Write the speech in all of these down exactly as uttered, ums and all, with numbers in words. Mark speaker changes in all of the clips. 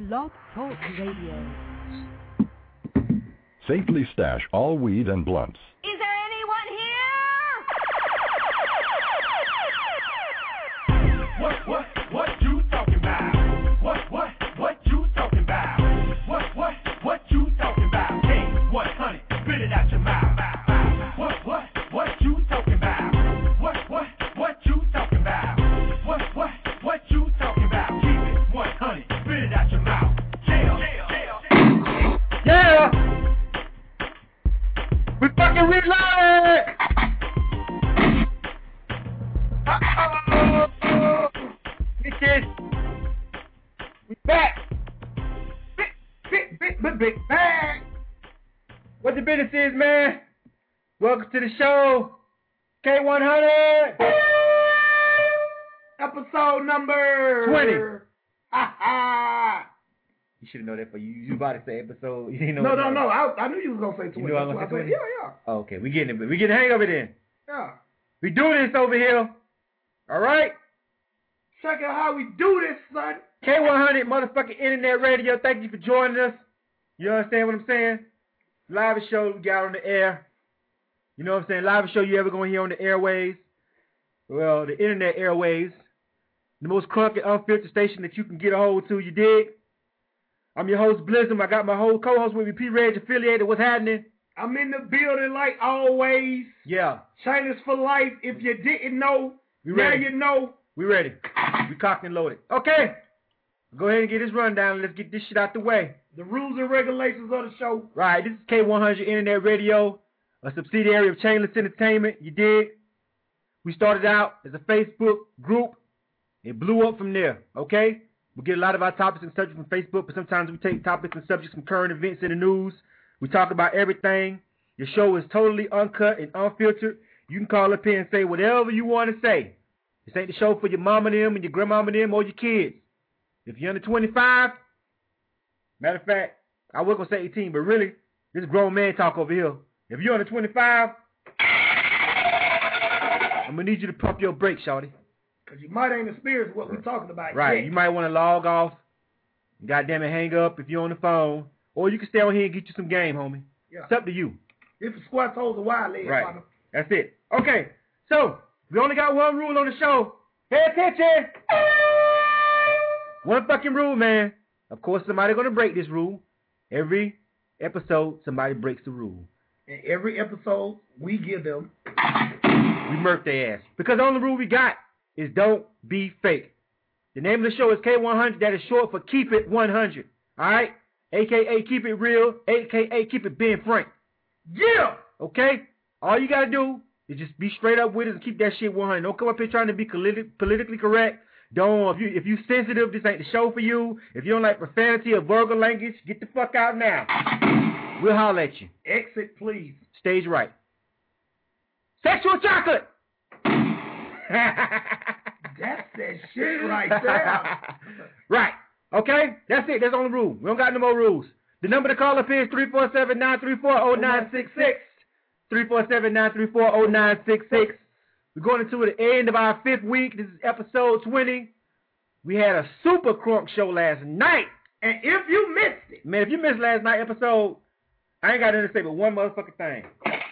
Speaker 1: Blog Talk Radio.
Speaker 2: Safely stash all weed and blunts.
Speaker 3: Is there anyone here?
Speaker 4: What, what, what you talking about? What, what, what you talking about? What, what, what you talking about? K one hundred, spit it out your mouth. What, what, what you talking about? What, what, what you talking about? What, what, what you talking about? Keep it one hundred, spit it out your mouth. Yeah, yeah,
Speaker 5: yeah. We fucking reloaded! Uh-oh! Bitches! We back! Big, big, big, big, big bang! What the business is, man? Welcome to the show. K one hundred! Episode number... twenty! Ha ha! You should have known that for you. You about to say episode. You didn't know.
Speaker 6: No, no, no. I, I knew you was gonna say twenty.
Speaker 5: You knew I was gonna say twenty.
Speaker 6: Yeah, yeah.
Speaker 5: Oh, okay, we getting it. We getting the hang of it then.
Speaker 6: Yeah.
Speaker 5: We do this over here. All right.
Speaker 6: Check out how we do this, son.
Speaker 5: K one hundred motherfucking internet radio. Thank you for joining us. You understand what I'm saying? Live show we got on the air. You know what I'm saying? Live show you ever gonna hear on the airways? Well, the internet airways, the most crunk and unfiltered station that you can get a hold to. You dig? I'm your host, Blizzum. I got my whole co-host with me, P-Reg, affiliated. What's happening?
Speaker 6: I'm in the building like always.
Speaker 5: Yeah.
Speaker 6: China's for life. If you didn't know,
Speaker 5: we
Speaker 6: now
Speaker 5: ready.
Speaker 6: you know.
Speaker 5: We ready. We cocked and loaded. Okay. Go ahead and get this rundown. Let's get this shit out the way.
Speaker 6: The rules and regulations of the show.
Speaker 5: Right. This is K one hundred Internet Radio, a subsidiary of Chainless Entertainment. You dig? We started out as a Facebook group. It blew up from there. Okay? We get a lot of our topics and subjects from Facebook, but sometimes we take topics and subjects from current events in the news. We talk about everything. Your show is totally uncut and unfiltered. You can call up here and say whatever you want to say. This ain't the show for your mama and them and your grandmama and them or your kids. If you're under twenty-five, matter of fact, I was going to say eighteen, but really, this is grown man talk over here. If you're under twenty-five, I'm going to need you to pump your brakes, shawty.
Speaker 6: Because you might ain't experienced what we're talking about.
Speaker 5: Right.
Speaker 6: Yet.
Speaker 5: You might want to log off. Goddamn it, hang up if you're on the phone. Or you can stay on here and get you some game, homie. Yeah. It's up to you.
Speaker 6: If the squat holes a wild leg,
Speaker 5: right.
Speaker 6: Partner.
Speaker 5: That's it. Okay. So, we only got one rule on the show. Pay attention. One fucking rule, man. Of course, somebody's going to break this rule. Every episode, somebody breaks the rule.
Speaker 6: And every episode, we give them.
Speaker 5: We murk their ass. Because the only rule we got is don't be fake. The name of the show is K one hundred. That is short for Keep It one hundred. All right? A K A Keep It Real. A K A Keep It Ben Frank.
Speaker 6: Yeah!
Speaker 5: Okay? All you got to do is just be straight up with it and keep that shit one hundred. Don't come up here trying to be politi- politically correct. Don't. If you if you sensitive, this ain't the show for you. If you don't like profanity or vulgar language, get the fuck out now. We'll holler at you.
Speaker 6: Exit, please.
Speaker 5: Stage right. Sexual chocolate!
Speaker 6: That's that shit right there.
Speaker 5: Right. Okay? That's it. That's the only rule. We don't got no more rules. The number to call up here is three four seven, nine three four, zero nine six six. three four seven, nine three four, zero nine six six. We're going into the end of our fifth week. This is episode twenty. We had a super crunk show last night.
Speaker 6: And if you missed it.
Speaker 5: Man, if you missed last night episode, I ain't got nothing to say but one motherfucking thing.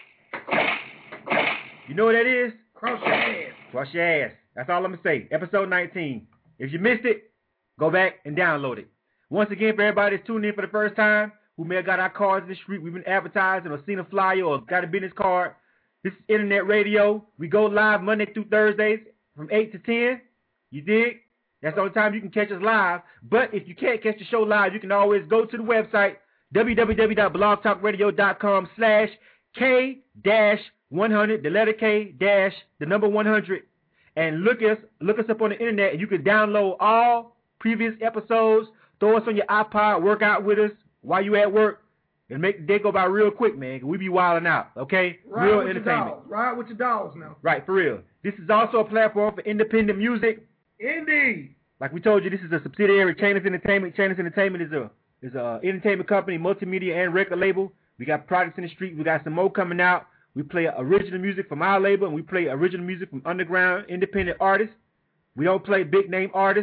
Speaker 5: You know what that is?
Speaker 6: Cross your ass.
Speaker 5: Cross your ass. That's all I'm going to say. Episode nineteen. If you missed it, go back and download it. Once again, for everybody that's tuning in for the first time, who may have got our cards in the street, we've been advertising or seen a flyer or got a business card. This is internet radio. We go live Monday through Thursdays from eight to ten. You dig? That's the only time you can catch us live. But if you can't catch the show live, you can always go to the website, w w w dot blog talk radio dot com slash K one hundred, the letter K dash the number one hundred, and look us look us up on the internet, and you can download all previous episodes. Throw us on your iPod, work out with us while you at work, and make the day go by real quick, man. We be wilding out, okay?
Speaker 6: Ride
Speaker 5: real
Speaker 6: with
Speaker 5: entertainment.
Speaker 6: Your dogs. Ride with your dogs now.
Speaker 5: Right, for real. This is also a platform for independent music.
Speaker 6: Indeed.
Speaker 5: Like we told you, this is a subsidiary of Chainless Entertainment. Chainless Entertainment is a is a entertainment company, multimedia and record label. We got projects in the street. We got some more coming out. We play original music from our label, and we play original music from underground independent artists. We don't play big name artists.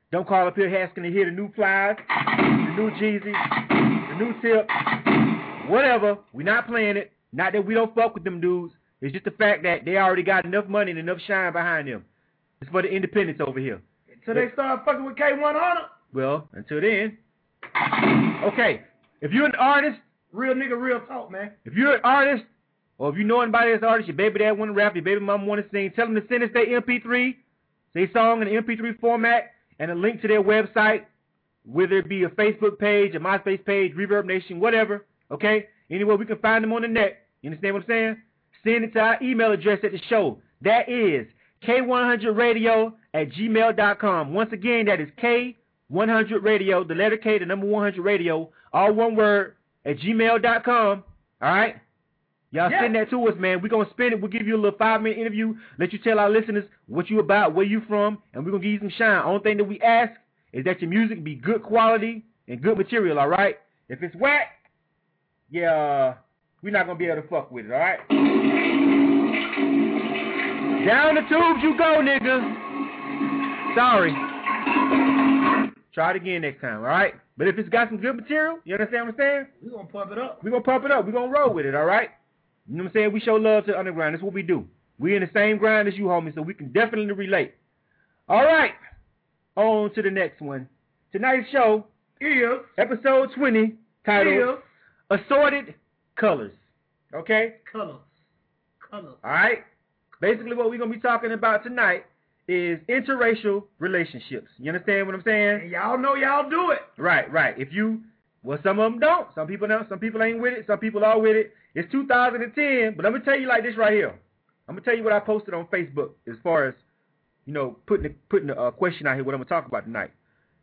Speaker 5: Don't call up here asking to hear the new flies, the new Jeezy, the new tip, whatever. We're not playing it. Not that we don't fuck with them dudes. It's just the fact that they already got enough money and enough shine behind them. It's for the independents over here.
Speaker 6: Until they start fucking with K one hundred.
Speaker 5: Well, until then. Okay, if you're an artist,
Speaker 6: real nigga, real talk, man.
Speaker 5: If you're an artist, or if you know anybody that's an artist, your baby dad want to rap, your baby mama want to sing, tell them to send us their M P three, their song in the M P three format, and a link to their website, whether it be a Facebook page, a MySpace page, Reverb Nation, whatever, okay? Anywhere we can find them on the net. You understand what I'm saying? Send it to our email address at the show. That is K one hundred radio at gmail dot com. Once again, that is K one hundred radio, the letter K, the number one hundred radio, all one word, at gmail dot com. All right? Y'all yeah. Send that to us, man. We're going to spin it. We'll give you a little five-minute interview, let you tell our listeners what you about, where you from, and we're going to give you some shine. Only thing that we ask is that your music be good quality and good material, all right? If it's whack, yeah, we're not going to be able to fuck with it, all right? Down the tubes you go, nigga. Sorry. Try it again next time, all right? But if it's got some good material, you understand what I'm saying?
Speaker 6: We're going to pump it up.
Speaker 5: We're going to pump it up. We're going to roll with it, all right? You know what I'm saying? We show love to the underground. That's what we do. We're in the same grind as you, homie, so we can definitely relate. All right. On to the next one. Tonight's show
Speaker 6: is
Speaker 5: episode twenty, titled is Assorted Colors. Okay?
Speaker 6: Colors. Colors.
Speaker 5: All right? Basically what we're going to be talking about tonight is interracial relationships. You understand what I'm saying?
Speaker 6: And y'all know y'all do it.
Speaker 5: Right, right. If you, well, some of them don't. Some people don't. Some people ain't with it. Some people are with it. It's two thousand ten, but I'm going to tell you like this right here. I'm going to tell you what I posted on Facebook as far as, you know, putting the, putting a uh, question out here, what I'm going to talk about tonight.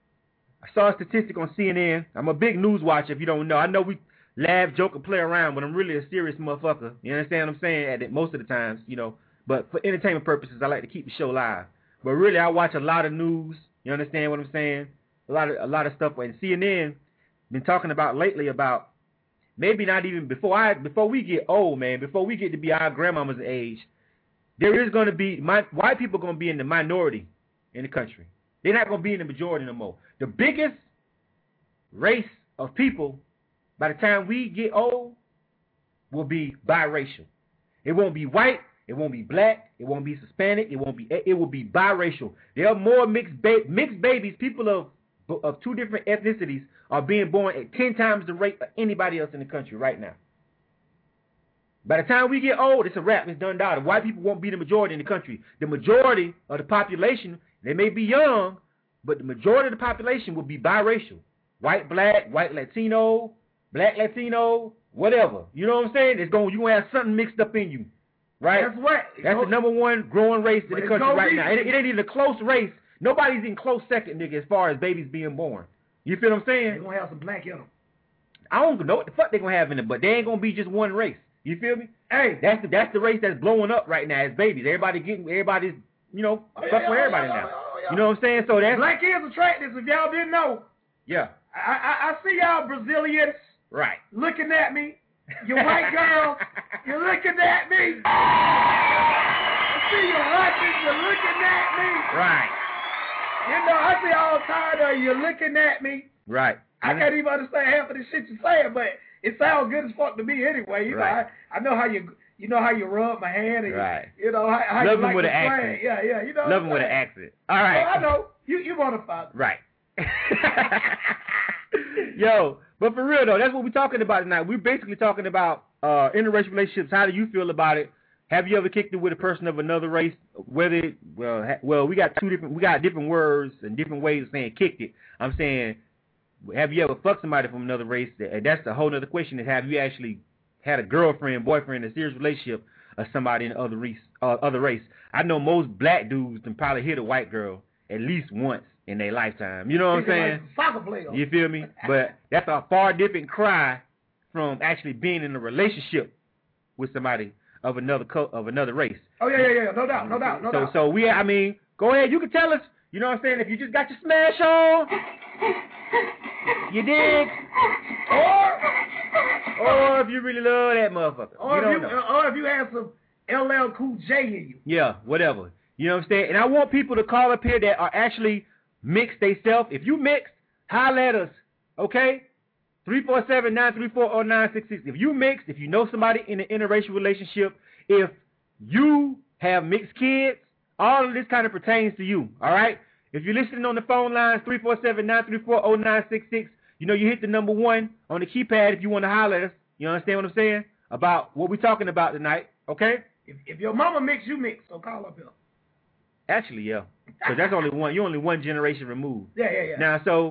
Speaker 5: I saw a statistic on C N N. I'm a big news watcher if you don't know. I know we laugh, joke, and play around, but I'm really a serious motherfucker. You understand what I'm saying? At it, most of the times, you know. But for entertainment purposes, I like to keep the show live. But really, I watch a lot of news. You understand what I'm saying? A lot of a lot of stuff. And C N N been talking about lately about maybe not even before I before we get old, man. Before we get to be our grandmama's age, there is going to be my, white people going to be in the minority in the country. They're not going to be in the majority no more. The biggest race of people by the time we get old will be biracial. It won't be white. It won't be black. It won't be Hispanic. It won't be. It will be biracial. There are more mixed ba mixed babies. People of of two different ethnicities are being born at ten times the rate of anybody else in the country right now. By the time we get old, it's a wrap. It's done done. White people won't be the majority in the country. The majority of the population, they may be young, but the majority of the population will be biracial. White, black, white Latino, black Latino, whatever. You know what I'm saying? It's going. You gonna have something mixed up in you. Right?
Speaker 6: That's right.
Speaker 5: That's the number one growing race in the country right
Speaker 6: be.
Speaker 5: now. It, it ain't even a close race. Nobody's in close second, nigga, as far as babies being born. You feel what I'm saying?
Speaker 6: They're going to have some black in them.
Speaker 5: I don't know what the fuck they're going to have in it, but they ain't going to be just one race. You feel me?
Speaker 6: Hey.
Speaker 5: That's the that's the race that's blowing up right now as babies. Everybody getting, everybody's, you know,
Speaker 6: oh,
Speaker 5: fuck
Speaker 6: yeah,
Speaker 5: with
Speaker 6: yeah,
Speaker 5: everybody
Speaker 6: yeah,
Speaker 5: now.
Speaker 6: yeah, yeah.
Speaker 5: You know what I'm saying? So that's...
Speaker 6: Black is attractive, if y'all didn't know.
Speaker 5: Yeah.
Speaker 6: I, I, I see y'all Brazilians.
Speaker 5: Right.
Speaker 6: Looking at me. You white girls, you're looking at me. I see you watching, you're looking at me.
Speaker 5: Right.
Speaker 6: You know, I see all tired of you looking at me.
Speaker 5: Right.
Speaker 6: I can't even understand half of the shit you're saying, but it sounds good as fuck to me anyway. You
Speaker 5: right.
Speaker 6: know, I, I know how you you know how you rub my hand and
Speaker 5: right.
Speaker 6: you, you know how, how
Speaker 5: Love
Speaker 6: you like
Speaker 5: him with
Speaker 6: to
Speaker 5: an
Speaker 6: play.
Speaker 5: accent.
Speaker 6: Yeah, yeah, you know.
Speaker 5: Love him with an accent. All right.
Speaker 6: Oh, I know. You you want to fuck.
Speaker 5: Right. Yo, but for real though, that's what we're talking about tonight. We're basically talking about uh, interracial relationships. How do you feel about it? Have you ever kicked it with a person of another race? Whether it, well, ha well, we got two different, we got different words and different ways of saying kicked it. I'm saying, have you ever fucked somebody from another race? And that's a whole other question. Is have you actually had a girlfriend, boyfriend, a serious relationship, or somebody in the other race? Uh, other race. I know most black dudes can probably hit a white girl at least once in their lifetime. You know what I'm saying?
Speaker 6: Like soccer player.
Speaker 5: You feel me? But that's a far different cry from actually being in a relationship with somebody of another co of another race.
Speaker 6: Oh yeah, yeah, yeah. No doubt, no doubt, no
Speaker 5: so,
Speaker 6: doubt.
Speaker 5: So we, I mean, go ahead. You can tell us. You know what I'm saying? If you just got your smash on, you dig? Or, or if you really love that motherfucker.
Speaker 6: Or
Speaker 5: you don't
Speaker 6: if you,
Speaker 5: know.
Speaker 6: or if you have some L L Cool J in you.
Speaker 5: Yeah, whatever. You know what I'm saying? And I want people to call up here that are actually mixed themselves. If you mixed, holler at us, okay? three four seven, nine three four, oh nine six six. If you mixed, if you know somebody in an interracial relationship, if you have mixed kids, all of this kind of pertains to you, all right? If you're listening on the phone lines, three four seven, nine three four, oh nine six six, you know, you hit the number one on the keypad if you want to holler at us. You understand what I'm saying? About what we're talking about tonight, okay?
Speaker 6: If, if your mama mix, you mix, so call up here.
Speaker 5: Actually, yeah. Because that's only one, you're only one generation removed.
Speaker 6: Yeah, yeah, yeah.
Speaker 5: Now, so,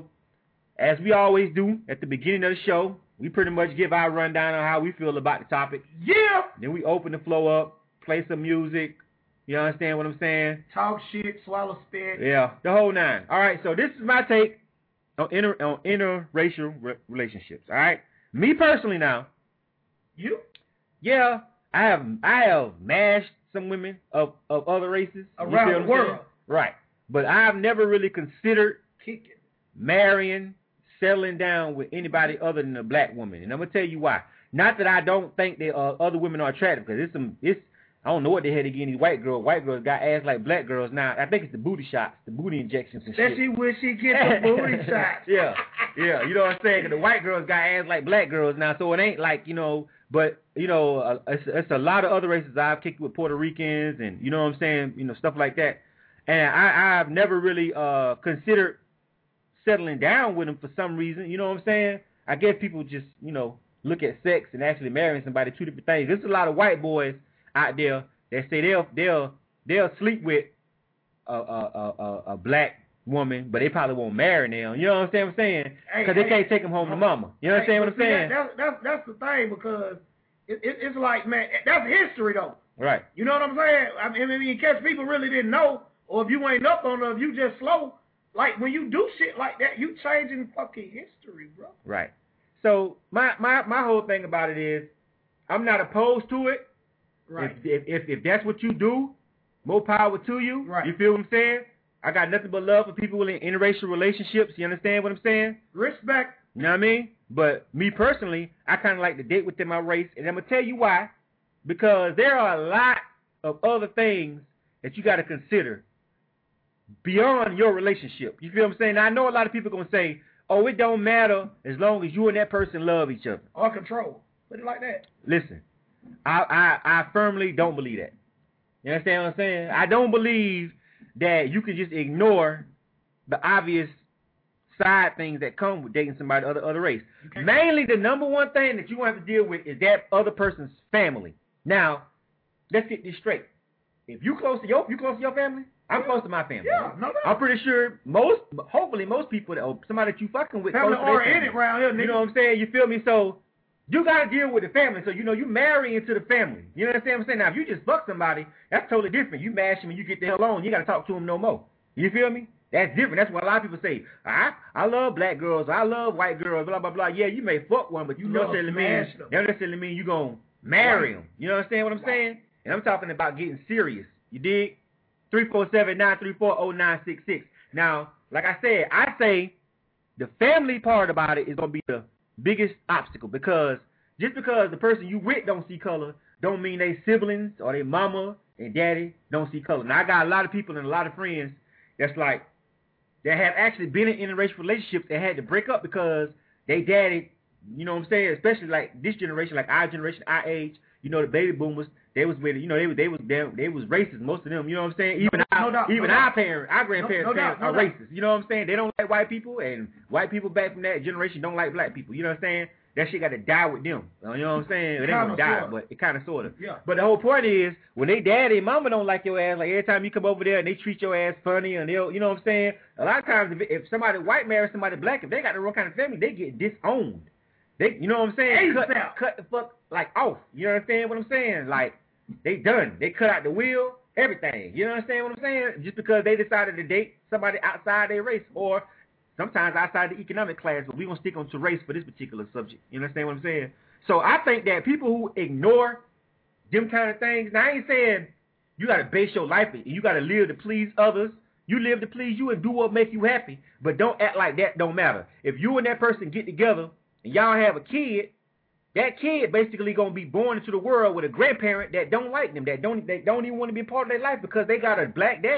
Speaker 5: as we always do at the beginning of the show, we pretty much give our rundown on how we feel about the topic.
Speaker 6: Yeah!
Speaker 5: Then we open the flow up, play some music. You understand what I'm saying?
Speaker 6: Talk shit, swallow spit.
Speaker 5: Yeah, the whole nine. All right, so this is my take on inter on interracial re relationships. All right, me personally now.
Speaker 6: You?
Speaker 5: Yeah, I have I have mashed some women of of other races
Speaker 6: around the world.
Speaker 5: Right, but I've never really considered
Speaker 6: kicking,
Speaker 5: marrying, settling down with anybody other than a black woman, and I'm gonna tell you why. Not that I don't think that uh, other women are attractive, because it's some it's. I don't know what they had to get these white girls. White girls got ass like black girls now. I think it's the booty shots, the booty injections and shit.
Speaker 6: Especially when she get the booty shots.
Speaker 5: Yeah, yeah. You know what I'm saying? 'Cause the white girls got ass like black girls now, so it ain't like, you know, but, you know, uh, it's, it's a lot of other races. I've kicked with Puerto Ricans and, you know what I'm saying, you know, stuff like that. And I, I've never really uh, considered settling down with them for some reason. You know what I'm saying? I guess people just, you know, look at sex and actually marrying somebody, two different things. There's a lot of white boys out there they say they'll they'll they'll sleep with a a, a a black woman, but they probably won't marry them. You know what I'm saying? Because hey, they hey, can't take them home to mama. You know what I'm saying? What I'm saying?
Speaker 6: That's that's that's the thing, because it, it, it's like, man, that's history though.
Speaker 5: Right.
Speaker 6: You know what I'm saying? I mean, I mean, in case people really didn't know, or if you ain't up on it, if you just slow, like when you do shit like that, you changing fucking history, bro.
Speaker 5: Right. So my my my whole thing about it is, I'm not opposed to it.
Speaker 6: Right.
Speaker 5: If, if, if if that's what you do, more power to you.
Speaker 6: Right.
Speaker 5: You feel what I'm saying? I got nothing but love for people in interracial relationships. You understand what I'm saying?
Speaker 6: Respect.
Speaker 5: You know what I mean? But me personally, I kind of like to date within my race, and I'm gonna tell you why. Because there are a lot of other things that you got to consider beyond your relationship. You feel what I'm saying? Now, I know a lot of people gonna say, "Oh, it don't matter as long as you and that person love each other."
Speaker 6: Or control. Put it like that.
Speaker 5: Listen. I, I I firmly don't believe that. You understand what I'm saying? I don't believe that you can just ignore the obvious side things that come with dating somebody of the other race. Okay. Mainly, the number one thing that you want to deal with is that other person's family. Now, let's get this straight. If you close to your you close to your family, I'm close to my family.
Speaker 6: Yeah, no doubt.
Speaker 5: I'm pretty sure most, hopefully, most people that or somebody that you fucking with,
Speaker 6: family
Speaker 5: close
Speaker 6: or
Speaker 5: to their family.
Speaker 6: in it around here, nigga.
Speaker 5: You know what I'm saying? You feel me? So. You got to deal with the family. So, you know, you marry into the family. You understand what I'm saying? Now, if you just fuck somebody, that's totally different. You mash him and you get the hell on. You got to talk to him no more. You feel me? That's different. That's what a lot of people say. I I love black girls. I love white girls, blah, blah, blah. Yeah, you may fuck one, but you don't necessarily mean, don't necessarily mean you're going to marry them. You understand what I'm saying? And I'm talking about getting serious. You dig? three four seven, nine three four, oh nine six six. Now, like I said, I say the family part about it is going to be the biggest obstacle, because just because the person you with don't see color don't mean they siblings or their mama and daddy don't see color. Now, I got a lot of people and a lot of friends that's like, that have actually been in interracial relationships that had to break up because they daddy, you know what I'm saying, especially like this generation, like our generation, our age, you know, the baby boomers, they was with, you know, they was they was they, they was racist, most of them, you know what I'm saying? Even
Speaker 6: no,
Speaker 5: our,
Speaker 6: no doubt,
Speaker 5: even
Speaker 6: no
Speaker 5: our
Speaker 6: doubt.
Speaker 5: parents, our grandparents
Speaker 6: no, no
Speaker 5: parents
Speaker 6: doubt, no
Speaker 5: are
Speaker 6: doubt.
Speaker 5: racist. You know what I'm saying? They don't like white people, and white people back from that generation don't like black people. You know what I'm saying? That shit got to die with them. You know what I'm saying? It ain't gonna die,
Speaker 6: sorta.
Speaker 5: but it kind of sort of.
Speaker 6: Yeah.
Speaker 5: But the whole point is, when they daddy and mama don't like your ass, like every time you come over there and they treat your ass funny, and they'll, you know what I'm saying? A lot of times, if, if somebody white marries somebody black, if they got the wrong kind of family, they get disowned. They, you know what I'm saying? Cut, cut the fuck like off. You understand what I'm saying? Like, they done. They cut out the wheel, everything. You understand what I'm saying? Just because they decided to date somebody outside their race, or sometimes outside the economic class, but we gonna stick on to race for this particular subject. You understand what I'm saying? So I think that people who ignore them kind of things, now I ain't saying you gotta base your life, you gotta live to please others. You live to please you and do what make you happy, but don't act like that don't matter. If you and that person get together and y'all have a kid, that kid basically gonna be born into the world with a grandparent that don't like them, that don't they don't even want to be a part of their life because they got a black daddy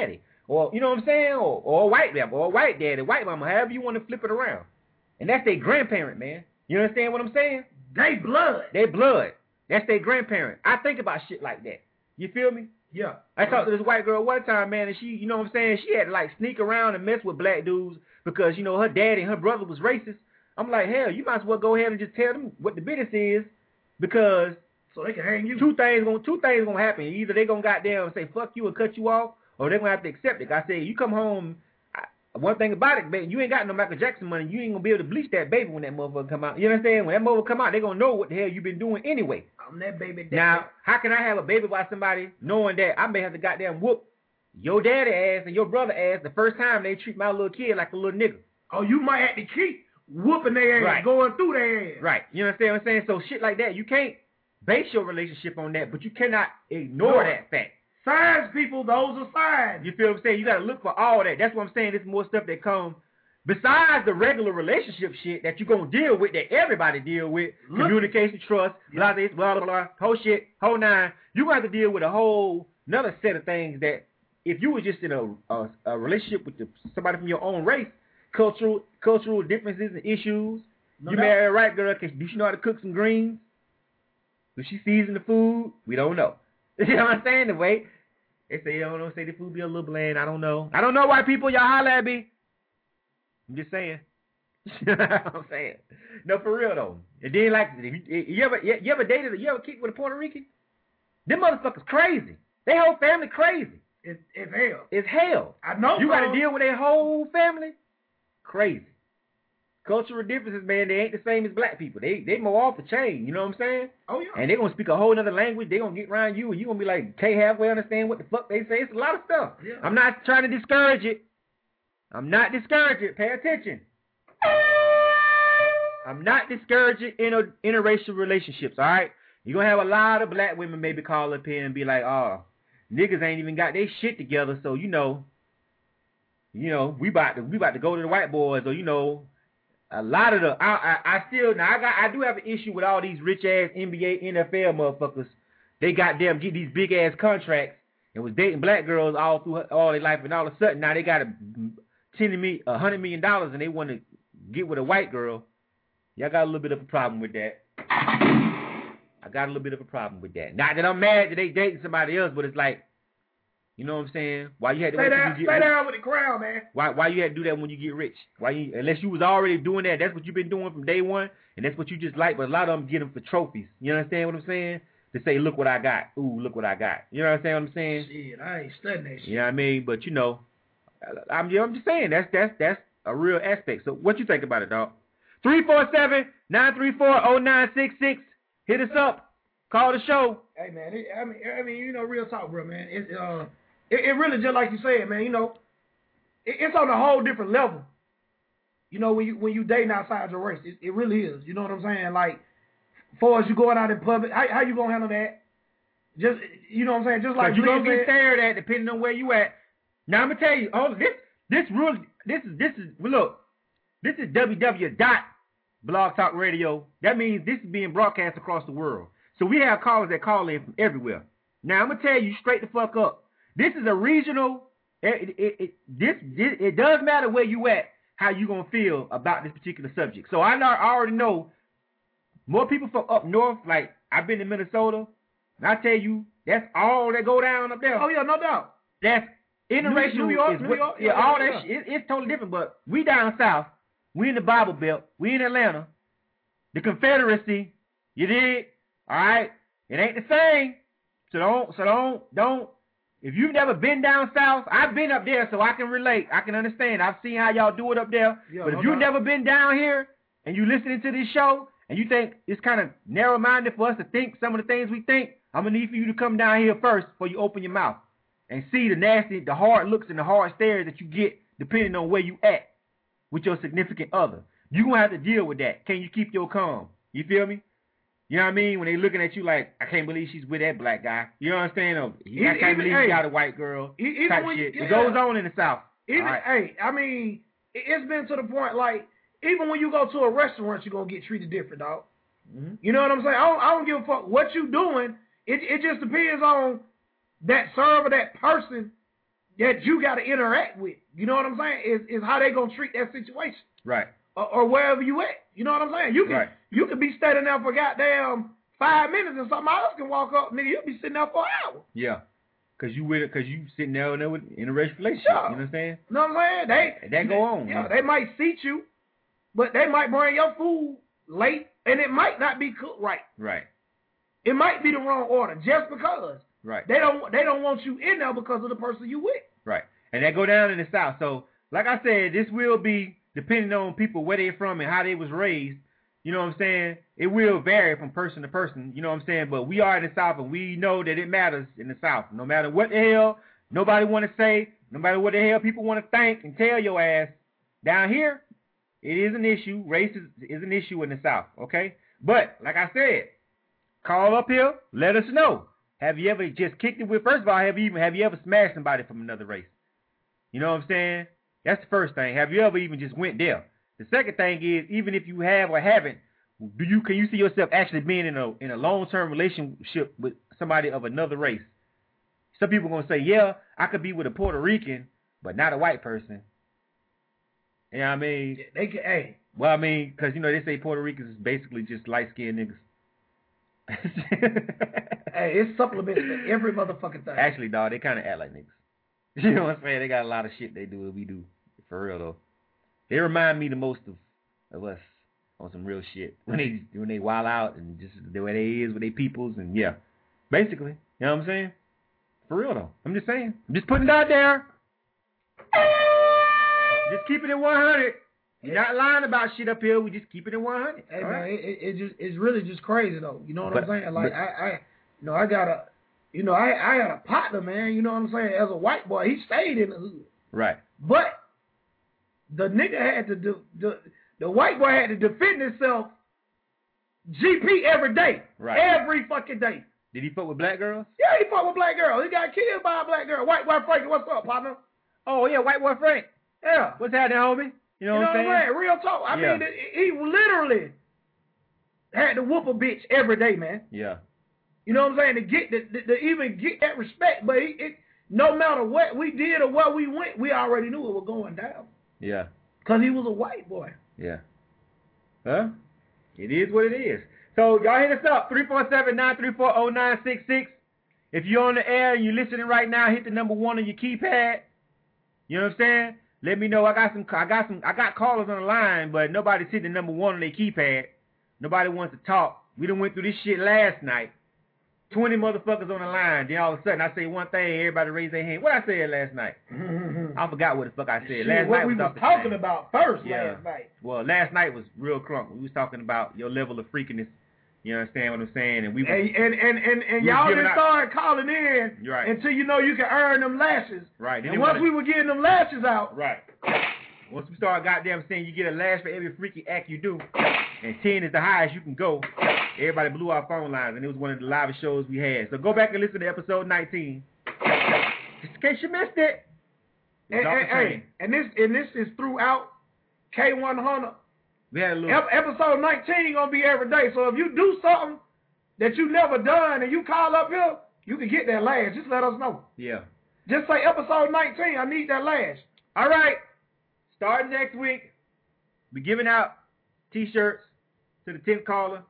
Speaker 5: or you know what I'm saying, or, or a white dad, or a white dad, a white mama, however you want to flip it around. And that's their grandparent, man. You understand what I'm saying?
Speaker 6: They blood.
Speaker 5: They blood. That's their grandparent. I think about shit like that. You feel me?
Speaker 6: Yeah.
Speaker 5: I talked to this white girl one time, man, and she, you know what I'm saying, she had to like sneak around and mess with black dudes because, you know, her daddy and her brother was racist. I'm like, hell, you might as well go ahead and just tell them what the business is, because
Speaker 6: so they can hang you.
Speaker 5: Two things gonna two things gonna happen. Either they gonna goddamn say fuck you or cut you off, or they gonna have to accept it. I say you come home. I, one thing about it, man, you ain't got no Michael Jackson money. You ain't gonna be able to bleach that baby when that motherfucker come out. You understand? When that motherfucker come out, they gonna know what the hell you been doing anyway.
Speaker 6: I'm that baby daddy.
Speaker 5: Now, how can I have a baby by somebody knowing that I may have to goddamn whoop your daddy ass and your brother ass the first time they treat my little kid like a little nigga?
Speaker 6: Oh, you might have to keep whooping their ass,
Speaker 5: right.
Speaker 6: going through their ass.
Speaker 5: Right. You understand what I'm saying? So shit like that, you can't base your relationship on that, but you cannot ignore no. that fact.
Speaker 6: Signs, people, those are signs.
Speaker 5: You feel what I'm saying? You got to look for all that. That's what I'm saying. There's more stuff that comes besides the regular relationship shit that you're going to deal with, that everybody deal with. Look. Communication, trust, blah, blah, blah, blah, blah, whole shit, whole nine. You're going to have to deal with a whole another set of things that if you were just in a, a, a relationship with the, somebody from your own race, cultural cultural differences and issues, no you doubt. Marry a right girl, does she know how to cook some greens? Does she season the food? We don't know. You know what I'm saying? The way they say, I don't know, say the food be a little bland. I don't know. I don't know why people, y'all holler at me. I'm just saying. You know what I'm saying? No, for real though. And then like, if you, you ever you ever dated, you ever kicked with a Puerto Rican? Them motherfuckers crazy. Their whole family crazy.
Speaker 6: It's, it's hell.
Speaker 5: It's hell.
Speaker 6: I know.
Speaker 5: You got to deal with their whole family. Crazy. Cultural differences, man, they ain't the same as black people. They they more off the chain, you know what I'm saying?
Speaker 6: Oh, yeah.
Speaker 5: And they going to speak a whole other language. They going to get around you, and you going to be like, can't halfway understand what the fuck they say. It's a lot of stuff.
Speaker 6: Yeah.
Speaker 5: I'm not trying to discourage it. I'm not discouraging it. Pay attention. I'm not discouraging inter interracial relationships, all right? You're going to have a lot of black women maybe call up here and be like, oh, niggas ain't even got their shit together, so, you know, you know, we about to we about to go to the white boys, or, you know, a lot of the, I, I, I still, now I got, I do have an issue with all these rich ass N B A, N F L motherfuckers. They got them get these big ass contracts and was dating black girls all through all their life, and all of a sudden now they got a ten me a hundred million dollars and they want to get with a white girl. Y'all got a little bit of a problem with that. I got a little bit of a problem with that. Not that I'm mad that they dating somebody else, but it's like, you know what I'm saying? Why you had to
Speaker 6: stay
Speaker 5: wait
Speaker 6: down,
Speaker 5: till you
Speaker 6: get
Speaker 5: stay
Speaker 6: rich? Down with the crowd, man.
Speaker 5: Why why you had to do that when you get rich? Why you, unless you was already doing that, that's what you've been doing from day one, and that's what you just like. But a lot of them get them for trophies. You understand what I'm saying? To say, look what I got. Ooh, look what I got. You know what I'm saying?
Speaker 6: Shit, I ain't studying that shit.
Speaker 5: You know what I mean? But you know, I'm I'm just saying that's that's that's a real aspect. So what you think about it, dog? three four seven, nine three four, oh nine six six. Hit us up. Call the show.
Speaker 6: Hey man, it, I mean, I mean, you know, real talk, bro, man. It, uh, it, it really just like you said, man. You know, it, it's on a whole different level. You know, when you when you dating outside your race, it, it really is. You know what I'm saying? Like, far as you going out in public, how, how you gonna handle that? Just, you know what I'm saying? Just like
Speaker 5: you gonna get stared at depending on where you at. Now I'm gonna tell you, oh, this this rule, this is this is look, this is w w w dot blog talk radio. That means this is being broadcast across the world. So we have callers that call in from everywhere. Now I'm gonna tell you straight the fuck up. This is a regional. It, it, it, this, this it does matter where you at, how you gonna feel about this particular subject. So I, know, I already know more people from up north. Like I've been to Minnesota, and I tell you that's all that go down up there.
Speaker 6: Oh yeah, no doubt.
Speaker 5: That's interracial.
Speaker 6: New York,
Speaker 5: is
Speaker 6: New
Speaker 5: what,
Speaker 6: York,
Speaker 5: yeah,
Speaker 6: yeah,
Speaker 5: all
Speaker 6: yeah.
Speaker 5: that shit. It, it's totally different. But we down south. We in the Bible Belt. We in Atlanta. The Confederacy. You dig? All right, it ain't the same. So don't, so don't, don't. If you've never been down south, I've been up there, so I can relate. I can understand. I've seen how y'all do it up there.
Speaker 6: Yeah,
Speaker 5: but
Speaker 6: no
Speaker 5: if you've
Speaker 6: doubt.
Speaker 5: never been down here and you listening to this show and you think it's kind of narrow-minded for us to think some of the things we think, I'm gonna need for you to come down here first before you open your mouth and see the nasty, the hard looks and the hard stares that you get depending on where you at with your significant other. You gonna have to deal with that. Can you keep your calm? You feel me? You know what I mean? When they looking at you like, I can't believe she's with that black guy. You know what I'm saying? Or, I can't believe
Speaker 6: hey,
Speaker 5: she got a white girl.
Speaker 6: Even
Speaker 5: type
Speaker 6: when,
Speaker 5: shit.
Speaker 6: yeah.
Speaker 5: It goes on in the South.
Speaker 6: Even,
Speaker 5: right.
Speaker 6: Hey, I mean, it, it's been to the point, like, even when you go to a restaurant, you're going to get treated different, dog.
Speaker 5: Mm-hmm.
Speaker 6: You know what I'm saying? I don't, I don't give a fuck what you doing. It, it just depends on that server, that person, that you got to interact with. You know what I'm saying? Is is how they gonna treat that situation.
Speaker 5: Right.
Speaker 6: Or, or wherever you at. You know what I'm saying? You can
Speaker 5: Right.
Speaker 6: you can be standing there for goddamn five minutes and somebody else can walk up, nigga. You'll be sitting there for an hour.
Speaker 5: Yeah. Cause you with it, cause you sitting there in, there with, in a relationship.
Speaker 6: Yeah.
Speaker 5: You know what I'm saying?
Speaker 6: You know what I'm saying? They
Speaker 5: That go on.
Speaker 6: Yeah,
Speaker 5: man.
Speaker 6: they might seat you, but they might bring your food late, and it might not be cooked right.
Speaker 5: Right.
Speaker 6: It might be the wrong order just because.
Speaker 5: Right.
Speaker 6: They don't they don't want you in there because of the person you with.
Speaker 5: Right. And that go down in the South. So, like I said, this will be depending on people where they're from and how they was raised. You know what I'm saying? It will vary from person to person. You know what I'm saying? But we are in the South, and we know that it matters in the South. No matter what the hell nobody want to say, no matter what the hell people want to think and tell your ass, down here, it is an issue. Race is, is an issue in the South, okay? But, like I said, call up here, let us know. Have you ever just kicked it with, first of all, have you even have you ever smashed somebody from another race? You know what I'm saying? That's the first thing. Have you ever even just went there? The second thing is, even if you have or haven't, do you can you see yourself actually being in a in a long-term relationship with somebody of another race? Some people are gonna say, yeah, I could be with a Puerto Rican, but not a white person. You know what I mean?
Speaker 6: They can, hey.
Speaker 5: Well, I mean, because, you know, they say Puerto Ricans is basically just light-skinned niggas.
Speaker 6: Hey, it's supplements for every motherfucking thing.
Speaker 5: Actually, dog, they kind of act like niggas. You know what I'm saying? They got a lot of shit they do that we do. For real, though. They remind me the most of, of us on some real shit. When they when they wild out and just the way they is with their peoples and, yeah. Basically. You know what I'm saying? For real, though. I'm just saying. I'm just putting it out there. Just keep it at one hundred. You're not lying about shit up here. We just keep it at one hundred.
Speaker 6: Hey,
Speaker 5: all
Speaker 6: man,
Speaker 5: right?
Speaker 6: it, it just it's really just crazy though. You know what
Speaker 5: But-
Speaker 6: I'm saying? Like
Speaker 5: but-
Speaker 6: I, I, you know, I got a, you know, I, I had a partner, man. You know what I'm saying? As a white boy, he stayed in the hood,
Speaker 5: Right.
Speaker 6: but the nigga had to do the the white boy had to defend himself. G P every day,
Speaker 5: Right.
Speaker 6: every fucking day.
Speaker 5: Did he fuck with black girls?
Speaker 6: Yeah, he fought with black girl. He got killed by a black girl. White boy Frankie, what's up, partner?
Speaker 5: Oh, yeah, white boy Frank.
Speaker 6: Yeah.
Speaker 5: What's happening, homie? You know,
Speaker 6: You know
Speaker 5: what I'm saying?
Speaker 6: Real talk. I
Speaker 5: Yeah.
Speaker 6: mean, it, he literally had to whoop a bitch every day, man.
Speaker 5: Yeah.
Speaker 6: You know what I'm saying? To get to, to, to even get that respect, but he, it, no matter what we did or where we went, we already knew it was going down.
Speaker 5: Yeah.
Speaker 6: Cause he was a white boy.
Speaker 5: Yeah. Huh? It is what it is. So y'all hit us up, three four seven, nine three four, zero nine six six. If you're on the air and you're listening right now, hit the number one on your keypad. You know what I'm saying? Let me know. I got some I got some I got callers on the line, but nobody's hit the number one on their keypad. Nobody wants to talk. We done went through this shit last night. twenty motherfuckers on the line. Then all of a sudden I say one thing, everybody raise their hand. What I said last night? I forgot what the fuck I said.
Speaker 6: Shit,
Speaker 5: last
Speaker 6: what
Speaker 5: night
Speaker 6: we
Speaker 5: was
Speaker 6: was
Speaker 5: off the
Speaker 6: talking
Speaker 5: chain.
Speaker 6: about first
Speaker 5: Yeah.
Speaker 6: last night.
Speaker 5: Well, last night was real crunk. We was talking about your level of freakiness. You understand what I'm saying? And we was,
Speaker 6: And and and, and, and
Speaker 5: We was
Speaker 6: y'all
Speaker 5: giving
Speaker 6: didn't
Speaker 5: out-
Speaker 6: start calling in
Speaker 5: You're right.
Speaker 6: until you know you can earn them lashes.
Speaker 5: right. Then
Speaker 6: And
Speaker 5: they
Speaker 6: once
Speaker 5: wanna-
Speaker 6: we were getting them lashes out,
Speaker 5: right. Once we start goddamn saying you get a lash for every freaky act you do, and ten is the highest you can go, everybody blew our phone lines, and it was one of the livest shows we had. So go back and listen to episode nineteen, just in case you missed it. It was
Speaker 6: and,
Speaker 5: off
Speaker 6: and,
Speaker 5: the chain.
Speaker 6: hey, and this and this is throughout K one hundred.
Speaker 5: We had a little.
Speaker 6: Ep- episode nineteen gonna be every day. So if you do something that you never done and you call up here, you can get that lash. Just let us know.
Speaker 5: Yeah.
Speaker 6: Just say episode nineteen. I need that lash.
Speaker 5: All right. Starting next week, we're giving out T-shirts to the tenth caller.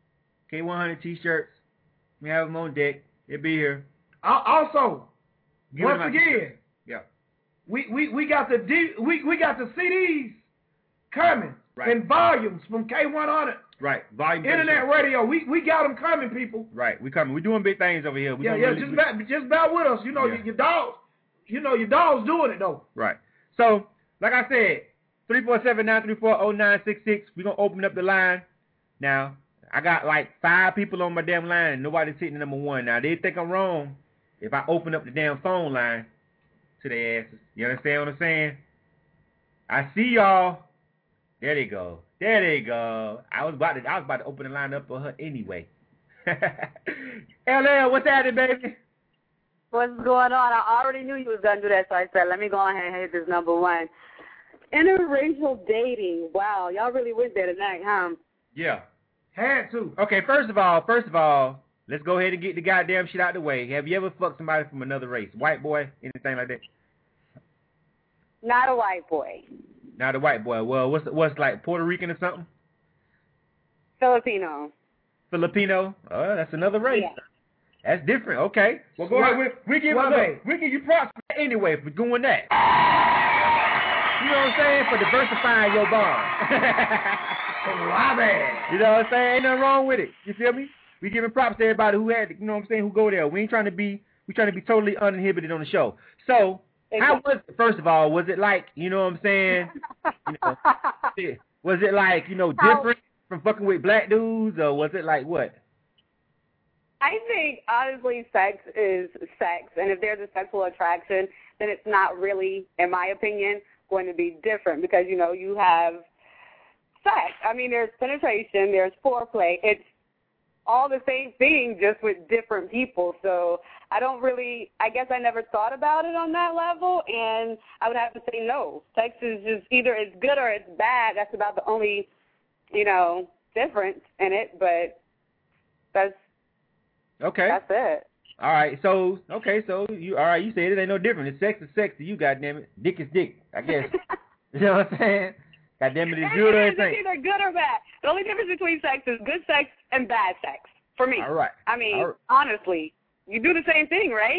Speaker 5: K one hundred T-shirts. We have them on deck. They'll be here.
Speaker 6: Al- Also,
Speaker 5: Give
Speaker 6: once
Speaker 5: them out
Speaker 6: again,
Speaker 5: T-shirts. Yeah.
Speaker 6: we, we, we got the D, we we got the C Ds coming
Speaker 5: Right.
Speaker 6: in volumes from K one hundred
Speaker 5: Right. Volume
Speaker 6: Internet
Speaker 5: thirty-six.
Speaker 6: Radio. We we got them coming, people.
Speaker 5: Right. We coming. We're doing big things over here. We
Speaker 6: Yeah,
Speaker 5: gonna
Speaker 6: yeah.
Speaker 5: really-
Speaker 6: Just
Speaker 5: we-
Speaker 6: bear, just bear with us. You know,
Speaker 5: Yeah.
Speaker 6: your, your dogs. You know, your dogs doing it though.
Speaker 5: Right. So, like I said, three four seven, nine three four, zero nine six six. We're going to open up the line. Now, I got like five people on my damn line, and nobody's hitting number one. Now, they think I'm wrong if I open up the damn phone line to their asses. You understand what I'm saying? I see y'all. There they go. There they go. I was about to I was about to open the line up for her anyway. L L, what's happening, baby?
Speaker 3: What's going on? I already knew you was going to do that, so I said, let me go ahead and hit this number one. Interracial dating. Wow, y'all really went there tonight, huh?
Speaker 5: Yeah.
Speaker 6: Had to.
Speaker 5: Okay, first of all, first of all, let's go ahead and get the goddamn shit out the way. Have you ever fucked somebody from another race? White boy, anything like that?
Speaker 3: Not a white boy.
Speaker 5: Not a white boy. Well, what's what's like Puerto Rican or something?
Speaker 3: Filipino.
Speaker 5: Filipino. Oh, that's another race.
Speaker 3: Yeah.
Speaker 5: That's different. Okay. Well, go ahead. We, we give
Speaker 6: Suave.
Speaker 5: look, we give you props anyway for doing that. You know what I'm saying? For diversifying your bond. You know what I'm saying? Ain't nothing wrong with it. You feel me? We giving props to everybody who had, you know what I'm saying, who go there. We ain't trying to be, we trying to be totally uninhibited on the show. So, how was it, first of all, was it like, you know what I'm saying? You know, was it like, you know, different from fucking with black dudes, or was it like what?
Speaker 3: I think, honestly, sex is sex. And if there's a sexual attraction, then it's not really, in my opinion, going to be different because, you know, you have sex. I mean, there's penetration, there's foreplay. It's all the same thing, just with different people. So I don't really, I guess I never thought about it on that level, and I would have to say no. Sex is just either it's good or it's bad. That's about the only, you know, difference in it, but that's
Speaker 5: okay.
Speaker 3: That's it.
Speaker 5: All right, so, okay, so, you all right, you said it ain't no different. It's sex is sex to you, goddammit. Dick is dick, I guess. You know what I'm saying? Goddammit, it's good or it's
Speaker 3: It's either good or bad. The only difference between sex is good sex and bad sex, for me.
Speaker 5: All right.
Speaker 3: I mean,
Speaker 5: All right.
Speaker 3: honestly, you do the same thing, right?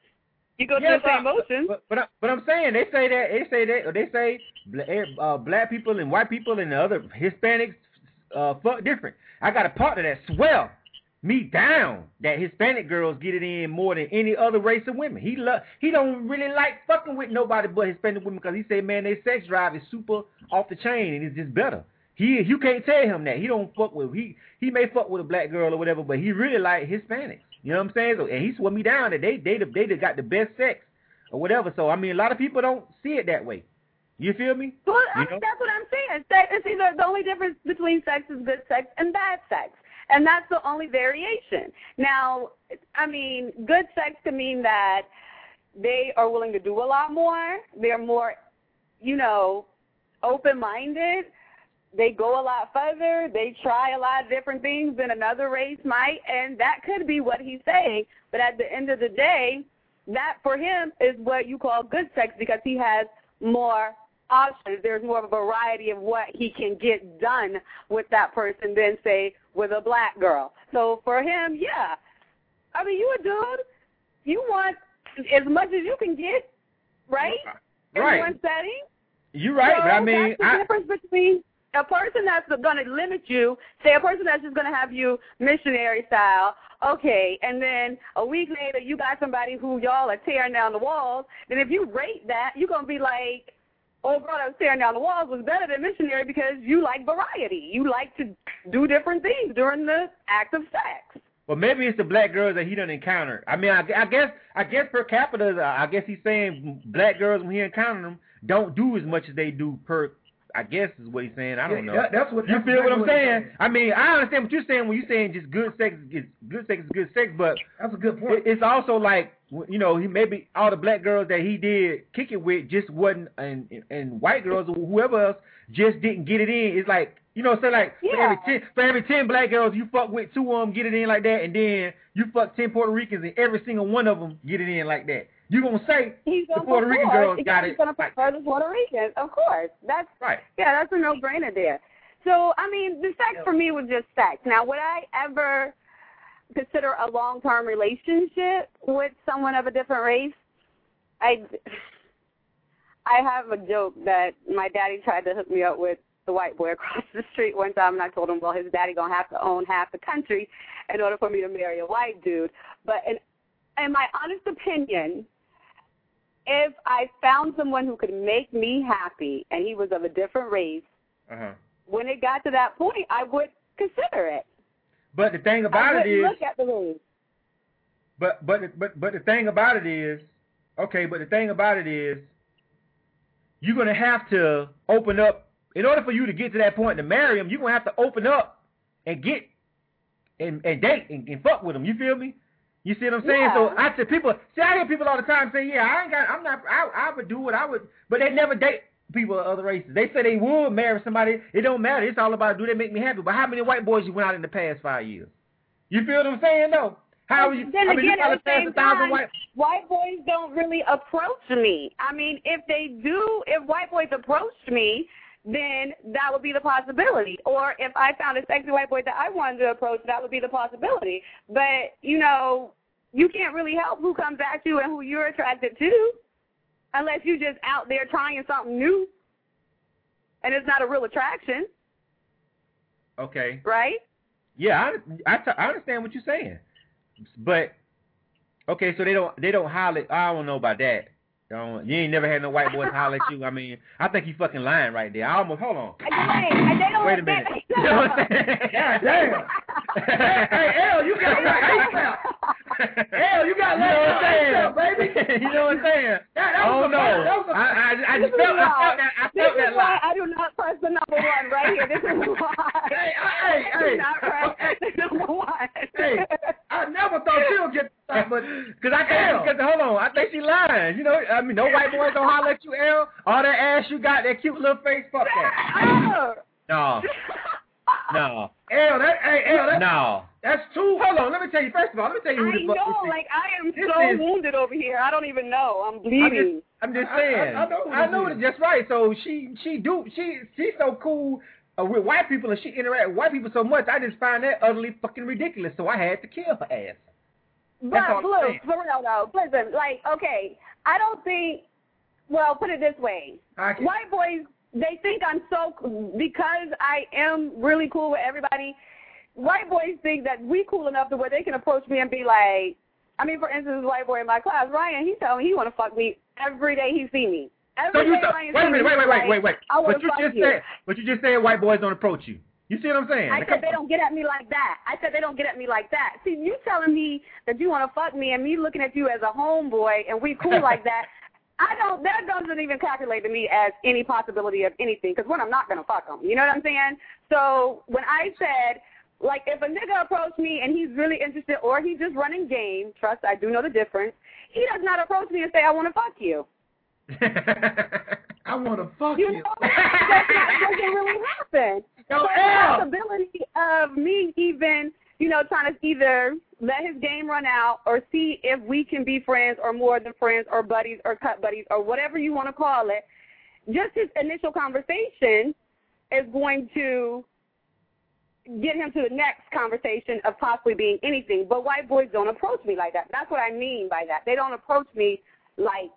Speaker 3: You go
Speaker 5: Yeah,
Speaker 3: through the same
Speaker 5: but,
Speaker 3: motions.
Speaker 5: But, but, but I'm saying, they say that, they say that, or they say uh, black people and white people and the other Hispanics uh, fuck different. I got a partner that swell me down that Hispanic girls get it in more than any other race of women. He love, he don't really like fucking with nobody but Hispanic women because he say, man, their sex drive is super off the chain and it's just better. He, you can't tell him that. He don't fuck with, he he may fuck with a black girl or whatever, but he really like Hispanics. You know what I'm saying? So, and he swore me down that they they they, they got the best sex or whatever. So I mean, a lot of people don't see it that way. You feel me?
Speaker 3: Well,
Speaker 5: you
Speaker 3: I,
Speaker 5: know?
Speaker 3: that's what I'm saying. Sex, it's either the only difference between sex is good sex and bad sex. And that's the only variation. Now, I mean, good sex can mean that they are willing to do a lot more. They're more, you know, open-minded. They go a lot further. They try a lot of different things than another race might. And that could be what he's saying. But at the end of the day, that for him is what you call good sex because he has more options. There's more of a variety of what he can get done with that person than, say, with a black girl. So for him, yeah. I mean, you a dude. You want as much as you can get, right?
Speaker 5: Right.
Speaker 3: In one setting.
Speaker 5: You're right,
Speaker 3: so
Speaker 5: but I mean,
Speaker 3: that's the
Speaker 5: I,
Speaker 3: difference between a person that's going to limit you, say a person that's just going to have you missionary style, okay, and then a week later you got somebody who y'all are tearing down the walls, then if you rate that, you're going to be like, old girl that was tearing down the walls was better than missionary because you like variety. You like to do different things during the act of sex.
Speaker 5: well, maybe it's the black girls that he done encountered. I mean, I, I guess, I guess per capita, I guess he's saying black girls when he encountered them don't do as much as they do per. I guess is what he's saying. I don't
Speaker 6: Yeah,
Speaker 5: know.
Speaker 6: that- that's what-
Speaker 5: you
Speaker 6: that's
Speaker 5: feel what
Speaker 6: exactly
Speaker 5: I'm
Speaker 6: what he's
Speaker 5: saying?
Speaker 6: saying.
Speaker 5: I mean, I understand what you're saying when you're saying just good sex is good sex is good sex, but
Speaker 6: That's a good
Speaker 5: it,
Speaker 6: point.
Speaker 5: it's also like, you know, he maybe all the black girls that he did kick it with just wasn't, and and white girls or whoever else just didn't get it in. It's like, you know, say like for,
Speaker 3: Yeah.
Speaker 5: every ten, for every ten black girls you fuck with, two of them get it in like that, and then you fuck ten Puerto Ricans and every single one of them get it in like that. You gonna say
Speaker 3: He's
Speaker 5: the
Speaker 3: gonna
Speaker 5: Puerto Rican
Speaker 3: prefer-
Speaker 5: girls got
Speaker 3: he's
Speaker 5: it?
Speaker 3: going to prefer the Puerto Ricans, of course. That's
Speaker 5: Right.
Speaker 3: Yeah, that's a no-brainer there. So, I mean, the sex for me was just sex. Now, would I ever consider a long-term relationship with someone of a different race? I, I have a joke that my daddy tried to hook me up with the white boy across the street one time, and I told him, well, his daddy going to have to own half the country in order for me to marry a white dude. But in, in my honest opinion, if I found someone who could make me happy and he was of a different race,
Speaker 5: Uh-huh.
Speaker 3: when it got to that point, I would consider it.
Speaker 5: But the thing
Speaker 3: I
Speaker 5: about it
Speaker 3: wouldn't
Speaker 5: is,
Speaker 3: look at the race.
Speaker 5: but but but but the thing about it is, okay. But the thing about it is, you're gonna have to open up in order for you to get to that point to marry him. You're gonna have to open up and get and, and date and, and fuck with him. You feel me? You see what I'm saying?
Speaker 3: Yeah.
Speaker 5: So I tell people, see, I hear people all the time say, yeah, I ain't got, I'm not, I, I would do what I would, but they never date people of other races. They say they would marry somebody. It don't matter. It's all about do they make me happy. But how many white boys you went out in the past five years? You feel what I'm saying, though? How are you?
Speaker 3: Then
Speaker 5: I mean,
Speaker 3: again,
Speaker 5: you
Speaker 3: at the
Speaker 5: probably
Speaker 3: same
Speaker 5: a thousand
Speaker 3: time,
Speaker 5: white.
Speaker 3: white boys don't really approach me. I mean, if they do, if white boys approached me, then that would be the possibility. Or if I found a sexy white boy that I wanted to approach, that would be the possibility. But, you know, you can't really help who comes at you and who you're attracted to unless you're just out there trying something new and it's not a real attraction.
Speaker 5: Okay.
Speaker 3: Right?
Speaker 5: Yeah, I, I, t- I understand what you're saying. But, okay, so they don't they don't holler. I don't know about that. Don't, you ain't never had no white boys holler at you. I mean, I think you fucking lying right there. I almost, hold on.
Speaker 3: Wait, they don't
Speaker 5: Wait a minute. You know what I'm saying?
Speaker 6: God damn. hey, hey, L, you got ASAP. L, you got
Speaker 5: You know what I'm saying?
Speaker 6: baby.
Speaker 5: You know what I'm saying?
Speaker 6: That, that
Speaker 5: I
Speaker 6: was
Speaker 5: don't
Speaker 6: a,
Speaker 5: know.
Speaker 6: That was a,
Speaker 5: I, I, I
Speaker 3: This
Speaker 5: just
Speaker 3: is
Speaker 5: felt, I
Speaker 3: why.
Speaker 5: felt that, I
Speaker 3: This
Speaker 5: felt
Speaker 3: is
Speaker 5: that
Speaker 3: why
Speaker 5: lie.
Speaker 3: I do not press the number one right here. This is why.
Speaker 6: Hey, hey,
Speaker 3: I do
Speaker 6: hey.
Speaker 3: not press the number one.
Speaker 6: hey, I never thought she would get that, but
Speaker 5: Cause I can't, cause hold on, I think she lying. You know, I mean, no white boys don't holler at you, L. All that ass you got, that cute little face, fuck that. No, no,
Speaker 6: L, that, hey, L, that,
Speaker 5: no.
Speaker 6: that's two.
Speaker 5: Hold on, let me tell you. First of all, let me tell you who
Speaker 3: I
Speaker 5: the fuck
Speaker 3: know,
Speaker 5: this is.
Speaker 3: like I am
Speaker 5: This
Speaker 3: so
Speaker 5: is-
Speaker 3: wounded over here. I don't even know. I'm
Speaker 5: I'm
Speaker 3: bleeding.
Speaker 5: just, I'm just
Speaker 6: I- I-
Speaker 5: saying.
Speaker 6: I know who
Speaker 5: I
Speaker 6: this
Speaker 5: know
Speaker 6: is.
Speaker 5: it. That's right. So she, she do, she, she's so cool uh, with white people, and she interact with white people so much. I just find that utterly fucking ridiculous. So I had to kill her ass. That's all
Speaker 3: But
Speaker 5: I'm
Speaker 3: Blue,
Speaker 5: saying.
Speaker 3: for real though, listen, like, okay, I don't think. Well, put it this way:
Speaker 6: I can,
Speaker 3: white boys, they think I'm so because I am really cool with everybody. White boys think that we cool enough to where they can approach me and be like, I mean, for instance, this white boy in my class, Ryan, he tell me he want to fuck me every day he see me.
Speaker 5: So
Speaker 3: Every
Speaker 5: you
Speaker 3: day
Speaker 5: so,
Speaker 3: Ryan
Speaker 5: wait a
Speaker 3: see
Speaker 5: minute,
Speaker 3: me,
Speaker 5: wait, wait,
Speaker 3: he's
Speaker 5: wait,
Speaker 3: like,
Speaker 5: wait, wait.
Speaker 3: I want
Speaker 5: But
Speaker 3: to
Speaker 5: you
Speaker 3: fuck
Speaker 5: just
Speaker 3: you.
Speaker 5: said, but you just said white boys don't approach you. You see what I'm saying?
Speaker 3: I
Speaker 5: Like,
Speaker 3: said they
Speaker 5: come
Speaker 3: don't get at me like that. I said they don't get at me like that. See, you telling me that you want to fuck me and me looking at you as a homeboy and we cool like that, I don't, that doesn't even calculate to me as any possibility of anything because when I'm not going to fuck them. You know what I'm saying? So when I said, like, if a nigga approached me and he's really interested or he's just running game, trust, I do know the difference, he does not approach me and say, I want to fuck you.
Speaker 6: I want to fuck
Speaker 3: You
Speaker 6: you.
Speaker 3: know, that's not doesn't really happen.
Speaker 6: Yo,
Speaker 3: So the
Speaker 6: L.
Speaker 3: possibility of me even, you know, trying to either let his game run out or see if we can be friends or more than friends or buddies or cut buddies or whatever you want to call it, just his initial conversation is going to get him to the next conversation of possibly being anything. But white boys don't approach me like that. That's what I mean by that. They don't approach me like,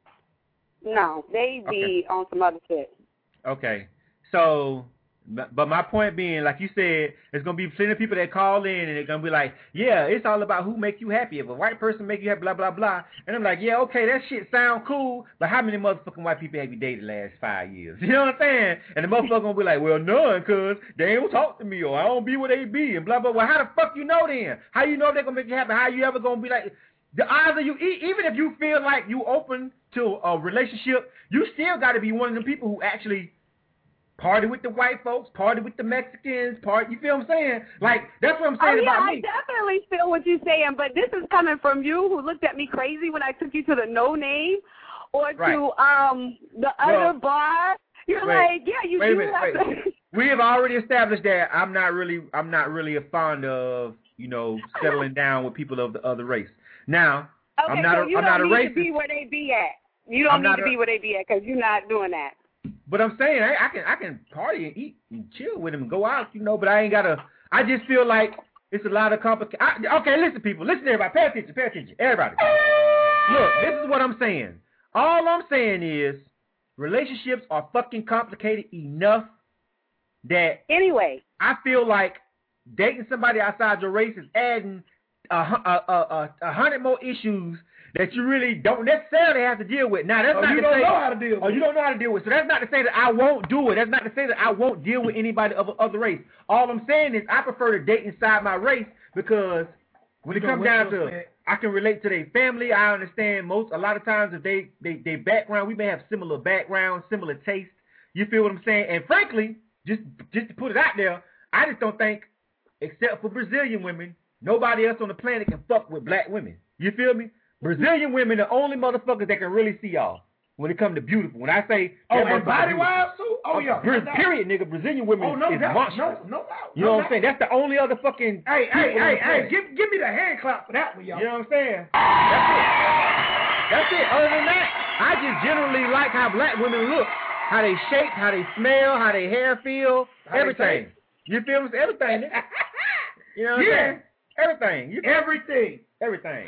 Speaker 3: no, they be
Speaker 5: Okay.
Speaker 3: on some other shit.
Speaker 5: Okay. So, but but my point being, like you said, there's going to be plenty of people that call in and they're going to be like, yeah, it's all about who make you happy. If a white person make you happy, blah, blah, blah. And I'm like, yeah, okay, that shit sound cool, but how many motherfucking white people have you dated the last five years? You know what I'm saying? And the motherfucker going to be like, well, none, because they don't talk to me or I don't be where they be and blah, blah, blah. Well, how the fuck you know then? How you know if they're going to make you happy? How you ever going to be like, the odds of you, e- even if you feel like you open to a relationship, you still got to be one of them people who actually party with the white folks, party with the Mexicans, party. You feel what I'm saying? Like, that's what I'm saying
Speaker 3: Oh, yeah,
Speaker 5: about
Speaker 3: I
Speaker 5: me.
Speaker 3: definitely feel what you're saying, but this is coming from you who looked at me crazy when I took you to the No Name or
Speaker 5: Right.
Speaker 3: to um the
Speaker 5: Well,
Speaker 3: other bar. You're
Speaker 5: wait,
Speaker 3: like, yeah, you
Speaker 5: wait a
Speaker 3: do
Speaker 5: minute,
Speaker 3: have
Speaker 5: wait.
Speaker 3: to.
Speaker 5: We have already established that I'm not really, I'm not really a fond of, you know, settling down with people of the other race. Now,
Speaker 3: Okay,
Speaker 5: I'm not,
Speaker 3: so
Speaker 5: a,
Speaker 3: you
Speaker 5: I'm
Speaker 3: don't
Speaker 5: not a
Speaker 3: need
Speaker 5: racist.
Speaker 3: to be where they be at. You don't
Speaker 5: I'm
Speaker 3: need
Speaker 5: not
Speaker 3: to
Speaker 5: a-
Speaker 3: be where they be at because you're not doing that.
Speaker 5: But I'm saying I, I can I can party and eat and chill with him and go out, you know. But I ain't gotta. I just feel like it's a lot of complicated. Okay, listen, people, listen, everybody, pay attention, pay attention, everybody. Look, this is what I'm saying. All I'm saying is relationships are fucking complicated enough that
Speaker 3: Anyway,
Speaker 5: I feel like dating somebody outside your race is adding a, hu- a, a, a, a hundred more issues that you really don't necessarily have to deal with. Now, that's
Speaker 6: Oh,
Speaker 5: not
Speaker 6: you
Speaker 5: to
Speaker 6: don't
Speaker 5: say,
Speaker 6: know how to deal with
Speaker 5: or
Speaker 6: it.
Speaker 5: you don't know how to deal with it. So that's not to say that I won't do it. That's not to say that I won't deal with anybody of other race. All I'm saying is I prefer to date inside my race because when it
Speaker 6: You know
Speaker 5: comes
Speaker 6: what
Speaker 5: down
Speaker 6: you'll
Speaker 5: to,
Speaker 6: say.
Speaker 5: I can relate to their family. I understand most, a lot of times if they, they, they background, we may have similar backgrounds, similar tastes. You feel what I'm saying? And frankly, just, just to put it out there, I just don't think, except for Brazilian women, nobody else on the planet can fuck with black women. You feel me? Brazilian women are the only motherfuckers that can really see y'all when it comes to beautiful. When I say,
Speaker 6: Oh,
Speaker 5: that
Speaker 6: and
Speaker 5: motherfucker
Speaker 6: body
Speaker 5: beautiful.
Speaker 6: wise too? oh yeah.
Speaker 5: Bra-
Speaker 6: no
Speaker 5: period, nigga. Brazilian women
Speaker 6: Oh, no
Speaker 5: is
Speaker 6: doubt.
Speaker 5: monstrous.
Speaker 6: No, no doubt.
Speaker 5: You know
Speaker 6: no
Speaker 5: what
Speaker 6: doubt.
Speaker 5: I'm saying? That's the only other fucking.
Speaker 6: Hey, hey,
Speaker 5: people on
Speaker 6: hey,
Speaker 5: the
Speaker 6: hey,
Speaker 5: planet.
Speaker 6: give give me the hand clap for that one, y'all.
Speaker 5: You know what I'm saying? That's it. That's it. Other than that, I just generally like how black women look, how they shape, how they smell, how their hair feel,
Speaker 6: How they
Speaker 5: everything. You feel me? Everything. nigga. You know what
Speaker 6: Yeah.
Speaker 5: I'm saying? Everything. You feel
Speaker 6: Everything.
Speaker 5: everything.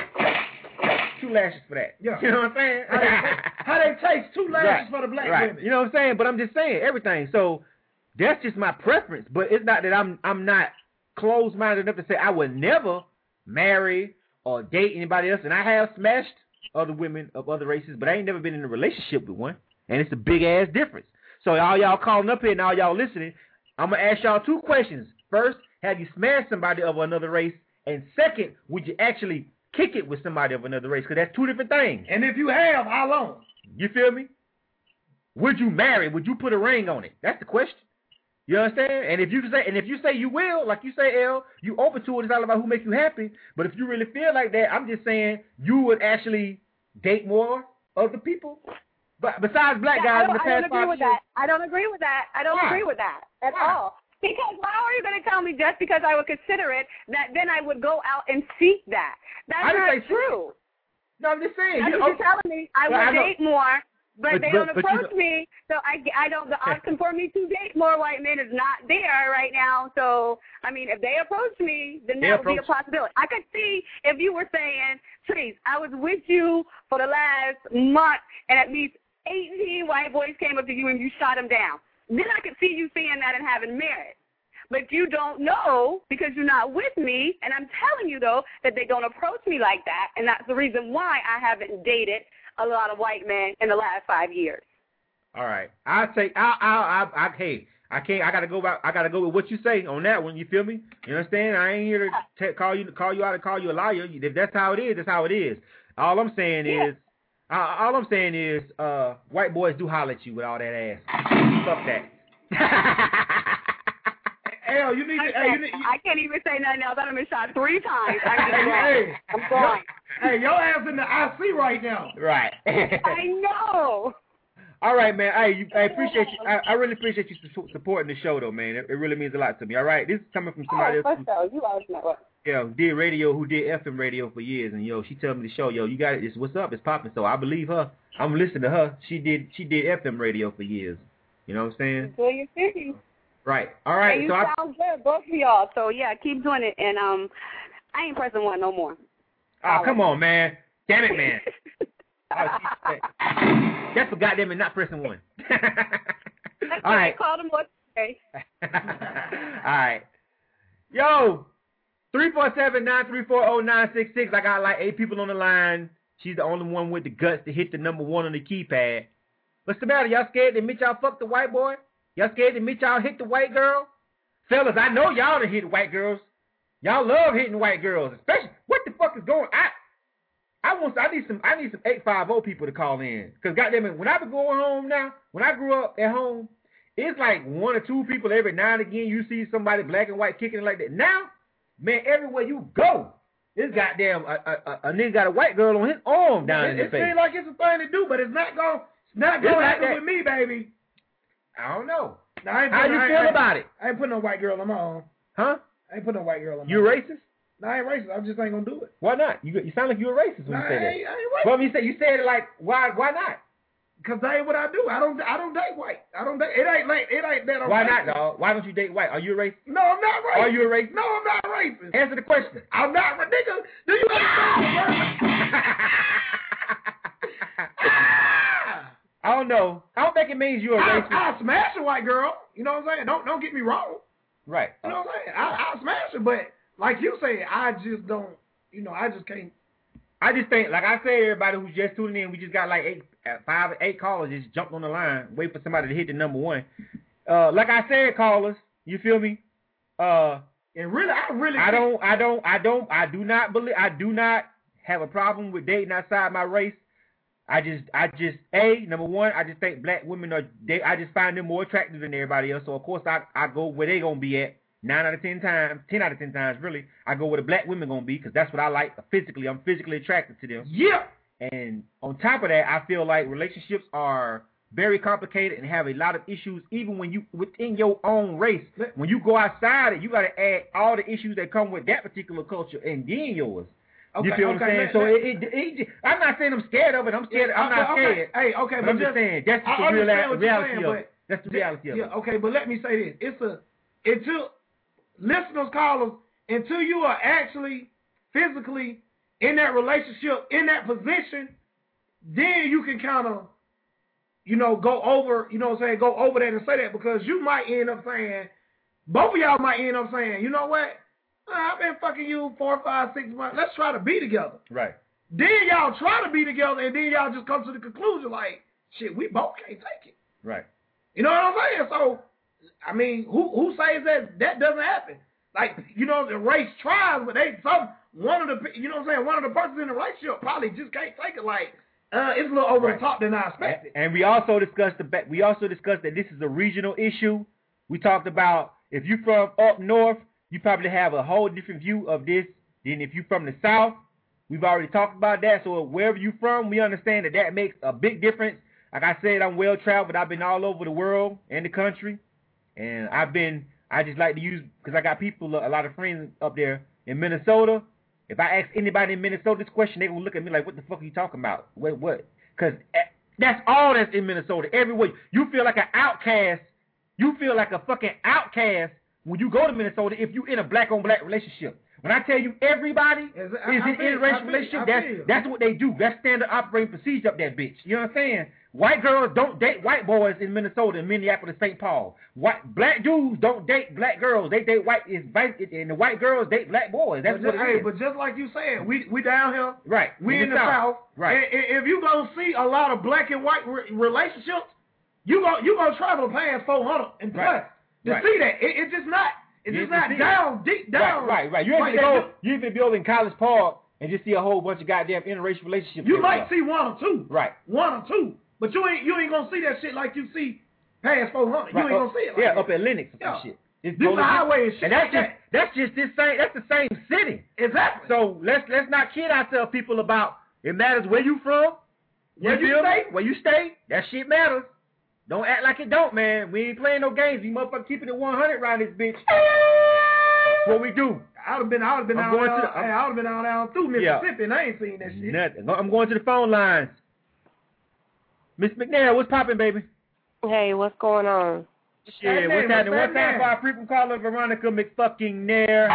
Speaker 5: Two lashes for that.
Speaker 6: Yeah.
Speaker 5: You know what I'm saying?
Speaker 6: How they, how they taste two lashes
Speaker 5: Right,
Speaker 6: for the black
Speaker 5: right.
Speaker 6: women.
Speaker 5: You know what I'm saying? But I'm just saying everything. So that's just my preference. But it's not that I'm I'm not closed-minded enough to say I would never marry or date anybody else. And I have smashed other women of other races, but I ain't never been in a relationship with one. And it's a big ass difference. So all y'all calling up here and all y'all listening, I'm gonna ask y'all two questions. First, have you smashed somebody of another race? And second, would you actually kick it with somebody of another race? Because that's two different things.
Speaker 6: And if you have, how long?
Speaker 5: You feel me? Would you marry? Would you put a ring on it? That's the question. You understand? And if you say, and if you say you will, like you say, L, you open to it. It's all about who makes you happy. But if you really feel like that, I'm just saying you would actually date more other people. But besides black
Speaker 3: Yeah,
Speaker 5: guys in the
Speaker 3: I don't
Speaker 5: past
Speaker 3: agree
Speaker 5: five
Speaker 3: with
Speaker 5: years.
Speaker 3: that. I don't agree with that. I don't
Speaker 5: Why?
Speaker 3: agree with that at
Speaker 5: Why?
Speaker 3: all. Because how are you going to tell me just because I would consider it that then I would go out and seek that? That's
Speaker 5: I didn't
Speaker 3: not
Speaker 5: say seek
Speaker 3: true.
Speaker 5: No, I'm just saying.
Speaker 3: That's
Speaker 5: You,
Speaker 3: what you're telling me. I
Speaker 5: Well,
Speaker 3: would
Speaker 5: I know-
Speaker 3: date more, but,
Speaker 5: But-
Speaker 3: they
Speaker 5: but-
Speaker 3: don't
Speaker 5: but you
Speaker 3: approach
Speaker 5: don't-
Speaker 3: me. So I, I don't. The option for me to date more white men is not there right now. So I mean, if they approach me, then
Speaker 5: They
Speaker 3: that would be a
Speaker 5: approach-
Speaker 3: possibility. I could see if you were saying, Trees, I was with you for the last month, and at least eighteen white boys came up to you and you shot them down. Then I could see you saying that and having merit. But you don't know because you're not with me, and I'm telling you, though, that they don't approach me like that, and that's the reason why I haven't dated a lot of white men in the last five years.
Speaker 5: All right, I'll take. I, I, I, I, hey, I can't. I gotta go back. I gotta go with what you say on that one. You feel me? You understand? I ain't here to t- call you, call you out, and call you a liar. If that's how it is, that's how it is. All I'm saying
Speaker 3: Yeah.
Speaker 5: is, uh, all I'm saying is, uh, white boys do holler at you with all that ass. Fuck that.
Speaker 6: Hell, you need
Speaker 3: I
Speaker 6: to. Hey, you
Speaker 3: can't,
Speaker 6: need, you,
Speaker 3: I can't even say nothing else. I've been shot three times. I'm just
Speaker 6: hey,
Speaker 3: going.
Speaker 6: hey,
Speaker 3: I'm going.
Speaker 6: hey, your ass in the I C right now.
Speaker 5: Right.
Speaker 3: I know.
Speaker 5: All right, man. Hey, you, I appreciate you. I, I really appreciate you su- supporting the show, though, man. It, it really means a lot to me. All right, this is coming from somebody
Speaker 3: Oh,
Speaker 5: else.
Speaker 3: for sure. You always know it.
Speaker 5: Who, yeah, did radio, who did F M radio for years, and yo, she told me the show, yo, you got it. It's what's up. It's popping. So I believe her. I'm listening to her. She did. She did F M radio for years. You know what I'm saying?
Speaker 3: Do your thing.
Speaker 5: Right. All right.
Speaker 3: And you
Speaker 5: so I,
Speaker 3: sound good, both of y'all. So yeah, keep doing it. And um, I ain't pressing one no more.
Speaker 5: oh, come on, man. Damn it, man. Oh, she- that's for goddamn it, not pressing one. All right.
Speaker 3: Call them what today.
Speaker 5: All right. Yo, three four seven, nine three four, oh nine six six. I got like eight people on the line. She's the only one with the guts to hit the number one on the keypad. What's the matter? Y'all scared to admit y'all fucked the white boy? Y'all scared to admit y'all hit the white girl? Fellas, I know y'all done hit white girls. Y'all love hitting white girls. Especially, what the fuck is going I I want I need some I need some eight five oh people to call in. Cause goddamn it, when I be going home now, when I grew up at home, it's like one or two people every now and again you see somebody black and white kicking it like that. Now, man, everywhere you go, this goddamn a, a, a, a nigga got a white girl on his arm down
Speaker 6: It,
Speaker 5: in the
Speaker 6: it
Speaker 5: face.
Speaker 6: seems like it's a thing to do, but it's not going. It's not
Speaker 5: It's
Speaker 6: going to
Speaker 5: like
Speaker 6: happen
Speaker 5: that.
Speaker 6: with me, baby.
Speaker 5: I don't know.
Speaker 6: No, I ain't
Speaker 5: How
Speaker 6: putting-
Speaker 5: you
Speaker 6: I,
Speaker 5: feel
Speaker 6: I,
Speaker 5: about it?
Speaker 6: I ain't putting no white girl on my arm.
Speaker 5: Huh?
Speaker 6: I ain't putting no white girl on my
Speaker 5: You
Speaker 6: arm.
Speaker 5: racist?
Speaker 6: No, I ain't racist. I just ain't gonna do it.
Speaker 5: Why not? You you sound like you're a racist when
Speaker 6: No,
Speaker 5: you say
Speaker 6: I
Speaker 5: that.
Speaker 6: ain't, I ain't racist.
Speaker 5: Well, you said you said it like why why not?
Speaker 6: Cause that ain't what I do. I don't. I don't date white. I don't date. It ain't like. It ain't that. I'm
Speaker 5: Why
Speaker 6: racist.
Speaker 5: not, dog? Why don't you date white? Are you a racist?
Speaker 6: No, I'm not racist.
Speaker 5: Are you a racist?
Speaker 6: No, I'm not racist.
Speaker 5: Answer the question.
Speaker 6: I'm not a nigga. Do you understand?
Speaker 5: I don't know. I don't think it means you're a
Speaker 6: I,
Speaker 5: racist.
Speaker 6: I'll smash a white girl. You know what I'm saying? Don't don't get me wrong.
Speaker 5: Right.
Speaker 6: You know what I'm saying? I, I'll smash her, but like you say, I just don't. You know, I just can't.
Speaker 5: I just think, like I said, everybody who's just tuning in, we just got like eight, uh, five, eight callers just jumped on the line, wait for somebody to hit the number one. Uh, like I said, callers, you feel me? Uh,
Speaker 6: And really, I really.
Speaker 5: I don't, I don't, I don't, I do not believe, I do not have a problem with dating outside my race. I just, I just, A, number one, I just think black women are, they, I just find them more attractive than everybody else. So of course I, I go where they gonna be at. Nine out of ten times, ten out of ten times, really, I go where the black women gonna be because that's what I like physically. I'm physically attracted to them.
Speaker 6: Yeah.
Speaker 5: And on top of that, I feel like relationships are very complicated and have a lot of issues, even when you within your own race. When you go outside, you got to add all the issues that come with that particular culture and then yours.
Speaker 6: Okay,
Speaker 5: you feel what
Speaker 6: okay,
Speaker 5: I'm saying?
Speaker 6: let,
Speaker 5: so
Speaker 6: let,
Speaker 5: it, it, it, it, I'm not saying I'm scared of it. I'm scared.
Speaker 6: Yeah,
Speaker 5: I'm not
Speaker 6: okay,
Speaker 5: scared.
Speaker 6: Hey, okay, but,
Speaker 5: but I'm
Speaker 6: just
Speaker 5: just saying that's just
Speaker 6: I
Speaker 5: the real,
Speaker 6: understand
Speaker 5: reality
Speaker 6: saying,
Speaker 5: of it. That's the reality of
Speaker 6: yeah,
Speaker 5: it.
Speaker 6: Okay, but let me say this: it's a until listeners, callers, until you are actually physically in that relationship, in that position, then you can kind of, you know, go over, you know what I'm saying, go over that and say that, because you might end up saying, both of y'all might end up saying, you know what, I've been fucking you four, five, six months, let's try to be together.
Speaker 5: Right.
Speaker 6: Then y'all try to be together, and then y'all just come to the conclusion like, shit, we both can't take it.
Speaker 5: Right.
Speaker 6: You know what I'm saying? So, I mean, who who says that that doesn't happen? Like, you know, the race tries, but they some one of the you know what I'm saying, one of the persons in the relationship probably just can't take it. Like, uh, it's a little over
Speaker 5: right.
Speaker 6: the top than I expected.
Speaker 5: And, and we also discussed the we also discussed that this is a regional issue. We talked about if you're from up north, you probably have a whole different view of this than if you're from the south. We've already talked about that. So wherever you're from, we understand that that makes a big difference. Like I said, I'm well traveled. I've been all over the world and the country, and I've been. I just like to use because I got people, a lot of friends up there in Minnesota. If I ask anybody in Minnesota this question, they will look at me like, "What the fuck are you talking about? What? What?" Because that's all that's in Minnesota. Everywhere you feel like an outcast, you feel like a fucking outcast when you go to Minnesota if you in a black on black relationship. When I tell you everybody is
Speaker 6: I,
Speaker 5: in an interracial relationship, that's that's what they do. That's standard operating procedure up that bitch. You know what I'm saying? White girls don't date white boys in Minnesota, in Minneapolis, Saint Paul. White black dudes don't date black girls. They date white, and the white girls date black boys. That's
Speaker 6: but
Speaker 5: what
Speaker 6: just,
Speaker 5: it
Speaker 6: hey,
Speaker 5: is.
Speaker 6: But just like you said, we we down here,
Speaker 5: right?
Speaker 6: We in, in the, the south, south.
Speaker 5: right?
Speaker 6: And, and if you gonna see a lot of black and white re relationships, you go you gonna travel past four hundred and plus
Speaker 5: right.
Speaker 6: to
Speaker 5: right.
Speaker 6: see that. It, it's just not. It's
Speaker 5: you
Speaker 6: just not down
Speaker 5: it.
Speaker 6: deep down.
Speaker 5: Right, right, right. You even go, you even be over in College Park and just see a whole bunch of goddamn interracial relationships.
Speaker 6: You might see one or two.
Speaker 5: Right.
Speaker 6: One or two. But you ain't you ain't gonna see that shit like you see past four hundred.
Speaker 5: Right.
Speaker 6: You ain't gonna see it like
Speaker 5: yeah,
Speaker 6: that.
Speaker 5: up at Lenox and
Speaker 6: yeah.
Speaker 5: shit. It's
Speaker 6: this is the highway and shit.
Speaker 5: And that's
Speaker 6: like
Speaker 5: just
Speaker 6: that.
Speaker 5: that's just this same that's the same city.
Speaker 6: Exactly.
Speaker 5: So let's let's not kid ourselves, people, about it matters where you from,
Speaker 6: where you, you stay,
Speaker 5: where you stay. That shit matters. Don't act like it don't, man. We ain't playing no games. You motherfuckers keeping it one hundred around this bitch. That's what we do.
Speaker 6: I'd have been, I'd have been
Speaker 5: I'm
Speaker 6: out,
Speaker 5: going
Speaker 6: down,
Speaker 5: to the,
Speaker 6: hey, I'd have been out down through Mississippi,
Speaker 5: yeah.
Speaker 6: and I ain't seen that shit.
Speaker 5: Nothing. I'm going to the phone lines. Miss McNair, what's popping, baby?
Speaker 7: Hey, what's going on?
Speaker 5: Shit, what's happening? One time for our frequent caller, Veronica McFucking Nair.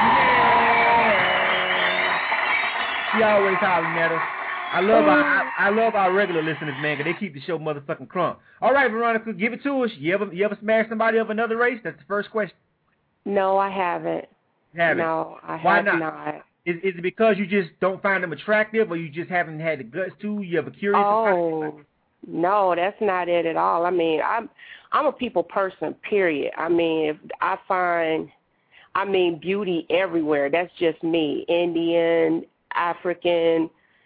Speaker 5: She always hollering at us. I love our I, I love our regular listeners, man, because they keep the show motherfucking crunk. All right, Veronica, give it to us. You ever you ever smash somebody of another race? That's the first question.
Speaker 7: No, I haven't.
Speaker 5: Haven't?
Speaker 7: No, I
Speaker 5: Why
Speaker 7: have
Speaker 5: not?
Speaker 7: not.
Speaker 5: Is, is it because you just don't find them attractive, or you just haven't had the guts to? You ever curious?
Speaker 7: Oh, no, that's not it at all. I mean, I'm I'm a people person, period. I mean, if I find, I mean, beauty everywhere. That's just me. Indian, African,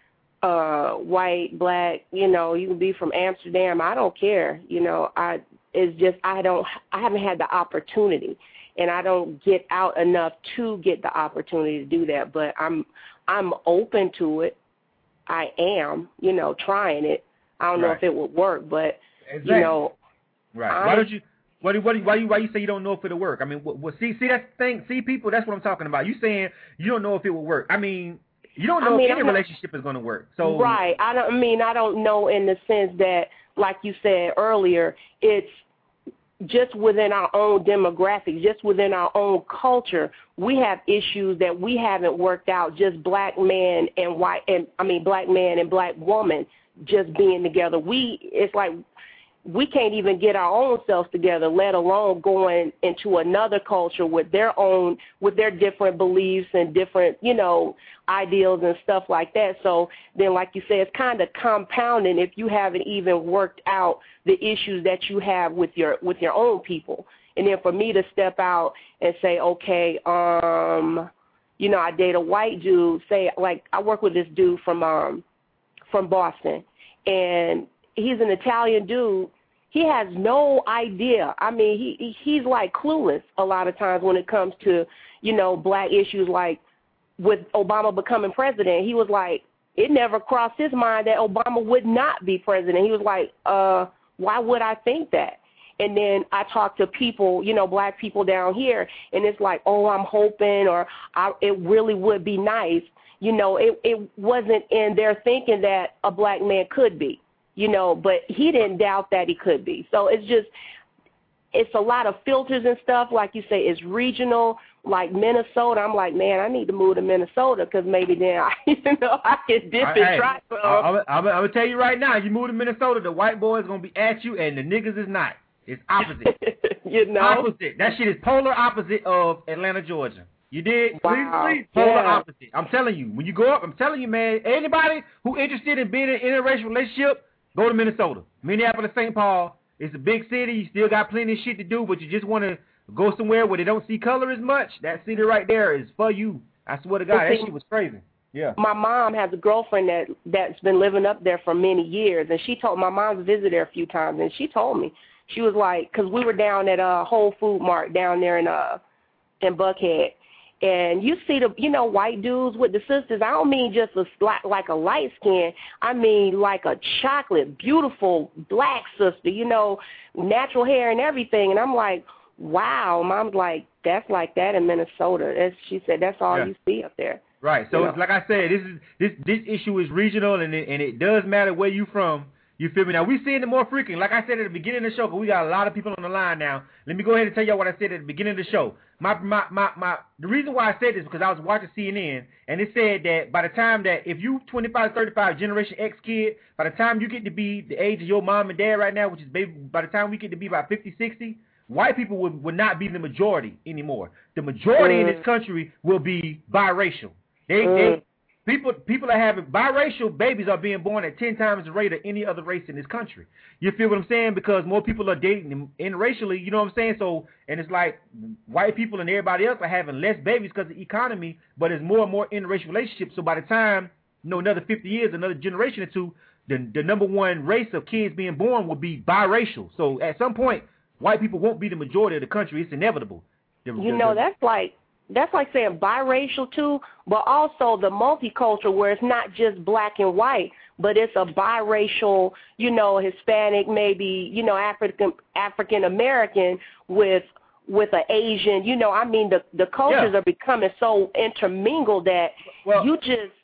Speaker 7: uh, white, black. You know, you can be from Amsterdam. I don't care. You know, I it's just I don't I haven't had the opportunity. And I don't get out enough to get the opportunity to do that. But I'm I'm open to it. I am, you know, trying it. I don't
Speaker 5: right.
Speaker 7: know if it would work, but
Speaker 6: exactly.
Speaker 7: you know.
Speaker 5: Right.
Speaker 7: I,
Speaker 5: why don't you? Why do, why do, why you why you say you don't know if it'll work? I mean, what, what, see see that's the thing. See people, that's what I'm talking about. You saying you don't know if it will work. I mean, you don't know
Speaker 7: I mean,
Speaker 5: if any
Speaker 7: I'm not,
Speaker 5: relationship is going to work. So
Speaker 7: right. I don't I mean I don't know in the sense that, like you said earlier, it's just within our own demographic, just within our own culture, we have issues that we haven't worked out. Just black man and white, and I mean black man and black woman just being together. We it's like we can't even get our own selves together, let alone going into another culture with their own, with their different beliefs and different, you know, ideals and stuff like that. So then, like you said, it's kind of compounding if you haven't even worked out the issues that you have with your with your own people. And then for me to step out and say, okay, um, you know, I date a white dude. Say, like, I work with this dude from um from Boston, and he's an Italian dude. He has no idea. I mean, he he's like clueless a lot of times when it comes to, you know, black issues. Like with Obama becoming president, he was like, it never crossed his mind that Obama would not be president. He was like, uh, Why would I think that? And then I talk to people, you know, black people down here, and it's like, oh, I'm hoping, or I, it really would be nice. You know, it, it wasn't in their thinking that a black man could be, you know, but he didn't doubt that he could be. So it's just, it's a lot of filters and stuff. Like you say, it's regional, like Minnesota. I'm like, man, I need to move to Minnesota because maybe then I, you know, I can dip and
Speaker 5: hey,
Speaker 7: try some.
Speaker 5: I'm, I'm, I'm going to tell you right now, if you move to Minnesota, the white boy is going to be at you and the niggas is not. It's opposite.
Speaker 7: You know?
Speaker 5: Opposite. That shit is polar opposite of Atlanta, Georgia. You did?
Speaker 7: Wow.
Speaker 5: Please, please. Polar
Speaker 7: Yeah.
Speaker 5: opposite. I'm telling you. When you go up, I'm telling you, man, anybody who interested in being in an interracial relationship, go to Minnesota. Minneapolis, Saint Paul. It's a big city. You still got plenty of shit to do, but you just want to go somewhere where they don't see color as much. That city right there is for you. I swear to God, that shit was crazy. Yeah.
Speaker 7: My mom has a girlfriend that, that's been living up there for many years, and she told, my mom's visited there a few times, and she told me, she was like, because we were down at uh, Whole Food Mart down there in uh in Buckhead, and you see the, you know, white dudes with the sisters. I don't mean just a like a light skin. I mean like a chocolate, beautiful black sister, you know, natural hair and everything. And I'm like, wow. Mom's like, that's like that in Minnesota. That's, she said that's all
Speaker 5: Yeah.
Speaker 7: you see up there.
Speaker 5: Right. So
Speaker 7: You
Speaker 5: it's
Speaker 7: know.
Speaker 5: like I said, this is this this issue is regional, and it, and it does matter where you from. You feel me? Now, we seeing it more frequent. Like I said at the beginning of the show, because we got a lot of people on the line now. Let me go ahead and tell y'all what I said at the beginning of the show. My, my, my, my, the reason why I said this is because I was watching C N N, and it said that by the time that, if you twenty-five to thirty-five Generation X kid, by the time you get to be the age of your mom and dad right now, which is baby, by the time we get to be about fifty, sixty, white people would, would not be the majority anymore. The majority
Speaker 7: Mm.
Speaker 5: in this country will be biracial. They,
Speaker 7: Mm.
Speaker 5: they People people are having biracial babies are being born at ten times the rate of any other race in this country. You feel what I'm saying? Because more people are dating interracially, you know what I'm saying? So, and it's like white people and everybody else are having less babies because of the economy, but it's more and more interracial relationships. So by the time, you know, another fifty years, another generation or two, the, the number one race of kids being born will be biracial. So at some point, white people won't be the majority of the country. It's inevitable. The,
Speaker 7: You
Speaker 5: the,
Speaker 7: know,
Speaker 5: the,
Speaker 7: that's like that's like saying biracial too, but also the multicultural where it's not just black and white, but it's a biracial, you know, Hispanic, maybe, you know, African African American with with an Asian, you know, I mean the the cultures
Speaker 5: Yeah.
Speaker 7: are becoming so intermingled that
Speaker 5: Well,
Speaker 7: you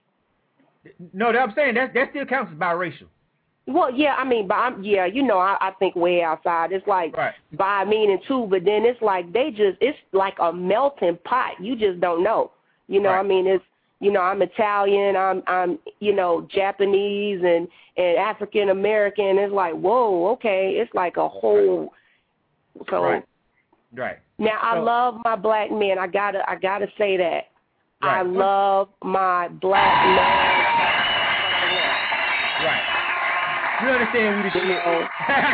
Speaker 7: just
Speaker 5: no, that I'm saying that that still counts as biracial.
Speaker 7: Well, yeah, I mean, but I'm, yeah, you know, I, I think way outside. It's like
Speaker 5: Right.
Speaker 7: by meaning too, but then it's like they just, it's like a melting pot. You just don't know. You know,
Speaker 5: Right.
Speaker 7: I mean, it's, you know, I'm Italian, I'm, I'm, you know, Japanese and and African American. It's like, whoa, okay, it's like a whole. So
Speaker 5: Right. Right.
Speaker 7: now I
Speaker 5: So-
Speaker 7: love my black men. I gotta, I gotta say that. I
Speaker 5: Right.
Speaker 7: love my black men.
Speaker 5: Right. You understand we the
Speaker 7: You
Speaker 5: shit.
Speaker 7: know,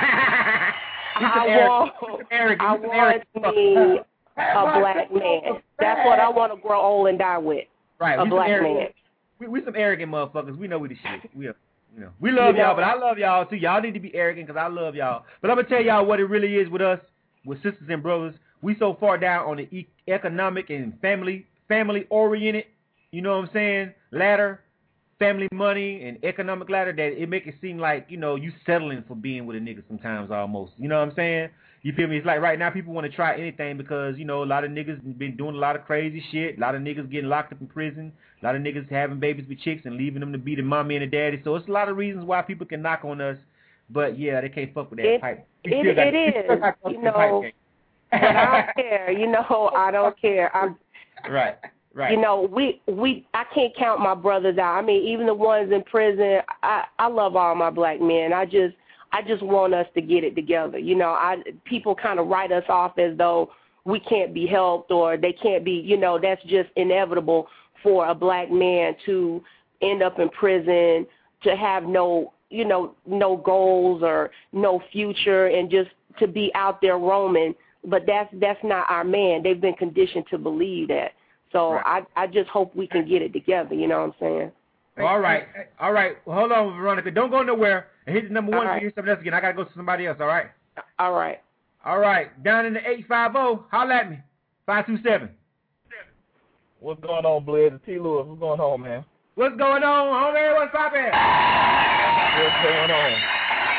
Speaker 5: We some
Speaker 7: I
Speaker 5: arrogant-
Speaker 7: want,
Speaker 5: we some arrogant-
Speaker 7: I
Speaker 5: we some
Speaker 7: want
Speaker 5: arrogant
Speaker 7: me
Speaker 5: fuckers.
Speaker 7: a black man. That's what I want to grow old and die with.
Speaker 5: Right.
Speaker 7: A
Speaker 5: we
Speaker 7: black
Speaker 5: some arrogant,
Speaker 7: man.
Speaker 5: We, we some arrogant motherfuckers. We know we the shit. We are, you know, we love
Speaker 7: You know-
Speaker 5: y'all, but I love y'all too. Y'all need to be arrogant because I love y'all. But I'm gonna tell y'all what it really is with us, with sisters and brothers. We so far down on the e- economic and family family oriented, you know what I'm saying, ladder, family money and economic ladder that it make it seem like, you know, you settling for being with a nigga sometimes almost. You know what I'm saying? You feel me? It's like right now people want to try anything because, you know, a lot of niggas been doing a lot of crazy shit. A lot of niggas getting locked up in prison. A lot of niggas having babies with chicks and leaving them to be the mommy and the daddy. So it's a lot of reasons why people can knock on us. But yeah, they can't fuck with that
Speaker 7: It-
Speaker 5: pipe.
Speaker 7: it-
Speaker 5: We still got-
Speaker 7: it
Speaker 5: we still
Speaker 7: is,
Speaker 5: got to
Speaker 7: you
Speaker 5: fuck with the pipe
Speaker 7: know,
Speaker 5: game.
Speaker 7: But I don't care. You know, I don't care. I'm,
Speaker 5: Right. Right.
Speaker 7: You know, we we I can't count my brothers out. I mean, even the ones in prison. I I love all my black men. I just I just want us to get it together. You know, I people kind of write us off as though we can't be helped or they can't be. You know, that's just inevitable for a black man to end up in prison, to have no you know no goals or no future, and just to be out there roaming. But that's that's not our man. They've been conditioned to believe that. So
Speaker 5: Right.
Speaker 7: I I just hope we can get it together. You know what I'm saying?
Speaker 5: All right. All right. Well, hold on, Veronica. Don't go nowhere. And hit the number one
Speaker 7: All
Speaker 5: if
Speaker 7: right.
Speaker 5: you hear something else again. I got to go to somebody else, all right?
Speaker 7: All right.
Speaker 5: All right. Down in the eight five zero, holla at me. five two seven.
Speaker 8: What's going on, Blair? The T. Lewis. What's going on, man?
Speaker 5: What's going on, homie? What's poppin'?
Speaker 8: What's going on?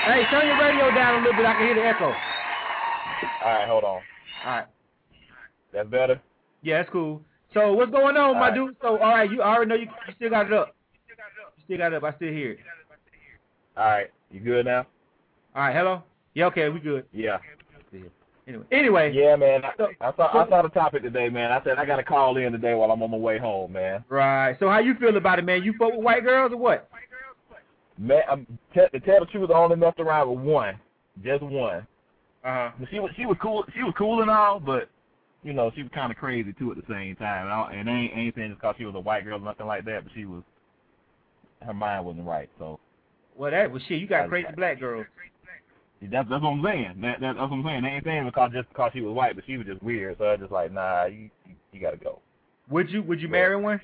Speaker 5: Hey, turn your radio down a little bit. I can hear the echo.
Speaker 8: All right, hold on.
Speaker 5: All right.
Speaker 8: That's better?
Speaker 5: Yeah, that's cool. So what's going on,
Speaker 8: All
Speaker 5: my
Speaker 8: right.
Speaker 5: dude? So, all right, you I already know you, you still got it up. You still got it up. I still hear it.
Speaker 8: All right. You good now?
Speaker 5: All right, hello? Yeah, okay, we good.
Speaker 8: Yeah.
Speaker 5: Anyway, anyway.
Speaker 8: Yeah, man. I,
Speaker 5: So-
Speaker 8: I saw I saw the topic today, man. I said I got to call in today while I'm on my way home, man.
Speaker 5: Right. So how you feel about it, man? You fuck with white girls or what?
Speaker 8: Man, I'm, t- to tell the truth, I only messed around with one, just one.
Speaker 5: Uh-huh.
Speaker 8: She was she was cool. She was cool and all, but you know she was kind of crazy too at the same time. And, I, and ain't anything just because she was a white girl or nothing like that. But she was, her mind wasn't right. So
Speaker 5: Well, that was shit. You got
Speaker 8: I-
Speaker 5: crazy black girls.
Speaker 8: that's that's what I'm saying. That, that, that's what I'm saying. They ain't saying because just because she was white, but she was just weird. So I was just like, nah, you you, you got to go.
Speaker 5: Would you Would you
Speaker 8: Yeah.
Speaker 5: marry one?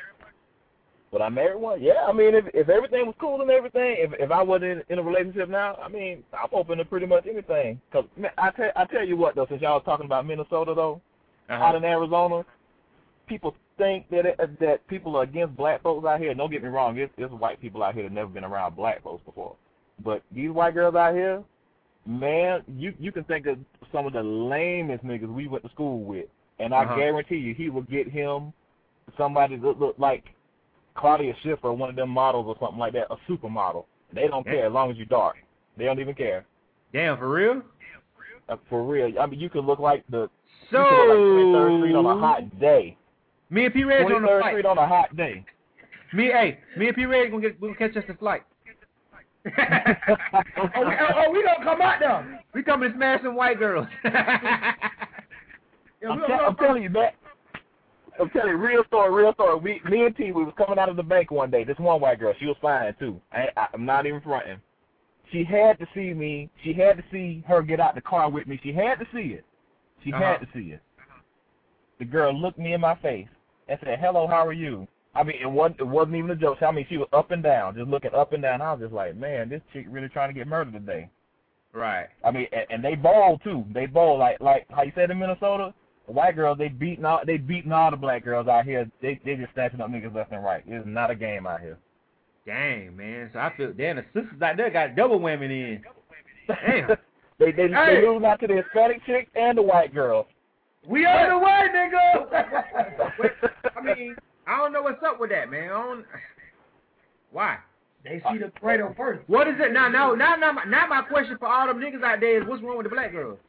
Speaker 8: Would I marry one? Yeah, I mean, if if everything was cool and everything, if if I wasn't in, in a relationship now, I mean, I'm open to pretty much anything. Cause man, I tell I tell you what though, since y'all was talking about Minnesota though,
Speaker 5: Uh-huh.
Speaker 8: out in Arizona, people think that it, that people are against black folks out here. Don't get me wrong, it's, it's white people out here that never been around black folks before. But these white girls out here, man, you you can think of some of the lamest niggas we went to school with, and I
Speaker 5: Uh-huh.
Speaker 8: guarantee you, he will get him somebody that look like Claudia Schiffer, one of them models or something like that, a supermodel. They don't
Speaker 5: Yeah.
Speaker 8: care as long as you're dark. They don't even care.
Speaker 5: Damn, for real?
Speaker 8: Uh, for real. I mean, you could look like the
Speaker 5: So,
Speaker 8: you could look like twenty-third Street on a hot day.
Speaker 5: me and P. Red's on the
Speaker 8: twenty-third
Speaker 5: flight.
Speaker 8: Street on a hot day.
Speaker 5: Me, hey, me and P. Red gonna get, we'll catch us a flight.
Speaker 6: Oh, we, oh, we gonna come out there.
Speaker 5: We coming to smash some white girls.
Speaker 6: Yeah,
Speaker 8: I'm,
Speaker 6: we
Speaker 8: te-
Speaker 6: gonna
Speaker 8: I'm telling you, man. I'm telling you, real story, real story. We, me and T, we was coming out of the bank one day. This one white girl, she was fine too. I, I, I'm not even fronting. She had to see me. She had to see her get out the car with me. She had to see it. She
Speaker 5: Uh-huh.
Speaker 8: had to see it. The girl looked me in my face and said, "Hello, how are you?" I mean, it wasn't, it wasn't even a joke. I mean, she was up and down, just looking up and down. I was just like, man, this chick really trying to get murdered today.
Speaker 5: Right.
Speaker 8: I mean, and, and they bowl too. They bowl like like how you said in Minnesota. The white girls, they beating all they beating all the black girls out here. They they just snatching up niggas left and right. It's not a game out here.
Speaker 5: Dang, man. So I feel, damn, the sisters out there got double whammy in. Damn.
Speaker 8: they they
Speaker 6: Hey.
Speaker 8: they losing out to the Hispanic chick and the white girls.
Speaker 6: We on the way, nigga.
Speaker 5: Wait, I mean, I don't know what's up with that, man. I don't, why?
Speaker 6: They see the tornado first.
Speaker 5: What is it? Now, now, now, now, my, now my question for all them niggas out there is, what's wrong with the black girls?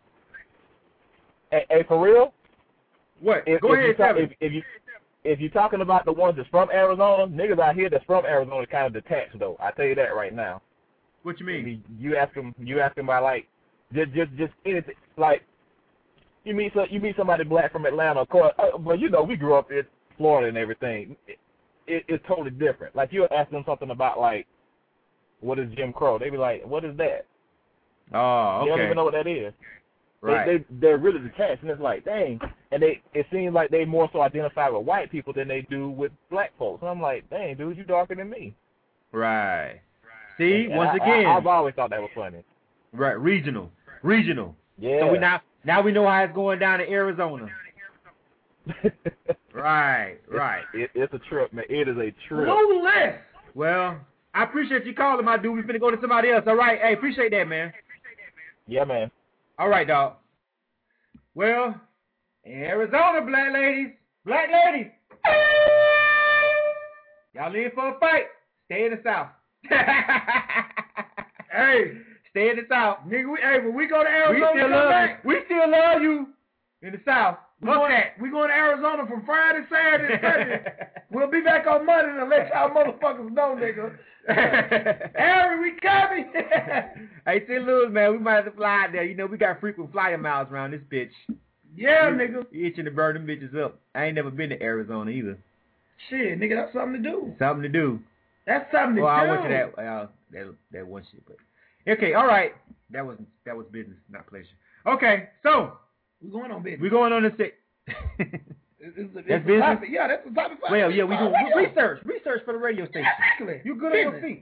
Speaker 8: Hey, hey, for real?
Speaker 5: What?
Speaker 8: If,
Speaker 5: Go
Speaker 8: if
Speaker 5: ahead,
Speaker 8: you
Speaker 5: tell
Speaker 8: talk,
Speaker 5: me.
Speaker 8: if, if you if you're talking about the ones that's from Arizona, niggas out here that's from Arizona kind of detached though. I tell you that right now.
Speaker 5: What you
Speaker 8: I
Speaker 5: mean?
Speaker 8: mean, you ask them, you ask them about like just just just anything like you meet so you meet somebody black from Atlanta, of course. Uh, but you know we grew up in Florida and everything. It, it, it's totally different. Like you ask them something about like what is Jim Crow, they be like, what is that?
Speaker 5: Oh,
Speaker 8: They don't
Speaker 5: okay.
Speaker 8: even know what that is.
Speaker 5: Right.
Speaker 8: They, they they're really detached, and it's like, dang. And they it seems like they more so identify with white people than they do with black folks. And I'm like, dang, dude, you darker than me.
Speaker 5: Right. See,
Speaker 8: And
Speaker 5: once
Speaker 8: I,
Speaker 5: again,
Speaker 8: I, I've always thought that was funny.
Speaker 5: right, regional, regional.
Speaker 8: Yeah.
Speaker 5: So we now, now we know how it's going down in Arizona. Right, right.
Speaker 8: It, it's a trip, man. It is a trip.
Speaker 6: Clueless.
Speaker 5: Well, I appreciate you calling, my dude. We finna go to somebody else. All right. Hey, appreciate that, man.
Speaker 8: Yeah, man.
Speaker 5: All right, dog. Well, in Arizona, black ladies, black ladies, y'all in for a fight. Stay in the South.
Speaker 6: Hey,
Speaker 5: stay in the South.
Speaker 6: nigga, we, hey, when we go to
Speaker 5: We
Speaker 6: Arizona,
Speaker 5: still
Speaker 6: come
Speaker 5: love
Speaker 6: back.
Speaker 5: you. We still love you in the South.
Speaker 6: We
Speaker 5: Fuck
Speaker 6: going,
Speaker 5: that.
Speaker 6: we going to Arizona from Friday, Saturday, and Sunday. We'll be back on Monday to let y'all motherfuckers know, nigga. Harry, we coming.
Speaker 5: Hey, Saint Louis, man, we might have to fly out there. You know, we got frequent flyer miles around this bitch.
Speaker 6: Yeah,
Speaker 5: we,
Speaker 6: nigga.
Speaker 5: We itching to burn them bitches up. I ain't never been to Arizona either.
Speaker 6: Shit, nigga, that's something to do.
Speaker 5: Something to do.
Speaker 6: That's something to
Speaker 5: Well, I
Speaker 6: do.
Speaker 5: went to that, uh, that, that one shit, but okay, all right. That was that was business, not pleasure. Okay, so
Speaker 6: we going on business.
Speaker 5: we going on the set.
Speaker 6: It's, it's,
Speaker 5: That's
Speaker 6: it's
Speaker 5: business?
Speaker 6: topic. Yeah, that's the topic.
Speaker 5: Well, yeah, we do
Speaker 6: Radio.
Speaker 5: research, research for the radio station.
Speaker 6: Exactly.
Speaker 5: You good
Speaker 6: Business.
Speaker 5: on your feet?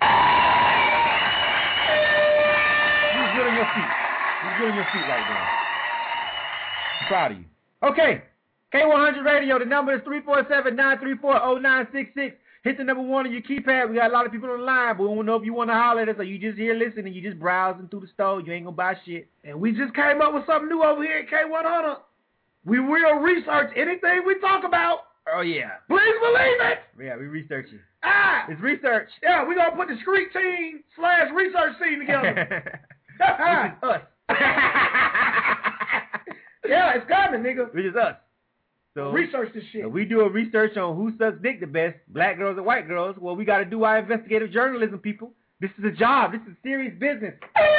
Speaker 5: You good on your feet? You good on your feet right now? I'm proud of you. Okay, K one hundred Radio. The number is three four seven, nine three four, zero nine six six. Hit the number one on your keypad. We got a lot of people on the line, but we don't know if you want to holler at us or you just here listening. You just browsing through the store. You ain't going to buy shit.
Speaker 6: And we just came up with something new over here at K one hundred. We will research anything we talk about.
Speaker 5: Oh, yeah.
Speaker 6: Please believe it.
Speaker 5: Yeah, we researching.
Speaker 6: Ah.
Speaker 5: It's research.
Speaker 6: Yeah, we're going to put the street team slash research team together.
Speaker 5: Which is us.
Speaker 6: Yeah, it's coming, nigga.
Speaker 5: Which is us. So
Speaker 6: research this shit.
Speaker 5: If we do a research on who sucks dick the best, black girls or white girls, well, we got to do our investigative journalism, people. This is a job. This is serious business.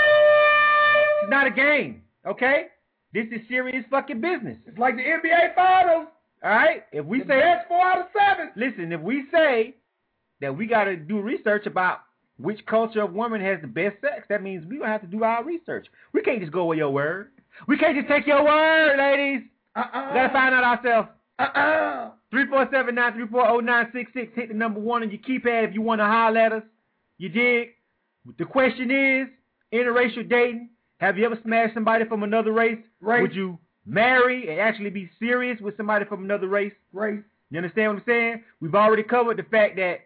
Speaker 5: It's not a game, okay? This is serious fucking business.
Speaker 6: It's like the N B A Finals.
Speaker 5: All right? If we
Speaker 6: the
Speaker 5: say
Speaker 6: best four out of seven.
Speaker 5: Listen, if we say that we got to do research about which culture of woman has the best sex, that means we gonna have to do our research. We can't just go with your word. We can't just take your word, ladies.
Speaker 6: Uh-uh.
Speaker 5: We gotta find out ourselves.
Speaker 6: Uh-uh.
Speaker 5: three four seven, nine three four, zero nine six six. Hit the number one on your keypad if you want to holler at us. You dig? The question is, interracial dating. Have you ever smashed somebody from another race?
Speaker 6: Race.
Speaker 5: Would you marry and actually be serious with somebody from another race?
Speaker 6: Race.
Speaker 5: You understand what I'm saying? We've already covered the fact that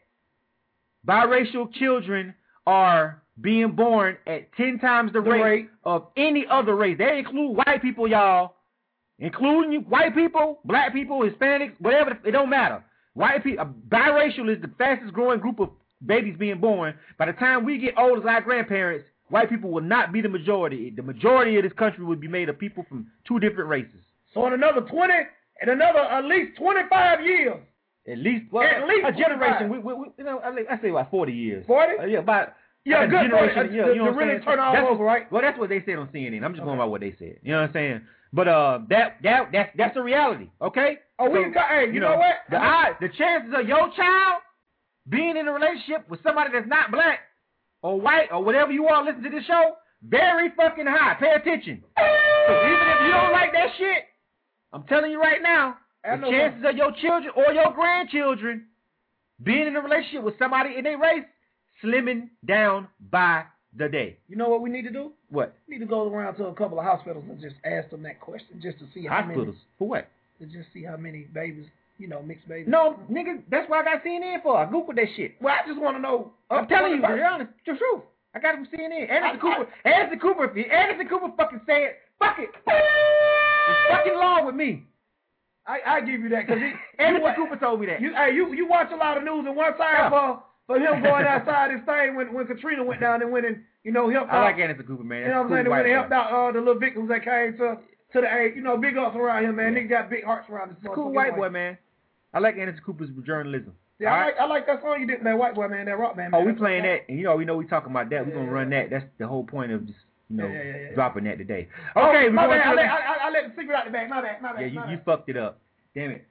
Speaker 5: biracial children are being born at ten times the,
Speaker 6: The
Speaker 5: rate,
Speaker 6: rate.
Speaker 5: of any other race. They include white people, y'all. Including you, white people, black people, Hispanics, whatever. It don't matter. White people, biracial is the fastest growing group of babies being born. By the time we get old as our grandparents, white people will not be the majority. The majority of this country would be made of people from two different races.
Speaker 6: So in another twenty, in another at least twenty-five years.
Speaker 5: At least, well,
Speaker 6: At least
Speaker 5: a generation.
Speaker 6: twenty-five.
Speaker 5: We, we, we, you know, I say about forty years.
Speaker 6: forty?
Speaker 5: Uh, yeah, about
Speaker 6: Yeah,
Speaker 5: a
Speaker 6: good.
Speaker 5: generation.
Speaker 6: forty.
Speaker 5: Yeah,
Speaker 6: to,
Speaker 5: you know
Speaker 6: to
Speaker 5: what I'm
Speaker 6: really
Speaker 5: saying?
Speaker 6: turn all
Speaker 5: That's
Speaker 6: over,
Speaker 5: what,
Speaker 6: right?
Speaker 5: Well, that's what they said on C N N. I'm just going
Speaker 6: Okay.
Speaker 5: by what they said. You know what I'm saying? But uh, that that that's that's a reality. Okay.
Speaker 6: Oh, we
Speaker 5: So,
Speaker 6: got. Hey, you,
Speaker 5: you
Speaker 6: know,
Speaker 5: know,
Speaker 6: what?
Speaker 5: The odds, the chances of your child being in a relationship with somebody that's not black or white or whatever you are listening to this show, very fucking high. Pay attention. So even if you don't like that shit, I'm telling you right now,
Speaker 6: I
Speaker 5: the
Speaker 6: know
Speaker 5: chances of your children or your grandchildren being in a relationship with somebody in their race slimming down by the day.
Speaker 6: You know what we need to do?
Speaker 5: What?
Speaker 6: We need to go around to a couple of hospitals and just ask them that question, just to see how
Speaker 5: Hospitals? For what?
Speaker 6: many. To just see how many babies, you know, mixed babies.
Speaker 5: No, nigga, that's why I got C N N for. I Googled that shit.
Speaker 6: Well, I just want to know.
Speaker 5: I'm telling you, to be honest, the truth. I got it from C N N. Anderson
Speaker 6: I-
Speaker 5: Cooper. Anderson Cooper. If Anderson Cooper fucking said, fuck it. It's fucking law with me.
Speaker 6: I I give you that because
Speaker 5: Anderson Cooper told me that.
Speaker 6: You hey you you watch a lot of news, and one side
Speaker 5: Yeah.
Speaker 6: for for him going outside his thing when when Katrina went down and went and you know helped
Speaker 5: I
Speaker 6: out.
Speaker 5: like Anderson Cooper, man.
Speaker 6: You know what I'm saying?
Speaker 5: Cool
Speaker 6: When
Speaker 5: white
Speaker 6: they helped
Speaker 5: boy.
Speaker 6: out uh, the little victims that came to to the aid, you know, big ups around him, man.
Speaker 5: Yeah.
Speaker 6: Nigga got big hearts around this.
Speaker 5: Cool white boy, man. I like Anderson Cooper's journalism.
Speaker 6: Yeah,
Speaker 5: All
Speaker 6: I
Speaker 5: right?
Speaker 6: like I like that song you did, that white boy, man, that rock man.
Speaker 5: Oh,
Speaker 6: man.
Speaker 5: we
Speaker 6: That's
Speaker 5: playing
Speaker 6: what-
Speaker 5: that, and you know, we know we talking about that. We're
Speaker 6: Yeah,
Speaker 5: gonna
Speaker 6: yeah,
Speaker 5: run
Speaker 6: yeah.
Speaker 5: that. That's the whole point of just, you know,
Speaker 6: Yeah, yeah, yeah, yeah.
Speaker 5: dropping that today.
Speaker 6: Oh,
Speaker 5: Okay,
Speaker 6: my
Speaker 5: we're
Speaker 6: bad. I
Speaker 5: going
Speaker 6: let,
Speaker 5: to
Speaker 6: I, I, I let the secret out the bag. My bad. My bad.
Speaker 5: Yeah, you,
Speaker 6: my
Speaker 5: you
Speaker 6: bad.
Speaker 5: fucked it up. Damn it.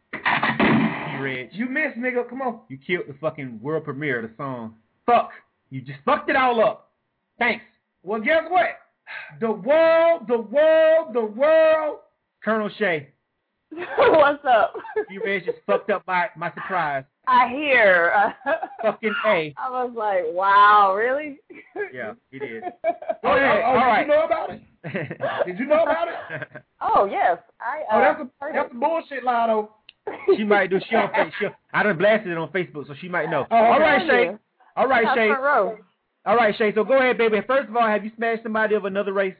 Speaker 5: T-Reg.
Speaker 6: You missed, nigga. Come on.
Speaker 5: You killed the fucking world premiere of the song. Fuck. You just fucked it all up. Thanks.
Speaker 6: Well, guess what? The world, the world, the world.
Speaker 5: Colonel Shay.
Speaker 7: What's up?
Speaker 5: T-Reg just fucked up my, my surprise.
Speaker 7: I hear.
Speaker 5: Fucking A.
Speaker 7: I was like, wow, really?
Speaker 5: Yeah, he did.
Speaker 6: Oh,
Speaker 5: Okay,
Speaker 6: oh, oh,
Speaker 5: all
Speaker 6: did
Speaker 5: right.
Speaker 6: you know about it? Did you know about it?
Speaker 7: Oh, yes. I, uh,
Speaker 6: Oh, that's a
Speaker 7: heard
Speaker 6: that's
Speaker 7: it.
Speaker 6: a bullshit lie, though.
Speaker 5: She might do. She on Facebook. I done blasted it on Facebook, so she might know.
Speaker 6: Oh,
Speaker 5: All
Speaker 6: okay.
Speaker 5: right, Shay.
Speaker 7: Yeah.
Speaker 5: All right,
Speaker 7: Top
Speaker 5: Shay.
Speaker 7: front row.
Speaker 5: All right, Shay. So go ahead, baby. First of all, have you smashed somebody of another race?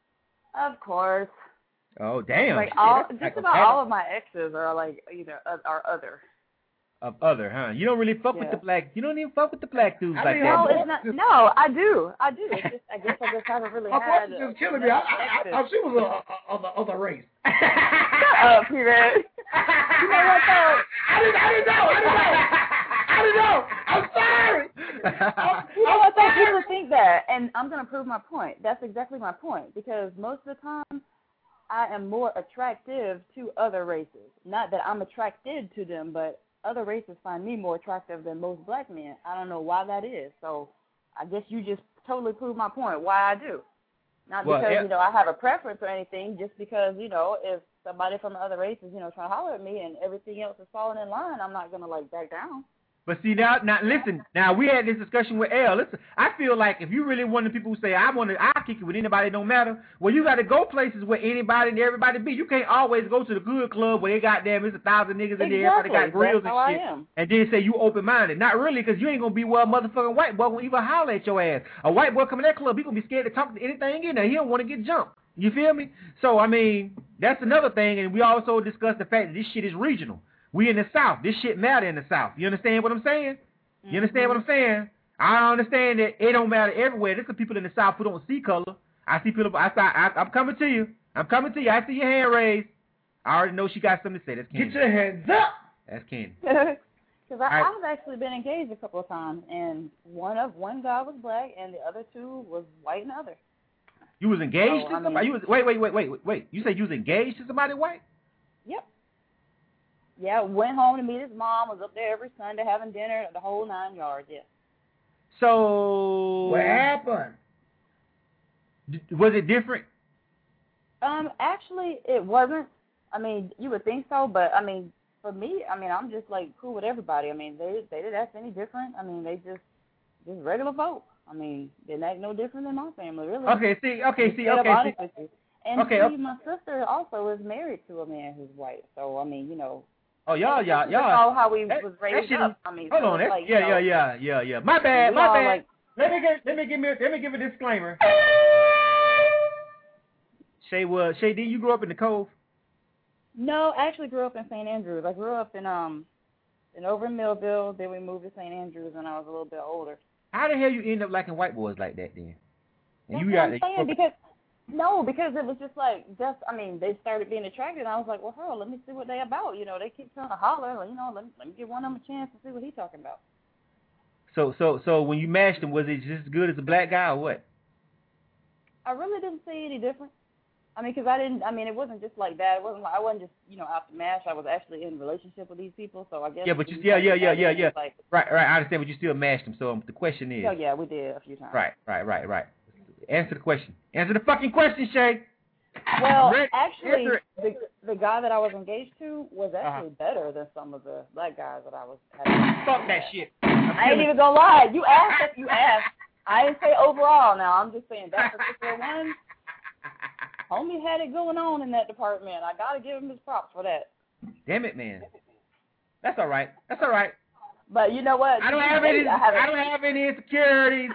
Speaker 7: Of course.
Speaker 5: Oh, damn.
Speaker 7: Like
Speaker 5: Shit,
Speaker 7: all,
Speaker 5: that's
Speaker 7: just
Speaker 5: like a
Speaker 7: about
Speaker 5: pattern
Speaker 7: all of my exes are like, you know, uh, are other.
Speaker 5: of other, huh? You don't really fuck with
Speaker 7: Yeah.
Speaker 5: the black. You don't even fuck with the black dudes
Speaker 6: I
Speaker 5: like
Speaker 6: mean,
Speaker 5: that.
Speaker 6: how
Speaker 7: No,
Speaker 5: do you?
Speaker 7: it's not. No, I do. I do. It's just, I guess I just haven't really
Speaker 6: My
Speaker 7: had.
Speaker 6: question
Speaker 7: uh,
Speaker 6: just killing me. I, I, I,
Speaker 7: exes.
Speaker 6: I, she was a, a, of the other race.
Speaker 7: Shut up, P-Red. You know what though?
Speaker 6: I didn't, I didn't know. I didn't know. I didn't know. I'm sorry. I'm,
Speaker 7: You know
Speaker 6: I'm
Speaker 7: what though?
Speaker 6: sorry.
Speaker 7: People think that, and I'm gonna prove my point. That's exactly my point because most of the time, I am more attractive to other races. Not that I'm attracted to them, but other races find me more attractive than most black men. I don't know why that is. So I guess you just totally proved my point. Why I do. Not
Speaker 5: Well,
Speaker 7: because
Speaker 5: yeah.
Speaker 7: you know I have a preference or anything. Just because you know if somebody from the other races you know trying to holler at me and everything else is falling in line, I'm not gonna like back down.
Speaker 5: But see now, now listen. Now we had this discussion with L. Listen, I feel like if you really one of the people who say I want to, I kick it with anybody, it don't matter. Well, you got to go places where anybody and everybody be. You can't always go to the good club where they got damn, it's a thousand niggas in there, everybody got grills
Speaker 9: That's
Speaker 5: and shit, and then say you open minded. Not really, because you ain't gonna be where a motherfucking white boy will even holler at your ass. A white boy come in that club, he gonna be scared to talk to anything in there. He don't want to get jumped. You feel me? So I mean, that's another thing, and we also discussed the fact that this shit is regional. We in the South. This shit matter in the South. You understand what I'm saying? You understand what I'm saying? I understand that it don't matter everywhere. There's some people in the South who don't see color. I see people. I, I, I'm coming to you. I'm coming to you. I see your hand raised. I already know she got something to say. That's Candy.
Speaker 6: Get your hands up.
Speaker 5: That's Candy.
Speaker 9: Because I,
Speaker 5: right.
Speaker 9: I've actually been engaged a couple of times, and one of one guy was black, and the other two was white and other.
Speaker 5: You was engaged
Speaker 9: So,
Speaker 5: to
Speaker 9: I
Speaker 5: somebody?
Speaker 9: mean-
Speaker 5: You was wait, wait, wait, wait, wait, wait. You said you was engaged to somebody white?
Speaker 9: Yep. Yeah, went home to meet his mom, was up there every Sunday having dinner, the whole nine yards, yeah.
Speaker 5: So
Speaker 6: What happened?
Speaker 5: d- was it different?
Speaker 9: Um, actually, it wasn't. I mean, you would think so, but, I mean, for me, I mean, I'm just, like, cool with everybody. I mean, they they didn't act any different. I mean, they just, just regular folk. I mean, didn't act no different than my family, really.
Speaker 5: Okay, see, okay, see,
Speaker 9: Straight up
Speaker 5: okay,
Speaker 9: honest
Speaker 5: see.
Speaker 9: with you. And
Speaker 5: Okay,
Speaker 9: see,
Speaker 5: okay.
Speaker 9: my sister also is married to a man who's white. So, I mean, you know.
Speaker 5: Oh, y'all, y'all,
Speaker 9: That's
Speaker 5: y'all.
Speaker 9: all how we
Speaker 5: that-
Speaker 9: was
Speaker 5: that
Speaker 9: raised
Speaker 5: shit
Speaker 9: up.
Speaker 5: is-
Speaker 9: I mean,
Speaker 5: Hold
Speaker 9: so
Speaker 5: on,
Speaker 9: it's
Speaker 5: that's,
Speaker 9: like, you
Speaker 5: yeah,
Speaker 9: know,
Speaker 5: yeah, yeah, yeah, yeah. My bad,
Speaker 9: we
Speaker 5: my
Speaker 9: all,
Speaker 5: bad.
Speaker 9: like-
Speaker 5: let me get, let me give me, let me give a disclaimer. Shay, was Shay, did you grow up in the Cove?
Speaker 9: No, I actually grew up in Saint Andrews. I grew up in um, in over in Millville. Then we moved to Saint Andrews when I was a little bit older.
Speaker 5: How the hell you end up liking white boys like that then? And
Speaker 9: That's
Speaker 5: you
Speaker 9: what
Speaker 5: got
Speaker 9: I'm saying, because no, because it was just like just I mean they started being attracted. And I was like, well, hell, let me see what they about. You know, they keep trying to holler. Well, you know, let me, let me give one of them a chance to see what he's talking about.
Speaker 5: So, so, so when you mashed him, was it just as good as a black guy or what?
Speaker 9: I really didn't see any difference. I mean, because I didn't. I mean, it wasn't just like that. It wasn't. Like, I wasn't just you know out to mash. I was actually in a relationship with these people. So I guess.
Speaker 5: Yeah, but you,
Speaker 9: when
Speaker 5: yeah, yeah,
Speaker 9: take
Speaker 5: yeah,
Speaker 9: that
Speaker 5: yeah,
Speaker 9: in,
Speaker 5: yeah.
Speaker 9: it's Like,
Speaker 5: Right, right. I understand, but you still mashed him. So um, the question is.
Speaker 9: oh yeah, we did a few times.
Speaker 5: Right, right, right, right. Answer the question. Answer the fucking question, Shay.
Speaker 9: Well,
Speaker 5: Rick,
Speaker 9: actually,
Speaker 5: answer it.
Speaker 9: the the guy that I was engaged to was actually
Speaker 5: Uh-huh.
Speaker 9: better than some of the black guys that I was having.
Speaker 5: Fuck that shit.
Speaker 9: I ain't even gonna lie. You asked if you asked. I didn't say overall. Now I'm just saying that particular one. Homie had it going on in that department. I gotta give him his props for that.
Speaker 5: Damn it, man. That's all right. That's all right.
Speaker 9: But you know what?
Speaker 5: I don't
Speaker 9: To
Speaker 5: have
Speaker 9: this
Speaker 5: any.
Speaker 9: day, I haven't-
Speaker 5: I don't have any insecurities.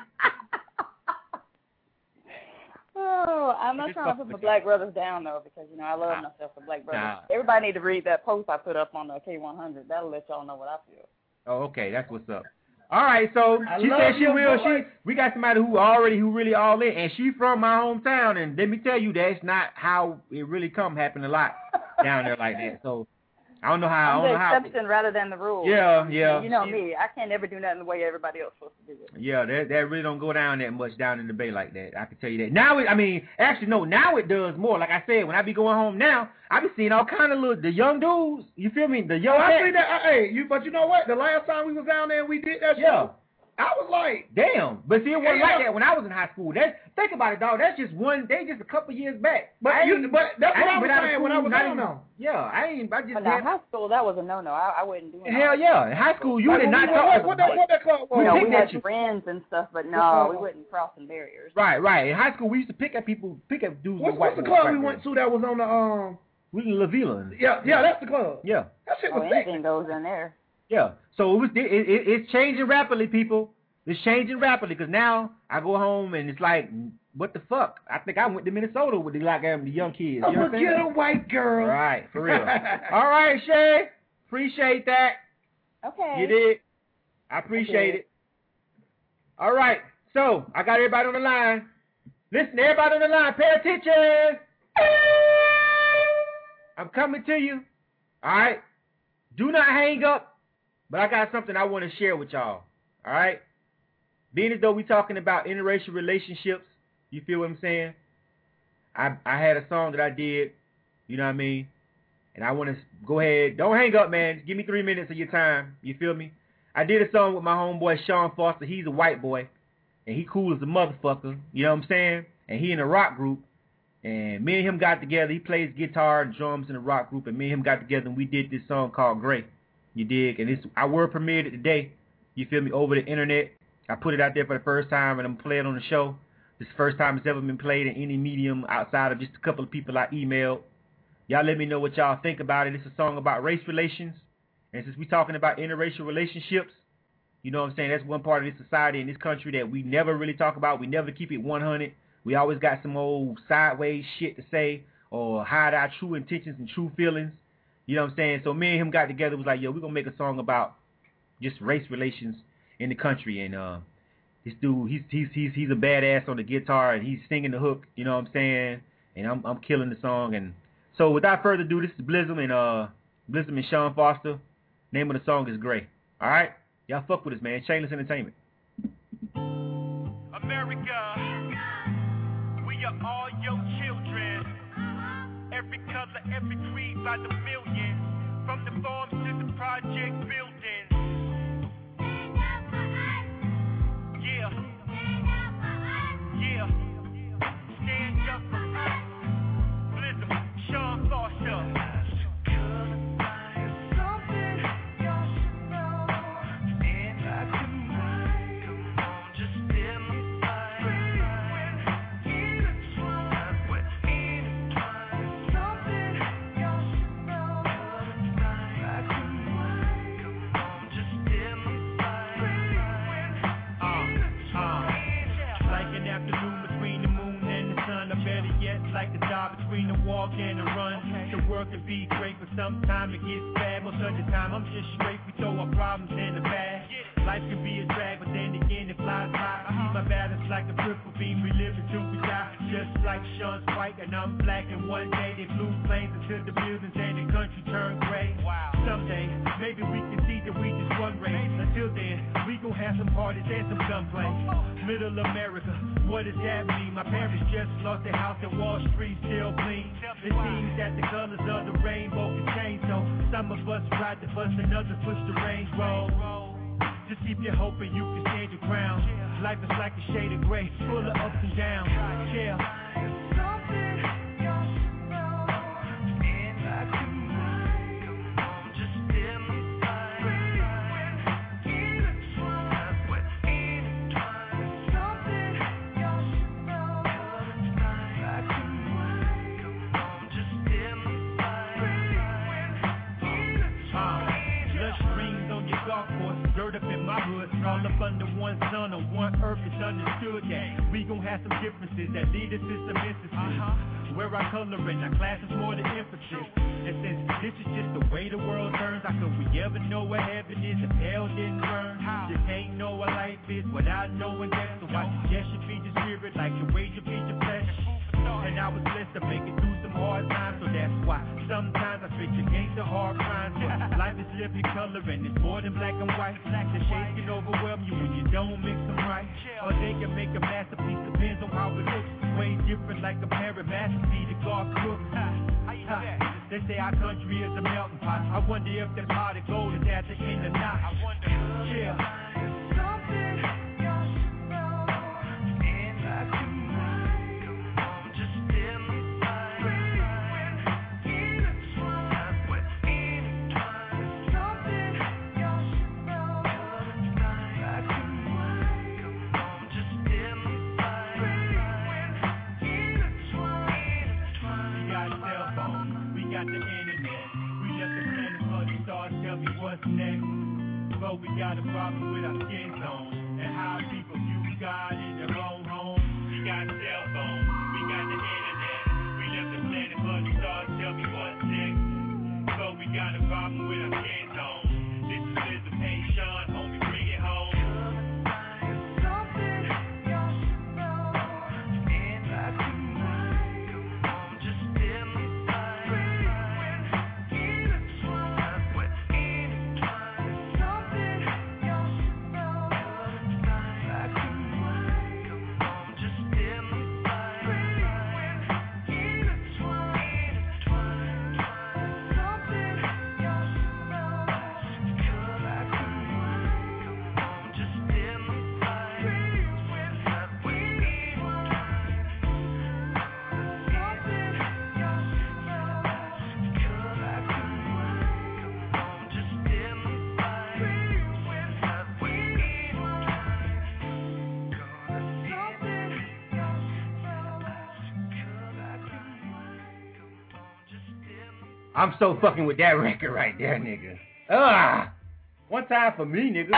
Speaker 9: Oh, I'm not
Speaker 5: Just
Speaker 9: trying to
Speaker 5: fuck
Speaker 9: put my
Speaker 5: with
Speaker 9: black brothers down though, because you know I love
Speaker 5: Nah.
Speaker 9: myself for black brothers.
Speaker 5: Nah.
Speaker 9: Everybody need to read that post I put up on the K one hundred. That'll let y'all know what I feel.
Speaker 5: Oh, okay. That's what's up. All right. So
Speaker 6: I
Speaker 5: she
Speaker 6: love
Speaker 5: said she
Speaker 6: your
Speaker 5: will.
Speaker 6: voice.
Speaker 5: She. We got somebody who already who really all in, and she from my hometown. And let me tell you, that's not how it really come happen a lot down there like that. So I don't know how. I
Speaker 9: I'm
Speaker 5: don't
Speaker 9: the
Speaker 5: know how.
Speaker 9: exception rather than the rule.
Speaker 5: Yeah, yeah.
Speaker 9: You know me. I can't ever do nothing the way everybody else supposed to do it.
Speaker 5: Yeah, that that really don't go down that much down in the Bay like that. I can tell you that. Now, it, I mean, actually, no, now it does more. Like I said, when I be going home now, I be seeing all kind of little, the young dudes, you feel me? The young
Speaker 6: Oh, I
Speaker 5: cats.
Speaker 6: see that. uh, Hey, you. But you know what? The last time we was down there, and we did that.
Speaker 5: Yeah.
Speaker 6: Show, I was like,
Speaker 5: Damn. But see, it wasn't
Speaker 6: Yeah.
Speaker 5: like that when I was in high school. That, think about it, dog. That's just one, they just a couple years back.
Speaker 6: but
Speaker 5: I
Speaker 6: you.
Speaker 5: ain't-
Speaker 6: But that's
Speaker 5: I
Speaker 6: what I
Speaker 5: ain't
Speaker 6: was
Speaker 5: been out of
Speaker 6: saying when I
Speaker 5: school,
Speaker 6: was
Speaker 5: not
Speaker 6: down
Speaker 5: even-
Speaker 6: there.
Speaker 5: Yeah, I ain't, I just
Speaker 9: But now
Speaker 5: had,
Speaker 9: high school, that was a no-no. I, I wouldn't do it.
Speaker 5: hell yeah. In high school, you
Speaker 6: Like,
Speaker 5: did
Speaker 6: when
Speaker 5: not
Speaker 6: we
Speaker 5: talk.
Speaker 6: went- What that? What that club was?
Speaker 5: We
Speaker 9: You know,
Speaker 5: picked
Speaker 9: we
Speaker 5: at
Speaker 9: had
Speaker 5: you.
Speaker 9: friends and stuff, but no, we wouldn't cross some barriers.
Speaker 5: Right, right. In high school, we used to pick at people, pick at dudes
Speaker 6: What's,
Speaker 5: with
Speaker 6: what's
Speaker 5: white
Speaker 6: the
Speaker 5: boys,
Speaker 6: club we
Speaker 5: white
Speaker 6: went
Speaker 5: boys.
Speaker 6: to that was on the um?
Speaker 5: We was in La Villa.
Speaker 6: Yeah, yeah, that's the club.
Speaker 5: Yeah.
Speaker 6: That shit
Speaker 9: Oh,
Speaker 6: was sick.
Speaker 9: anything goes in there.
Speaker 5: Yeah, so it was it, it, it's changing rapidly, people. It's changing rapidly because now I go home and it's like, what the fuck? I think I went to Minnesota with the like um, the young kids. You know
Speaker 6: I'm
Speaker 5: what I'm
Speaker 6: gonna get a
Speaker 5: saying?
Speaker 6: white girl.
Speaker 5: Right, for real. All right, Shay, appreciate that.
Speaker 9: Okay.
Speaker 5: You did. I appreciate
Speaker 9: did.
Speaker 5: it. All right, so I got everybody on the line. Listen, everybody on the line, pay attention. I'm coming to you. All right. Do not hang up, but I got something I want to share with y'all. All right. Being as though we're talking about interracial relationships, you feel what I'm saying? I I had a song that I did, you know what I mean? And I want to go ahead. Don't hang up, man. Give me three minutes of your time. You feel me? I did a song with my homeboy Sean Foster. He's a white boy, and he cool as a motherfucker. You know what I'm saying? And he in a rock group. And me and him got together. He plays guitar and drums in a rock group. And me and him got together, and we did this song called Gray. You dig? And it's our word premiered today. You feel me? Over the internet. I put it out there for the first time, and I'm playing it on the show. This is the first time it's ever been played in any medium outside of just a couple of people I emailed. Y'all let me know what y'all think about it. It's a song about race relations. And since we're talking about interracial relationships, you know what I'm saying, that's one part of this society in this country that we never really talk about. We never keep it one hundred. We always got some old sideways shit to say or hide our true intentions and true feelings. You know what I'm saying? So me and him got together, was like, yo, we're going to make a song about just race relations in the country. And uh, this dude, he's he's he's he's a badass on the guitar, and he's singing the hook, you know what I'm saying? And I'm I'm killing the song. And so without further ado, this is Blizzum and uh Blizzum and Sean Foster. Name of the song is Gray. All right? Y'all fuck with us, man. Shameless Entertainment.
Speaker 4: America, we are all your children. Every color, every creed by the millions. From the farms to the project buildings. Yeah. Yeah. Stand up for us. Blizzum, Sean Foster. Like the job between the walk and the run. The work can be great, but sometimes it gets bad. Most of the time I'm just straight. We throw our problems in the bag. Life can be a drag, but then again it flies by. I see my balance like a triple beam. We live until we die. Just like Sean's white and I'm black. And one day they flew planes into the buildings and the country turned gray. Wow. Someday maybe we can see that we just one race. Until then we gon' have some parties and some gunplay. Middle America, what does that mean? My parents just lost their house in Wall Street, still bleed. It seems that the colors of the rainbow can change. So some of us ride the bus and others push the range roll. Just keep your hope and you can stand your ground. Life is like a shade of gray, full of ups and downs. Yeah. Up in my hood, all up under one sun on one earth, it's understood that we gon' have some differences that lead us to some instances uh-huh. where our color and our class is more the emphasis. And since this is just the way the world turns, how could we ever know what heaven is if hell didn't burn? How? You can't know what life is without knowing that. So I suggest you feed your spirit like the way you feed your flesh. And I was blessed to make it through some hard times, so that's why sometimes I switch against the hard crimes. But life is living color and it's more than black and white. The shades can overwhelm you when you don't mix them right. Or they can make a masterpiece, depends on how it looks. Way different like a parent masterpiece to God Brooks. They say our country is a melting pot. I wonder if that pot of gold is at the end or not. I wonder, yeah. But we got a problem with our skin tone and how people view God in their own home. We got cell phones, we got the internet. We left the planet for the stars, tell me what's next. So we got a problem with our skin tone. This is Blizzum, hey Sean, homie, bring it home.
Speaker 5: I'm so fucking with that record right there, nigga. Ah, one time for me, nigga.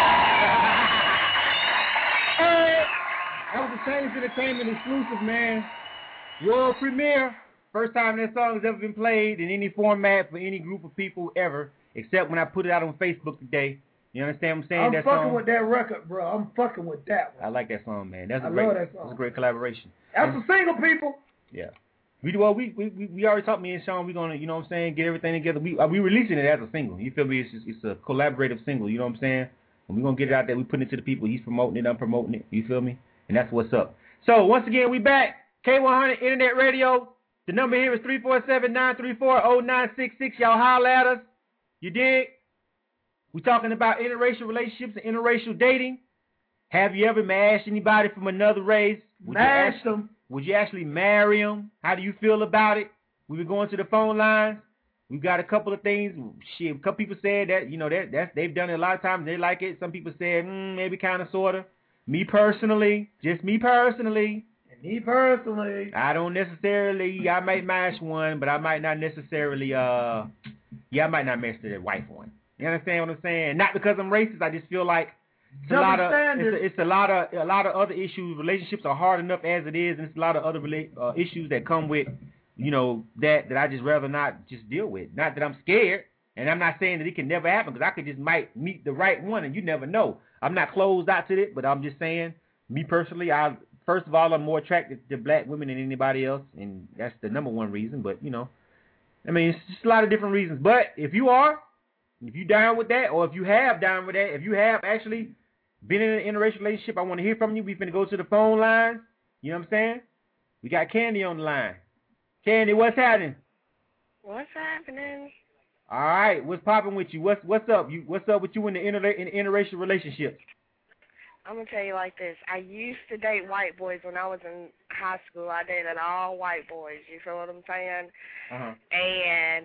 Speaker 5: That was the Chains Entertainment exclusive, man. World premiere. First time that song has ever been played in any format for any group of people ever, except when I put it out on Facebook today. You understand what I'm saying?
Speaker 6: I'm
Speaker 5: that
Speaker 6: fucking
Speaker 5: song?
Speaker 6: with that record, bro. I'm fucking with that one.
Speaker 5: I like that song, man. That's a
Speaker 6: I
Speaker 5: great,
Speaker 6: love that song.
Speaker 5: That's a great collaboration.
Speaker 6: That's a single, people.
Speaker 5: Yeah. We well, we we we already talked. Me and Sean, we gonna, you know what I'm saying, get everything together. We uh, we releasing it as a single. You feel me? It's just, it's a collaborative single. You know what I'm saying? And we gonna get it out there. We putting it to the people. He's promoting it. I'm promoting it. You feel me? And that's what's up. So once again, we back. K one hundred Internet Radio. The number here is three four seven, nine three four, zero nine six six. Y'all holler at us. You dig? We talking about interracial relationships and interracial dating. Have you ever mashed anybody from another race? Would
Speaker 6: Mashed
Speaker 5: you
Speaker 6: them.
Speaker 5: Would you actually marry them? How do you feel about it? We've been going to the phone lines. We've got a couple of things. Shit, a couple people said that, you know, that that's they've done it a lot of times. They like it. Some people said, mm, maybe kind of, sort of. Me personally, just me personally.
Speaker 6: And me personally.
Speaker 5: I don't necessarily, I might mash one, but I might not necessarily, uh, yeah, I might not mash the white one. You understand what I'm saying? Not because I'm racist. I just feel like it's a lot of it's a, it's a lot of a lot of other issues. Relationships are hard enough as it is, and it's a lot of other rela- uh, issues that come with, you know, that that I just rather not just deal with. Not that I'm scared, and I'm not saying that it can never happen, because I could just might meet the right one, and you never know. I'm not closed out to it, but I'm just saying, me personally, I first of all, I'm more attracted to black women than anybody else, and that's the number one reason. But you know, I mean, it's just a lot of different reasons. But if you are, if you down with that, or if you have down with that, if you have actually been in an interracial relationship, I want to hear from you. We finna go to the phone lines. You know what I'm saying? We got Candy on the line. Candy, what's happening?
Speaker 10: What's happening?
Speaker 5: All right, what's popping with you? What's what's up? You what's up with you in the inter in the interracial relationship?
Speaker 10: I'm gonna tell you like this. I used to date white boys when I was in high school. I dated all white boys. You feel what I'm saying?
Speaker 5: Uh-huh.
Speaker 10: And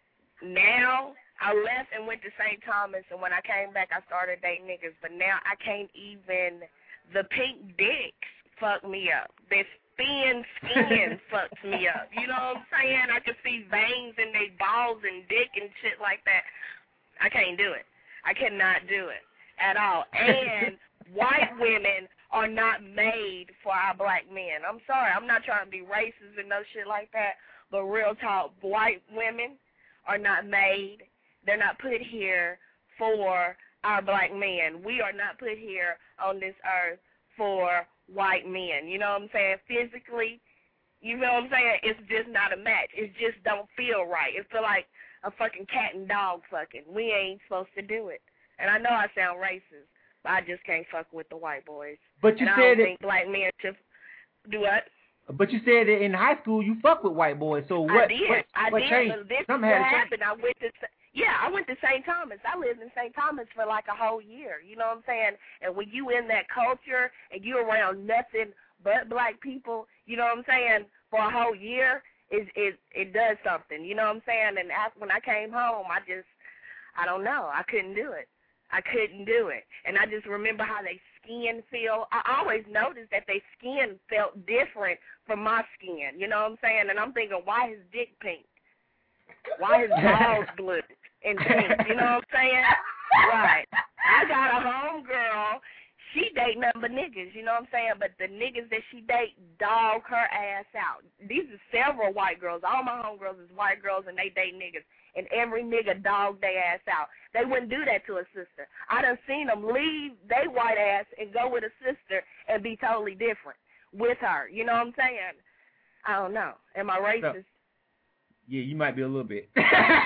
Speaker 10: now I left and went to Saint Thomas, and when I came back, I started dating niggas. But now I can't even. The pink dicks fuck me up. This thin skin fucks me up. You know what I'm saying? I can see veins in their balls and dick and shit like that. I can't do it. I cannot do it at all. And white women are not made for our black men. I'm sorry. I'm not trying to be racist and no shit like that, but real talk, white women are not made. They're not put here for our black men. We are not put here on this earth for white men. You know what I'm saying? Physically, you know what I'm saying? It's just not a match. It just don't feel right. It feel like a fucking cat and dog fucking. We ain't supposed to do it. And I know I sound racist, but I just can't fuck with the white boys.
Speaker 5: But you
Speaker 10: and
Speaker 5: said
Speaker 10: I don't
Speaker 5: that,
Speaker 10: think black men should do what?
Speaker 5: But you said that in high school you fuck with white boys. So what?
Speaker 10: I did.
Speaker 5: What,
Speaker 10: I
Speaker 5: what
Speaker 10: did.
Speaker 5: changed?
Speaker 10: But this
Speaker 5: Something
Speaker 10: is what
Speaker 5: had to change.
Speaker 10: happened. I went to yeah, I went to Saint Thomas. I lived in Saint Thomas for like a whole year. You know what I'm saying? And when you in that culture and you around nothing but black people, you know what I'm saying, for a whole year, it it it does something. You know what I'm saying? And after, when I came home, I just I don't know. I couldn't do it. I couldn't do it. And I just remember how they skin feel. I always noticed that their skin felt different from my skin. You know what I'm saying? And I'm thinking, why his dick pink? Why his balls blue and pink? You know what I'm saying? Right. I got a homegirl. She date nothing but niggas, you know what I'm saying? But the niggas that she date dog her ass out. These are several white girls. All my homegirls is white girls, and they date niggas. And every nigga dog their ass out. They wouldn't do that to a sister. I done seen them leave they white ass and go with a sister and be totally different with her. You know what I'm saying? I don't know. Am I racist?
Speaker 5: Yeah, you might be a little bit.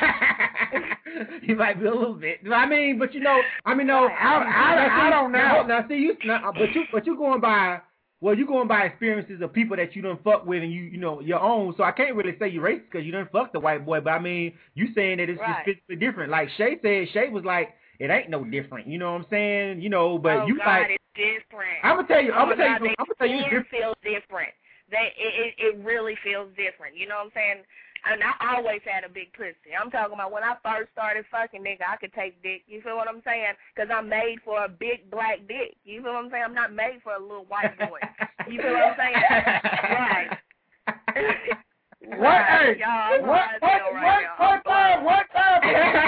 Speaker 5: You might be a little bit. I mean, but you know, I mean, no, I, I, I, I don't know. Now, see, you, now, but you, but you going by, well, you going by experiences of people that you done fuck with and you, you know, your own. So I can't really say you're racist because you done fucked the white boy. But I mean, you saying that it's
Speaker 10: right.
Speaker 5: just physically different. Like Shay said, Shay was like, it ain't no different. You know what I'm saying? You know, but
Speaker 10: oh,
Speaker 5: you
Speaker 10: God,
Speaker 5: like,
Speaker 10: it's different.
Speaker 5: I'm gonna tell you,
Speaker 10: oh,
Speaker 5: I'm gonna tell
Speaker 10: God,
Speaker 5: you, I'm gonna tell you,
Speaker 10: it feels different. They, it, it, it really feels different. You know what I'm saying? And I always had a big pussy. I'm talking about when I first started fucking, nigga, I could take dick. You feel what I'm saying? Because I'm made for a big black dick. You feel what I'm saying? I'm not made for a little white boy. You feel what I'm saying? Right.
Speaker 6: What?
Speaker 10: Right,
Speaker 6: Hey,
Speaker 10: y'all,
Speaker 6: what?
Speaker 10: I'm
Speaker 6: What?
Speaker 10: high right now.
Speaker 6: What? What time? What time?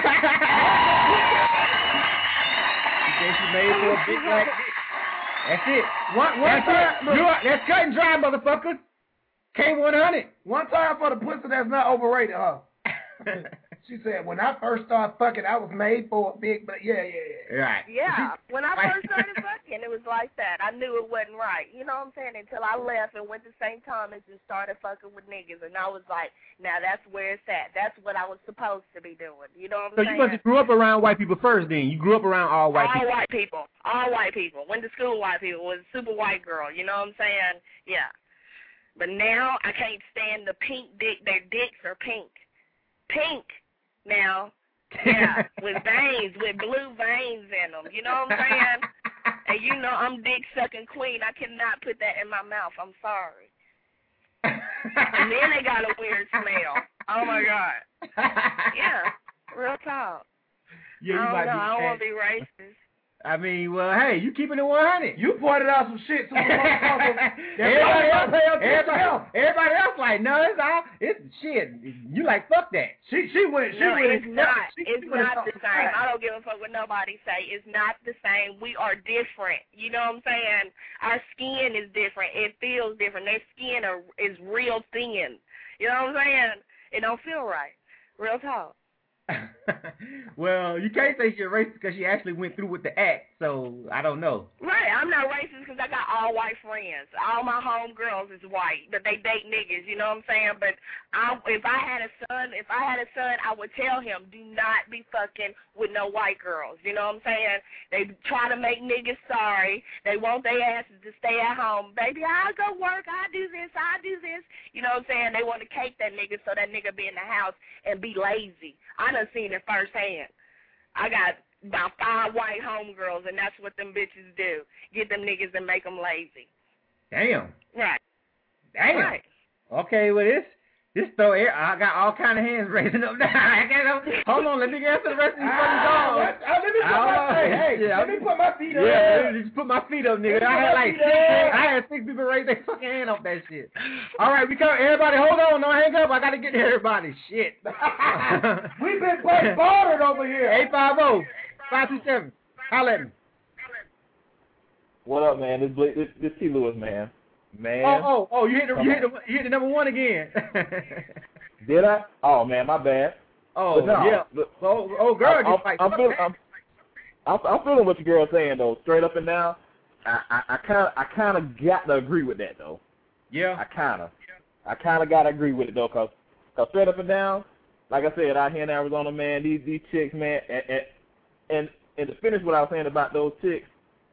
Speaker 5: She said she made for a big black dick. That's it.
Speaker 6: One, one
Speaker 5: That's
Speaker 6: time.
Speaker 5: it.
Speaker 6: Look,
Speaker 5: You are, that's cut and dry, motherfuckers. K one hundred.
Speaker 6: one time for the pussy that's not overrated, huh? She said, when I first started fucking, I was made for a big, but yeah, yeah, yeah.
Speaker 5: Right.
Speaker 10: Yeah, when I first started fucking, it was like that. I knew it wasn't right. You know what I'm saying? Until I left and went to Saint Thomas and started fucking with niggas, and I was like, now that's where it's at. That's what I was supposed to be doing. You know what I'm
Speaker 5: So
Speaker 10: saying?
Speaker 5: you must have grew up around white people first then. You grew up around all white
Speaker 10: all
Speaker 5: people.
Speaker 10: white people. All white people. Went to school with white people. Was a super white girl. You know what I'm saying? Yeah. But now I can't stand the pink dick. Their dicks are pink. Pink now. Yeah, with veins, with blue veins in them. You know what I'm saying? And you know I'm dick sucking queen. I cannot put that in my mouth. I'm sorry. And then they got a weird smell. Oh my god. Yeah, real talk.
Speaker 5: Yeah, you
Speaker 10: I don't
Speaker 5: might
Speaker 10: know.
Speaker 5: be
Speaker 10: I don't
Speaker 5: fat.
Speaker 10: want to be racist.
Speaker 5: I mean, well, hey, you keeping it one hundred.
Speaker 6: You pointed out some shit to the motherfucker.
Speaker 5: Everybody else,
Speaker 6: Pay attention.
Speaker 5: everybody, everybody else like, no, it's all, it's shit. You like, fuck that.
Speaker 6: She she went. She
Speaker 10: No,
Speaker 6: went.
Speaker 10: it's not.
Speaker 6: She,
Speaker 10: It's
Speaker 6: she went
Speaker 10: not the
Speaker 6: something
Speaker 10: same.
Speaker 6: fine.
Speaker 10: I don't give a fuck what nobody say. It's not the same. We are different. You know what I'm saying? Our skin is different. It feels different. Their skin are, is real thin. You know what I'm saying? It don't feel right. Real talk.
Speaker 5: Well, you can't say you're racist because she actually went through with the act, so I don't know.
Speaker 10: Right, I'm not racist because I got all white friends. All my homegirls is white, but they date niggas, you know what I'm saying? But I, if I had a son, if I had a son, I would tell him, do not be fucking with no white girls, you know what I'm saying? They try to make niggas sorry. They want their asses to stay at home. Baby, I'll go work, I'll do this, I'll do this. You know what I'm saying? They want to cake that nigga so that nigga be in the house and be lazy. I done seen it firsthand. I got about five white homegirls, and that's what them bitches do. Get them niggas and make them lazy.
Speaker 5: Damn.
Speaker 10: Right.
Speaker 5: Damn.
Speaker 10: Right.
Speaker 5: Okay, well, this, this throw air, I got all kind of hands raising up now. I can't, hold on, let me answer the rest of these fucking
Speaker 6: Ah,
Speaker 5: calls.
Speaker 6: what? Ah, let me put my, hey, hey,
Speaker 5: Yeah,
Speaker 6: let me put my feet up.
Speaker 5: Yeah, let me just put my feet up, nigga.
Speaker 6: Let me
Speaker 5: I
Speaker 6: put
Speaker 5: had
Speaker 6: my
Speaker 5: like
Speaker 6: feet
Speaker 5: six,
Speaker 6: up.
Speaker 5: I had six people raise their fucking hand off that shit. All right, we come. Everybody, hold on, don't hang up. I got to get to everybody. Shit.
Speaker 6: We've been bombarded over here.
Speaker 5: eight five zero, five two seven. Holla at me.
Speaker 8: What up, man? This Blake, this, this T. Lewis, man. Man.
Speaker 5: Oh, oh, oh, you hit the, you hit the, you hit the number one again.
Speaker 8: Did I? Oh, man, my bad.
Speaker 5: Oh,
Speaker 8: But no,
Speaker 5: yeah.
Speaker 8: but-
Speaker 5: Oh, oh, girl,
Speaker 8: I'm,
Speaker 5: just like,
Speaker 8: I'm,
Speaker 5: fuck
Speaker 8: feeling,
Speaker 5: that.
Speaker 8: I'm, I'm, I'm feeling what your girl's saying, though. Straight up and down, I kind of I kind of got to agree with that, though.
Speaker 5: Yeah.
Speaker 8: I kind of. I kind of got to agree with it, though, because cause straight up and down, like I said, out here in Arizona, man, these these chicks, man, and, and, and, and to finish what I was saying about those chicks,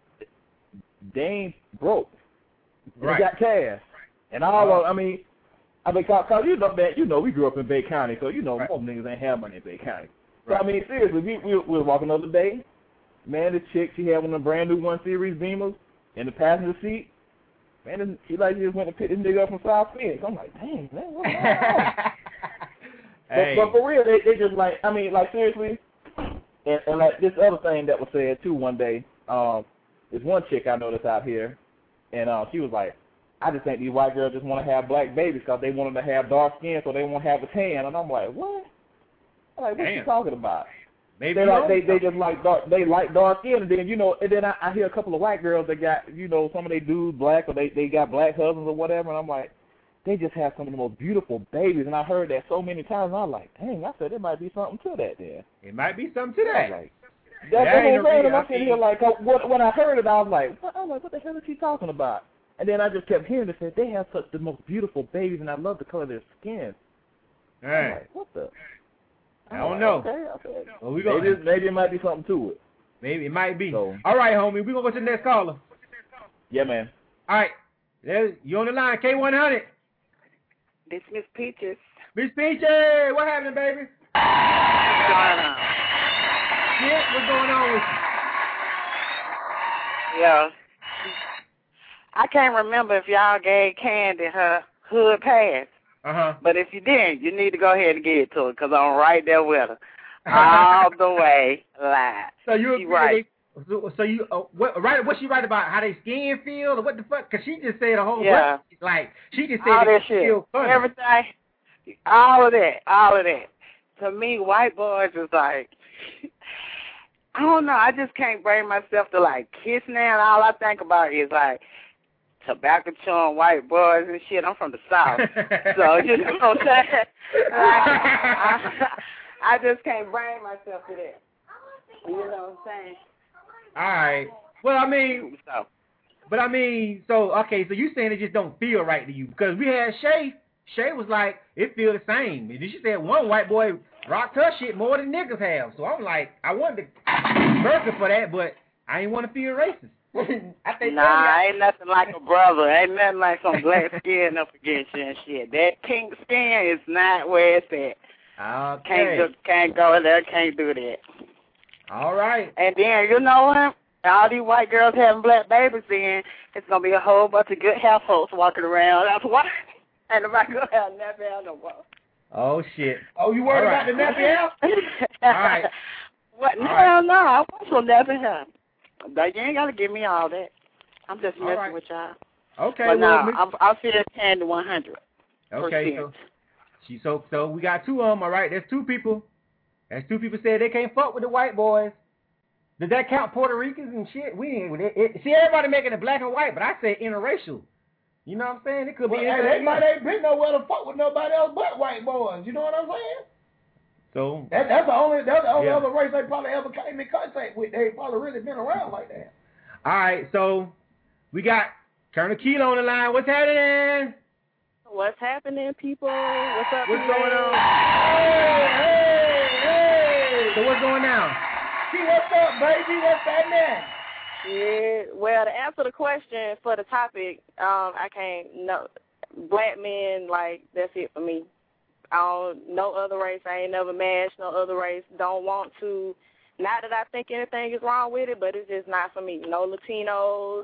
Speaker 8: they ain't broke. They
Speaker 5: Right.
Speaker 8: got cash. And all of, I mean, I mean, cause, cause you know that, you know, we grew up in Bay County, so you know
Speaker 5: Right.
Speaker 8: most niggas ain't have money in Bay County. So
Speaker 5: Right.
Speaker 8: I mean, seriously, we we, we were walking the other day. Man, this chick, she had one of the brand new one series Beamers in the passenger seat. Man, this, she like just went to pick this nigga up from South Phoenix. I'm like, dang, man, what's going on?
Speaker 5: Hey.
Speaker 8: But, but for real, they they just like, I mean, like seriously, and, and like this other thing that was said too one day. Um, this one chick I noticed out here, and uh, she was like, I just think these white girls just want to have black babies because they want them to have dark skin, so they won't have a tan. And I'm like, what? I'm like, what
Speaker 5: Damn.
Speaker 8: you talking about?
Speaker 5: Maybe
Speaker 8: They
Speaker 5: you
Speaker 8: like
Speaker 5: know
Speaker 8: they, they
Speaker 5: something.
Speaker 8: just like dark they like dark skin, and then you know, and then I, I hear a couple of white girls that got, you know, some of they dudes black or they they got black husbands or whatever, and I'm like, they just have some of the most beautiful babies, and I heard that so many times, and I'm like, dang, I said there might be something to that there.
Speaker 5: It might be something to
Speaker 8: I was
Speaker 5: that.
Speaker 8: like, that,
Speaker 5: That
Speaker 8: that's
Speaker 5: ain't
Speaker 8: what I'm saying,
Speaker 5: a
Speaker 8: and I'm
Speaker 5: real-
Speaker 8: sitting here like, when, when I heard it, I was like, what? I was like, what the hell is she talking about? And then I just kept hearing it said they have such the most beautiful babies, and I love the color of their skin.
Speaker 5: All
Speaker 8: I'm
Speaker 5: right.
Speaker 8: like, what the?
Speaker 5: I
Speaker 8: I'm
Speaker 5: don't
Speaker 8: like,
Speaker 5: know.
Speaker 8: Okay, I said,
Speaker 5: Well, we gonna,
Speaker 8: maybe, maybe it might be something to it.
Speaker 5: maybe it might be.
Speaker 8: So-
Speaker 5: All right, homie, we gonna go to the next caller.
Speaker 8: Yeah, man.
Speaker 5: All right, there's, you on the line, K one hundred.
Speaker 11: This Miss Peaches.
Speaker 5: Miss Peachy, what happening, baby?
Speaker 11: What's going on?
Speaker 5: Shit, what's going on with you?
Speaker 11: Yeah. I can't remember if y'all gave Candy her hood pass.
Speaker 5: Uh-huh.
Speaker 11: But if you didn't, you need to go ahead and give it to her because I'm right there with her. All the way live.
Speaker 5: So you
Speaker 11: She
Speaker 5: agree
Speaker 11: right.
Speaker 5: they, so, so you uh, what right what she write about how they skin feel or what the fuck? Cause she just said a whole
Speaker 11: Yeah.
Speaker 5: bunch. Like she just said
Speaker 11: All
Speaker 5: they
Speaker 11: that shit.
Speaker 5: feel funny.
Speaker 11: Everything. all of that, all of that. To me, white boys is like, I don't know. I just can't bring myself to like kiss now. And all I think about is like tobacco chewing white boys and shit. I'm from the South, so you know what I'm saying. Like, I, I just can't bring myself to that. You know what I'm saying?
Speaker 5: All right. Well, I mean,
Speaker 11: so.
Speaker 5: but I mean, so okay. So you saying it just don't feel right to you because we had Shay. Shay was like, it feel the same. And she said one white boy rocked her shit more than niggas have. So I'm like, I wanted to burst her for that, but I ain't want to feel racist. I think
Speaker 11: nah, ain't nothing like a brother. Ain't nothing like some black skin up against you and shit. That pink skin is not where it's at.
Speaker 5: Okay.
Speaker 11: Can't, just, can't go there, can't do that.
Speaker 5: All right.
Speaker 11: And then, you know what? All these white girls having black babies in, it's going to be a whole bunch of good hair folks walking around. That's why. And nobody going to have nappy hair no more.
Speaker 5: Oh, shit.
Speaker 6: Oh, you worried
Speaker 5: right.
Speaker 6: about the nappy hair?
Speaker 5: All right.
Speaker 11: What?
Speaker 5: All
Speaker 11: No,
Speaker 5: right.
Speaker 11: no, I want some nappy hair. But you ain't got to give me all that. I'm just messing
Speaker 5: right.
Speaker 11: with y'all.
Speaker 5: Okay.
Speaker 11: But
Speaker 5: well,
Speaker 11: no,
Speaker 5: Miss-
Speaker 11: I'm, I'm feeling ten to one hundred.
Speaker 5: Okay, so, she, so so we got two of them, all right? There's two people. There's two people said they can't fuck with the white boys. Does that count Puerto Ricans and shit? We ain't, it, it, see, everybody making it black and white, but I say interracial. You know what I'm saying? It could
Speaker 6: Well,
Speaker 5: be
Speaker 6: hey,
Speaker 5: anything
Speaker 6: they might
Speaker 5: else.
Speaker 6: ain't been nowhere to fuck with nobody else but white boys. You know what I'm saying?
Speaker 5: So
Speaker 6: That, that's the only that's the only
Speaker 5: Yeah.
Speaker 6: other race they probably ever came in contact with. They probably really been around like that.
Speaker 5: all right, so we got Colonel Keel on the line. What's happening?
Speaker 7: What's happening, people? What's up,
Speaker 5: What's
Speaker 7: people?
Speaker 5: going on?
Speaker 6: Hey, hey, hey.
Speaker 5: So what's going on?
Speaker 6: See what's up, baby? What's happening?
Speaker 7: Yeah, well, to answer the question for the topic, um, I can't, no, black men, like, that's it for me. I don't, no other race, I ain't never mashed no other race, don't want to, not that I think anything is wrong with it, but it's just not for me. No Latinos,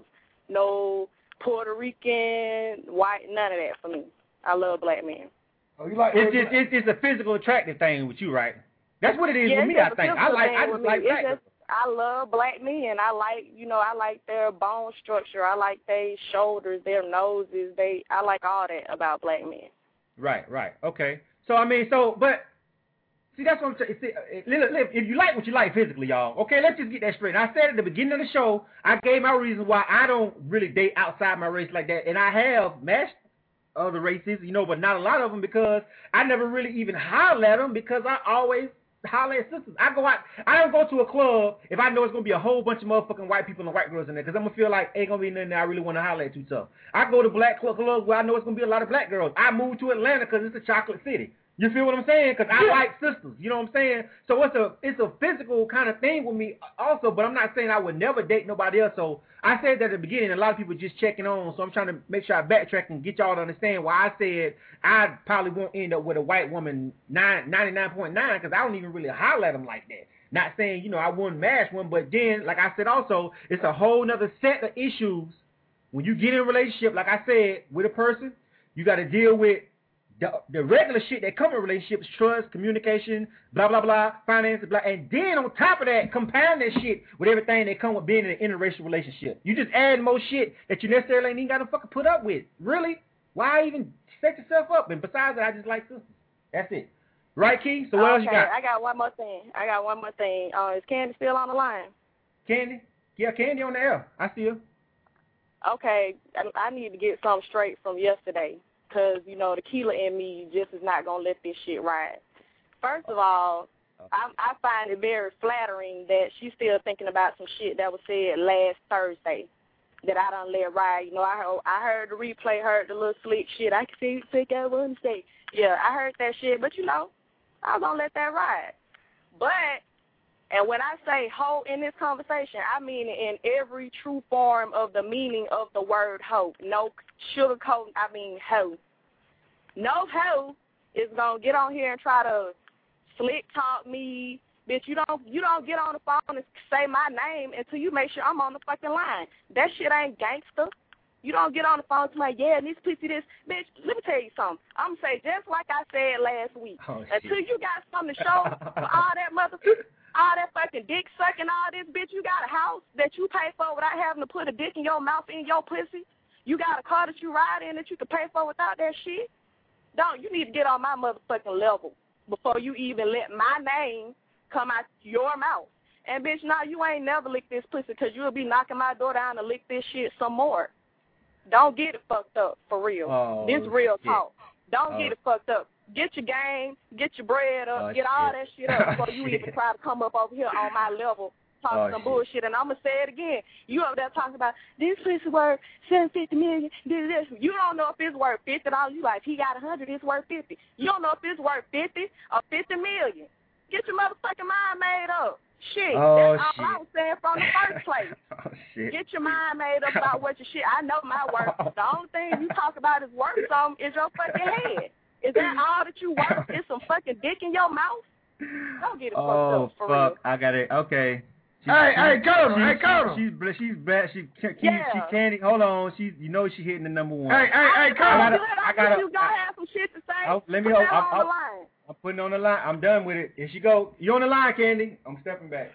Speaker 7: no Puerto Rican, white, none of that for me. I love black men.
Speaker 6: Oh, you like?
Speaker 5: It's just it's, it's a physical attractive thing with you, right? That's what it is
Speaker 7: Yeah,
Speaker 5: with me.
Speaker 7: it's
Speaker 5: I
Speaker 7: just a
Speaker 5: think I
Speaker 7: physical
Speaker 5: like
Speaker 7: thing
Speaker 5: I
Speaker 7: with
Speaker 5: just
Speaker 7: me.
Speaker 5: like
Speaker 7: It's
Speaker 5: black.
Speaker 7: just- I love black men. I like, you know, I like their bone structure. I like their shoulders, their noses. They, I like all that about black men.
Speaker 5: Right, right, okay. So I mean, so but see, that's what I'm saying. See, uh, if you like what you like physically, y'all, okay, let's just get that straight. I said at the beginning of the show, I gave my reasons why I don't really date outside my race like that, and I have matched other races, you know, but not a lot of them because I never really even holler at them because I always holler at sisters. I go out, I don't go to a club if I know it's going to be a whole bunch of motherfucking white people and white girls in there because I'm going to feel like ain't going to be nothing that I really want to holler at too tough. I go to black club clubs where I know it's going to be a lot of black girls. I moved to Atlanta because it's a chocolate city. You feel what I'm saying? Because I like sisters. You know what I'm saying? So it's a it's a physical kind of thing with me also, but I'm not saying I would never date nobody else. So I said that at the beginning, a lot of people just checking on, so I'm trying to make sure I backtrack and get y'all to understand why I said I probably won't end up with a white woman ninety-nine point nine because I don't even really holler at them like that. Not saying, you know, I wouldn't mash one, but then, like I said also, it's a whole nother set of issues. When you get in a relationship, like I said, with a person, you got to deal with The, the regular shit that come with relationships, trust, communication, blah, blah, blah, finances, blah. And then on top of that, compound that shit with everything that come with being in an interracial relationship. You just add more shit that you necessarily ain't even got to fucking put up with. Really? Why even set yourself up? And besides that, I just like sisters. That's it. Right, Key? So what
Speaker 7: okay,
Speaker 5: else you got?
Speaker 7: I got one more thing. I got one more thing. Uh, is Candy still on the line?
Speaker 5: Candy? Yeah, Candy on the air. I see her.
Speaker 7: Okay, I, I need to get something straight from yesterday. Because, you know, the Keela in me just is not going to let this shit ride. First of all, I, I find it very flattering that she's still thinking about some shit that was said last Thursday that I done let ride. You know, I heard, I heard the replay, heard the little slick shit. I can see you think I wouldn't say. Yeah, I heard that shit, but, you know, I was going to let that ride. But, and when I say hoe in this conversation, I mean it in every true form of the meaning of the word hoe. No sugarcoat, I mean hoe. No hoe is gonna get on here and try to slick talk me, bitch. You don't you don't get on the phone and say my name until you make sure I'm on the fucking line. That shit ain't gangster. You don't get on the phone to my yeah, this pussy this bitch. Let me tell you something. I'm gonna say just like I said last week.
Speaker 5: Oh,
Speaker 7: until you got something to show for all that mother, all that fucking dick sucking, all this bitch. You got a house that you pay for without having to put a dick in your mouth in your pussy. You got a car that you ride in that you can pay for without that shit. Don't you need to get on my motherfucking level before you even let my name come out your mouth. And bitch, now you ain't never licked this pussy because you'll be knocking my door down to lick this shit some more. Don't get it fucked up, for real.
Speaker 5: Oh,
Speaker 7: this real
Speaker 5: shit.
Speaker 7: talk. Don't
Speaker 5: Oh.
Speaker 7: get it fucked up. Get your game, get your bread up,
Speaker 5: Oh,
Speaker 7: get all
Speaker 5: shit.
Speaker 7: that shit up before you
Speaker 5: Shit.
Speaker 7: even try to come up over here on my level talking
Speaker 5: Oh,
Speaker 7: some
Speaker 5: shit.
Speaker 7: bullshit. And I'm going to say it again. You up there talking about this pussy worth seven hundred fifty million dollars, this, this. You don't know if it's worth fifty dollars. You like, if he got one hundred, it's worth fifty. You don't know if it's worth fifty or fifty million. Get your motherfucking mind made up. Shit,
Speaker 5: Oh,
Speaker 7: that's all
Speaker 5: shit.
Speaker 7: I was saying from the first place.
Speaker 5: Oh, shit.
Speaker 7: Get your mind made up about what your shit. I know my worth. The only thing you talk about is worth something is your fucking head. Is that all that you worth? Is some fucking dick in your mouth? Don't get it fucked
Speaker 5: Oh,
Speaker 7: up, for
Speaker 5: fuck.
Speaker 7: real.
Speaker 5: I got it. Okay. She,
Speaker 6: Hey,
Speaker 5: she,
Speaker 6: hey, Colonel,
Speaker 5: she,
Speaker 6: hey, Colonel.
Speaker 5: She's she's she's bad. She she, she,
Speaker 7: Yeah.
Speaker 5: she can't. Hold on. She you know she hitting the number one.
Speaker 6: Hey, hey, hey,
Speaker 7: I
Speaker 6: Colonel.
Speaker 5: gotta-
Speaker 7: you
Speaker 5: I
Speaker 7: I
Speaker 5: gotta-
Speaker 7: you gonna have some shit to say.
Speaker 5: Oh, let me
Speaker 7: Put
Speaker 5: hold-
Speaker 7: that
Speaker 5: I'm-
Speaker 7: on the
Speaker 5: I'm-
Speaker 7: line.
Speaker 5: I'm putting it on the line. I'm done with it. Here she go. You on the line, Candy? I'm stepping back.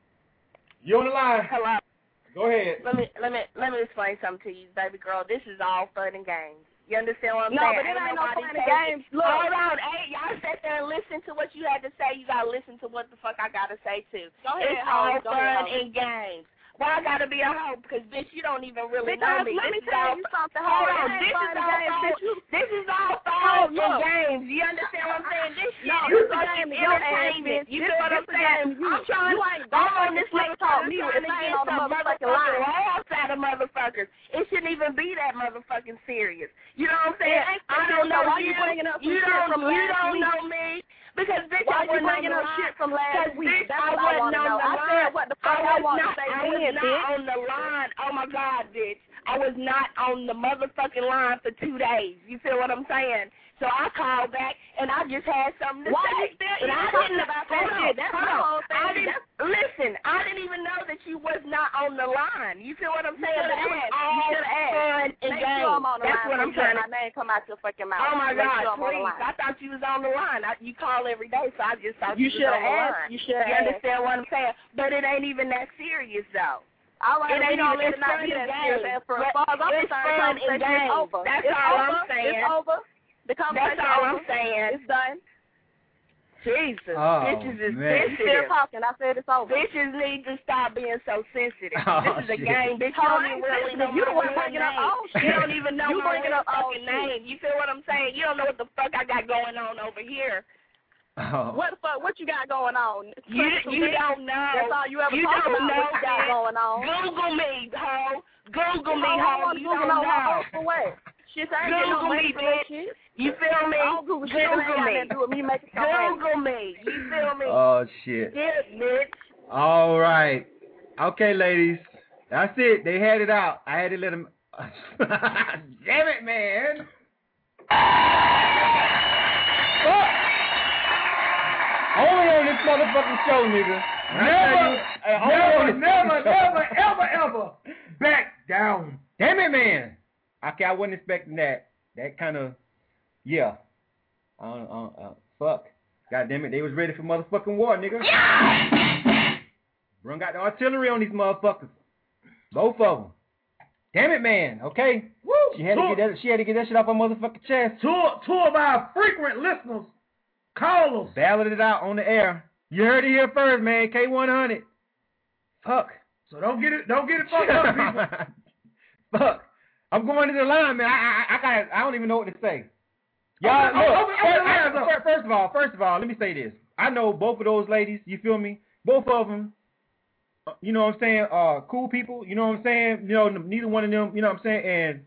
Speaker 5: You on the line?
Speaker 10: Hello.
Speaker 5: Go ahead.
Speaker 10: Let me let me let me explain something to you, baby girl. This is all fun and games. You understand what I'm
Speaker 7: No,
Speaker 10: saying?
Speaker 7: but it ain't no
Speaker 10: nobody
Speaker 7: fun and
Speaker 10: taking-
Speaker 7: games. Look.
Speaker 10: Hold on, hey, y'all sit there and listen to what you had to say. You gotta listen to what the fuck I gotta say too.
Speaker 7: Go ahead,
Speaker 10: It's
Speaker 7: hoe.
Speaker 10: all
Speaker 7: Go
Speaker 10: fun
Speaker 7: ahead, hoe.
Speaker 10: and games. Why I gotta be a hoe? Because bitch, you don't even really know
Speaker 7: Because
Speaker 10: me.
Speaker 7: let
Speaker 10: This
Speaker 7: me
Speaker 10: is
Speaker 7: tell
Speaker 10: all-
Speaker 7: you something,
Speaker 10: Hold
Speaker 7: hoe.
Speaker 10: on,
Speaker 7: It ain't
Speaker 10: this
Speaker 7: fun
Speaker 10: is
Speaker 7: and
Speaker 10: all
Speaker 7: games,
Speaker 10: fun.
Speaker 7: bitch. You-
Speaker 10: This is all
Speaker 7: Oh,
Speaker 10: fun and
Speaker 7: look.
Speaker 10: games. You understand what I'm saying? This shit
Speaker 7: No,
Speaker 10: is
Speaker 7: it's a
Speaker 10: fucking
Speaker 7: game to your ass,
Speaker 10: entertainment.
Speaker 7: bitch.
Speaker 10: You
Speaker 7: This-
Speaker 10: feel what
Speaker 7: this
Speaker 10: I'm
Speaker 7: a
Speaker 10: saying?
Speaker 7: game to you.
Speaker 10: I'm trying.
Speaker 7: You ain't
Speaker 10: I'm
Speaker 7: don't
Speaker 10: on this
Speaker 7: slick
Speaker 10: motherfucker
Speaker 7: talk me
Speaker 10: trying
Speaker 7: with
Speaker 10: to
Speaker 7: the thing
Speaker 10: get
Speaker 7: on the
Speaker 10: some
Speaker 7: motherfucking
Speaker 10: motherfucking
Speaker 7: line.
Speaker 10: laughs out of motherfuckers. It shouldn't even be that motherfucking serious. You know what I'm saying?
Speaker 7: It ain't
Speaker 10: I
Speaker 7: serious,
Speaker 10: don't
Speaker 7: so
Speaker 10: know
Speaker 7: why
Speaker 10: you.
Speaker 7: you bringing up some
Speaker 10: you
Speaker 7: shit
Speaker 10: don't.
Speaker 7: from
Speaker 10: you
Speaker 7: last
Speaker 10: don't
Speaker 7: week?
Speaker 10: know me. Because bitch,
Speaker 7: Why
Speaker 10: I
Speaker 7: you
Speaker 10: wasn't
Speaker 7: bringing
Speaker 10: on
Speaker 7: up
Speaker 10: the
Speaker 7: shit
Speaker 10: line.
Speaker 7: from last
Speaker 10: 'Cause,
Speaker 7: week?
Speaker 10: Bitch,
Speaker 7: That's
Speaker 10: I
Speaker 7: what I
Speaker 10: wasn't
Speaker 7: wanna
Speaker 10: on
Speaker 7: know.
Speaker 10: the
Speaker 7: I
Speaker 10: line.
Speaker 7: said what the fuck I
Speaker 10: was
Speaker 7: wanted to
Speaker 10: not,
Speaker 7: say
Speaker 10: I
Speaker 7: then,
Speaker 10: was not
Speaker 7: bitch.
Speaker 10: on the line. Oh my God, bitch. I was not on the motherfucking line for two days. You feel what I'm saying? So I called back and I just had something to
Speaker 7: Why
Speaker 10: say.
Speaker 7: you still
Speaker 10: and
Speaker 7: even
Speaker 10: I
Speaker 7: talking
Speaker 10: didn't
Speaker 7: about that
Speaker 10: hold on,
Speaker 7: shit? That's
Speaker 10: hold
Speaker 7: my
Speaker 10: on.
Speaker 7: whole thing.
Speaker 10: I didn't
Speaker 7: That's-
Speaker 10: listen. I didn't even know that you was not on the line. You feel what I'm
Speaker 7: You
Speaker 10: saying?
Speaker 7: shoulda
Speaker 10: But it was
Speaker 7: asked.
Speaker 10: all
Speaker 7: You shoulda asked.
Speaker 10: fun and
Speaker 7: Make
Speaker 10: games.
Speaker 7: sure I'm on the
Speaker 10: That's
Speaker 7: line
Speaker 10: what I'm
Speaker 7: before you
Speaker 10: trying
Speaker 7: let
Speaker 10: to.
Speaker 7: my name come out your fucking mouth.
Speaker 10: Oh my
Speaker 7: Make
Speaker 10: God,
Speaker 7: sure I'm on the
Speaker 10: please!
Speaker 7: line.
Speaker 10: I thought you was on the line. I, you call every day, so I just thought
Speaker 7: You
Speaker 10: you, was
Speaker 7: shoulda
Speaker 10: on the
Speaker 7: asked.
Speaker 10: line.
Speaker 7: You shoulda
Speaker 10: You
Speaker 7: asked.
Speaker 10: understand what I'm saying? But it ain't even that serious though.
Speaker 7: All right,
Speaker 10: It
Speaker 7: we
Speaker 10: ain't
Speaker 7: don't
Speaker 10: even
Speaker 7: let it not
Speaker 10: fun
Speaker 7: be
Speaker 10: and
Speaker 7: that serious.
Speaker 10: games.
Speaker 7: And for as
Speaker 10: But
Speaker 7: far as I'm
Speaker 10: it's
Speaker 7: concerned,
Speaker 10: fun
Speaker 7: the
Speaker 10: and
Speaker 7: conversation is
Speaker 10: games.
Speaker 7: over.
Speaker 10: That's
Speaker 7: it's
Speaker 10: all
Speaker 7: over.
Speaker 10: I'm saying.
Speaker 7: It's over. The conversation
Speaker 10: That's all
Speaker 7: over.
Speaker 10: I'm saying.
Speaker 7: It's done.
Speaker 10: Jesus,
Speaker 5: Oh,
Speaker 10: bitches is
Speaker 5: man.
Speaker 7: You still
Speaker 10: sensitive.
Speaker 7: talking. I said it's over.
Speaker 10: Bitches need to stop being so sensitive.
Speaker 5: Oh,
Speaker 10: this is a
Speaker 5: shit.
Speaker 10: game. Bitch, you
Speaker 7: Hold
Speaker 10: don't
Speaker 7: on,
Speaker 10: even really know
Speaker 7: you the
Speaker 10: my
Speaker 7: one
Speaker 10: real
Speaker 7: bringing up
Speaker 10: name.
Speaker 7: old shit.
Speaker 10: You don't even know
Speaker 7: You
Speaker 10: my
Speaker 7: bringing
Speaker 10: real
Speaker 7: up old
Speaker 10: fucking
Speaker 7: shit.
Speaker 10: name. You feel what I'm saying? You don't know what the fuck I got going on over here.
Speaker 5: Oh.
Speaker 7: What the fuck? What you got going on?
Speaker 10: You you don't know.
Speaker 7: That's all you ever
Speaker 10: you
Speaker 7: talk
Speaker 10: don't
Speaker 7: about.
Speaker 10: know
Speaker 7: What you got
Speaker 10: bitch.
Speaker 7: going on?
Speaker 10: Google me, ho. Google me,
Speaker 7: I
Speaker 10: ho.
Speaker 7: want to
Speaker 10: You
Speaker 7: Google
Speaker 10: don't
Speaker 7: no
Speaker 10: know.
Speaker 7: hoe for what? Shit, I ain't getting no
Speaker 10: Google
Speaker 7: money
Speaker 10: me,
Speaker 7: for that
Speaker 10: bitch.
Speaker 7: shit.
Speaker 10: You feel me?
Speaker 7: I don't Google shit. That ain't
Speaker 10: Google
Speaker 7: got
Speaker 10: me.
Speaker 7: nothing to do with me making some money.
Speaker 10: Google me. You feel me?
Speaker 5: Oh shit.
Speaker 10: Yeah, bitch.
Speaker 5: All right. Okay, ladies. That's it. They had it out. I had to let them. Damn it, man. Fuck. Only on this motherfucking show, nigga. When I tell
Speaker 6: Never,
Speaker 5: you, uh, only on
Speaker 6: never,
Speaker 5: this
Speaker 6: never,
Speaker 5: fucking show.
Speaker 6: never, ever, ever back down.
Speaker 5: Damn it, man. Okay, I wasn't expecting that. That kind of, yeah. Uh, uh, uh, fuck. God damn it, they was ready for motherfucking war, nigga. Brung got the artillery on these motherfuckers. Both of them. Damn it, man. Okay.
Speaker 6: Woo.
Speaker 5: She had to get that. She had to get that shit off her motherfucking chest.
Speaker 6: Two, two of our frequent listeners, callers,
Speaker 5: Ballot it out on the air. You heard it here first, man. K one hundred. Fuck.
Speaker 6: So don't get it, don't get it fucked up, people.
Speaker 5: Fuck. I'm going to the line, man. I, I, I got. I don't even know what to say. Y'all,
Speaker 6: Open-
Speaker 5: look,
Speaker 6: open- open
Speaker 5: first,
Speaker 6: the lines
Speaker 5: I-
Speaker 6: up.
Speaker 5: fir- first of all, first of all, let me say this. I know both of those ladies. You feel me? Both of them. uh, You know what I'm saying? Uh, cool people. You know what I'm saying? You know, neither one of them. You know what I'm saying? And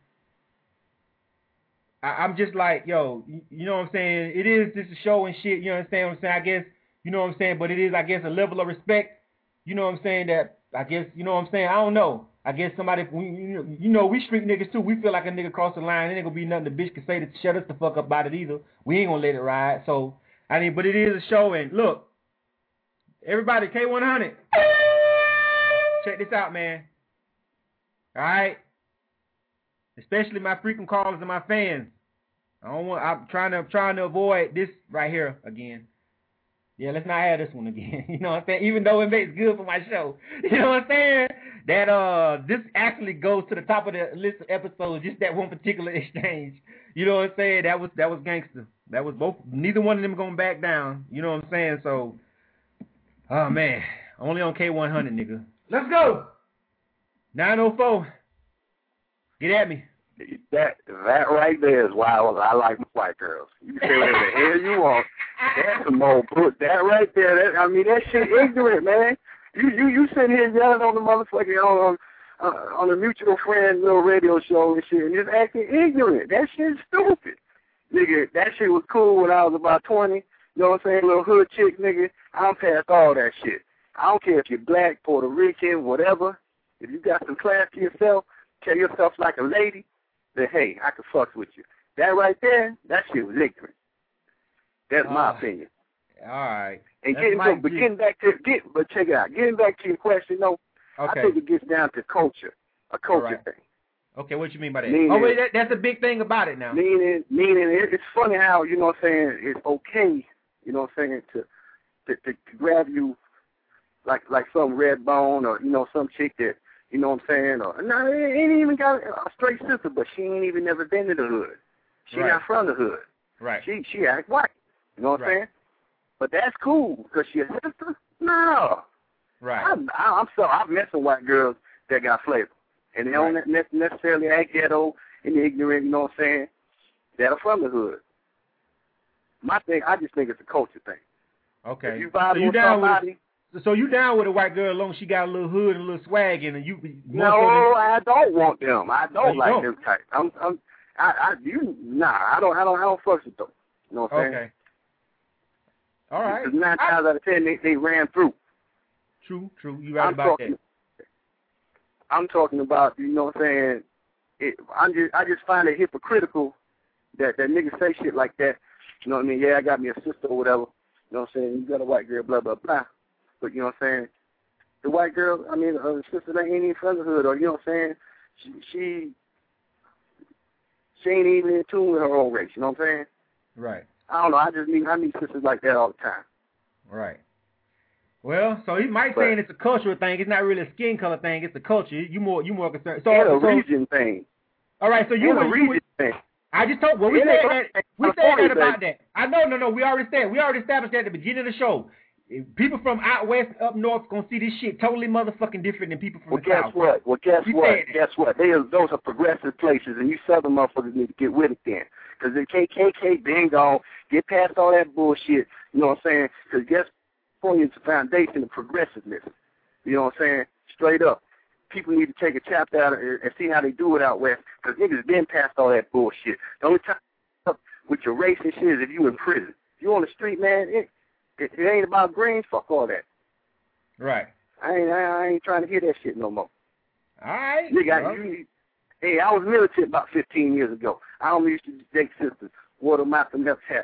Speaker 5: I, I'm just like, yo, you, you know what I'm saying? It is just a show and shit. You understand what I'm saying? I guess. You know what I'm saying? But it is, I guess, a level of respect. You know what I'm saying? That I guess. You know what I'm saying? I don't know. I guess somebody, we, you know, you know, we street niggas too. We feel like a nigga cross the line. It ain't gonna be nothing the bitch can say to shut us the fuck up about it either. We ain't gonna let it ride. So, I mean, but it is a show. And look, everybody, K one hundred, check this out, man. All right, especially my frequent callers and my fans. I don't want. I'm trying to I'm trying to avoid this right here again. Yeah, let's not have this one again. You know what I'm saying? Even though it makes good for my show. You know what I'm saying? that uh, this actually goes to the top of the list of episodes. Just that one particular exchange. You know what I'm saying? That was that was gangster. That was both. Neither one of them gonna back down. You know what I'm saying? So, oh man, only on K one hundred, nigga.
Speaker 6: Let's go.
Speaker 5: nine oh four. Get at me.
Speaker 12: That that right there is why I, I like white girls. You can say whatever the hell you want. That's some old put. That right there. That, I mean, that shit ignorant, man. You you you sitting here yelling on the motherfucking on on, uh, on a mutual friend little radio show and shit, and just acting ignorant. That shit's stupid, nigga. That shit was cool when I was about twenty. You know what I'm saying? Little hood chick, nigga. I'm past all that shit. I don't care if you're black, Puerto Rican, whatever. If you got some class to yourself, carry yourself like a lady, then hey, I can fuck with you. That right there, that shit was ignorant. That's uh, my opinion.
Speaker 5: All right.
Speaker 12: And getting, so, but getting back to get, but check it out. Getting back to your question, though, okay. I think it gets down to culture, a culture right. thing.
Speaker 5: Okay, what you mean by that?
Speaker 12: Meaning,
Speaker 5: oh wait, that, that's a big thing about it now.
Speaker 12: Meaning, meaning, it's funny how you know what I'm saying. It's okay, you know what I'm saying, to to, to, to grab you like like some red bone or you know some chick that. You know what I'm saying? Or, no, ain't even got a straight sister, but she ain't even never been to the hood. She
Speaker 5: right.
Speaker 12: not from the hood.
Speaker 5: Right.
Speaker 12: She she act white. You know what I'm right. saying? But that's cool because she a sister. No.
Speaker 5: Right.
Speaker 12: I'm, I'm so I've met some white girls that got flavor, and they right. don't necessarily act ghetto and ignorant. You know what I'm saying? That are from the hood. My thing, I just think it's a culture thing.
Speaker 5: Okay.
Speaker 12: If you vibe
Speaker 5: so you
Speaker 12: with
Speaker 5: down
Speaker 12: somebody.
Speaker 5: With So you down with a white girl as long as she got a little hood and a little swag in, and you?
Speaker 12: No, I don't want them. I don't
Speaker 5: no,
Speaker 12: like
Speaker 5: don't.
Speaker 12: them type. I'm, I'm, I, I, you, nah, I don't, I don't, I don't fuck with them. You know what I'm saying?
Speaker 5: Okay. All right.
Speaker 12: Because nine times out of ten, they, they ran through.
Speaker 5: True, true. You right
Speaker 12: I'm
Speaker 5: about
Speaker 12: talking,
Speaker 5: that.
Speaker 12: I'm talking about, you know what I'm saying? It, I'm just, I just find it hypocritical that that niggas say shit like that. You know what I mean? Yeah, I got me a sister or whatever. You know what I'm saying? You got a white girl, blah blah blah. But you know what I'm saying? The white girl, I mean, her sister that ain't even from the hood, or you know what I'm saying? She, she, she ain't even in tune with her own race. You know what I'm saying?
Speaker 5: Right.
Speaker 12: I don't know. I just meet, I meet sisters like that all the time.
Speaker 5: Right. Well, so he might
Speaker 12: but,
Speaker 5: saying it's a cultural thing. It's not really a skin color thing. It's a culture. You more, you more concerned. So,
Speaker 12: and a
Speaker 5: so,
Speaker 12: region thing.
Speaker 5: All right. So you,
Speaker 12: and a
Speaker 5: you,
Speaker 12: region
Speaker 5: you,
Speaker 12: thing.
Speaker 5: I just told. Well, we
Speaker 12: it
Speaker 5: said that. We said that about
Speaker 12: thing.
Speaker 5: that. I know. No, no. We already said. We already established that at the beginning of the show. People from out west, up north, gonna see this shit totally motherfucking different than people from
Speaker 12: well,
Speaker 5: the
Speaker 12: guess
Speaker 5: south.
Speaker 12: What? Well, guess
Speaker 5: we
Speaker 12: what? Guess what? They are, those are progressive places, and you southern motherfuckers need to get with it then. Because the K K K been gone. Get past all that bullshit. You know what I'm saying? Because guess what? It's the foundation of progressiveness. You know what I'm saying? Straight up. People need to take a chapter out of it and see how they do it out west. Because niggas been past all that bullshit. The only time with your race and shit is if you in prison. If you on the street, man, it, it, it ain't about greens. Fuck all that.
Speaker 5: Right.
Speaker 12: I ain't, I, I ain't trying to hear that shit no more.
Speaker 5: All right.
Speaker 12: Nigga,
Speaker 5: well.
Speaker 12: I, hey, I was military about fifteen years ago. I only used to date sisters, wore the Malcolm X hat.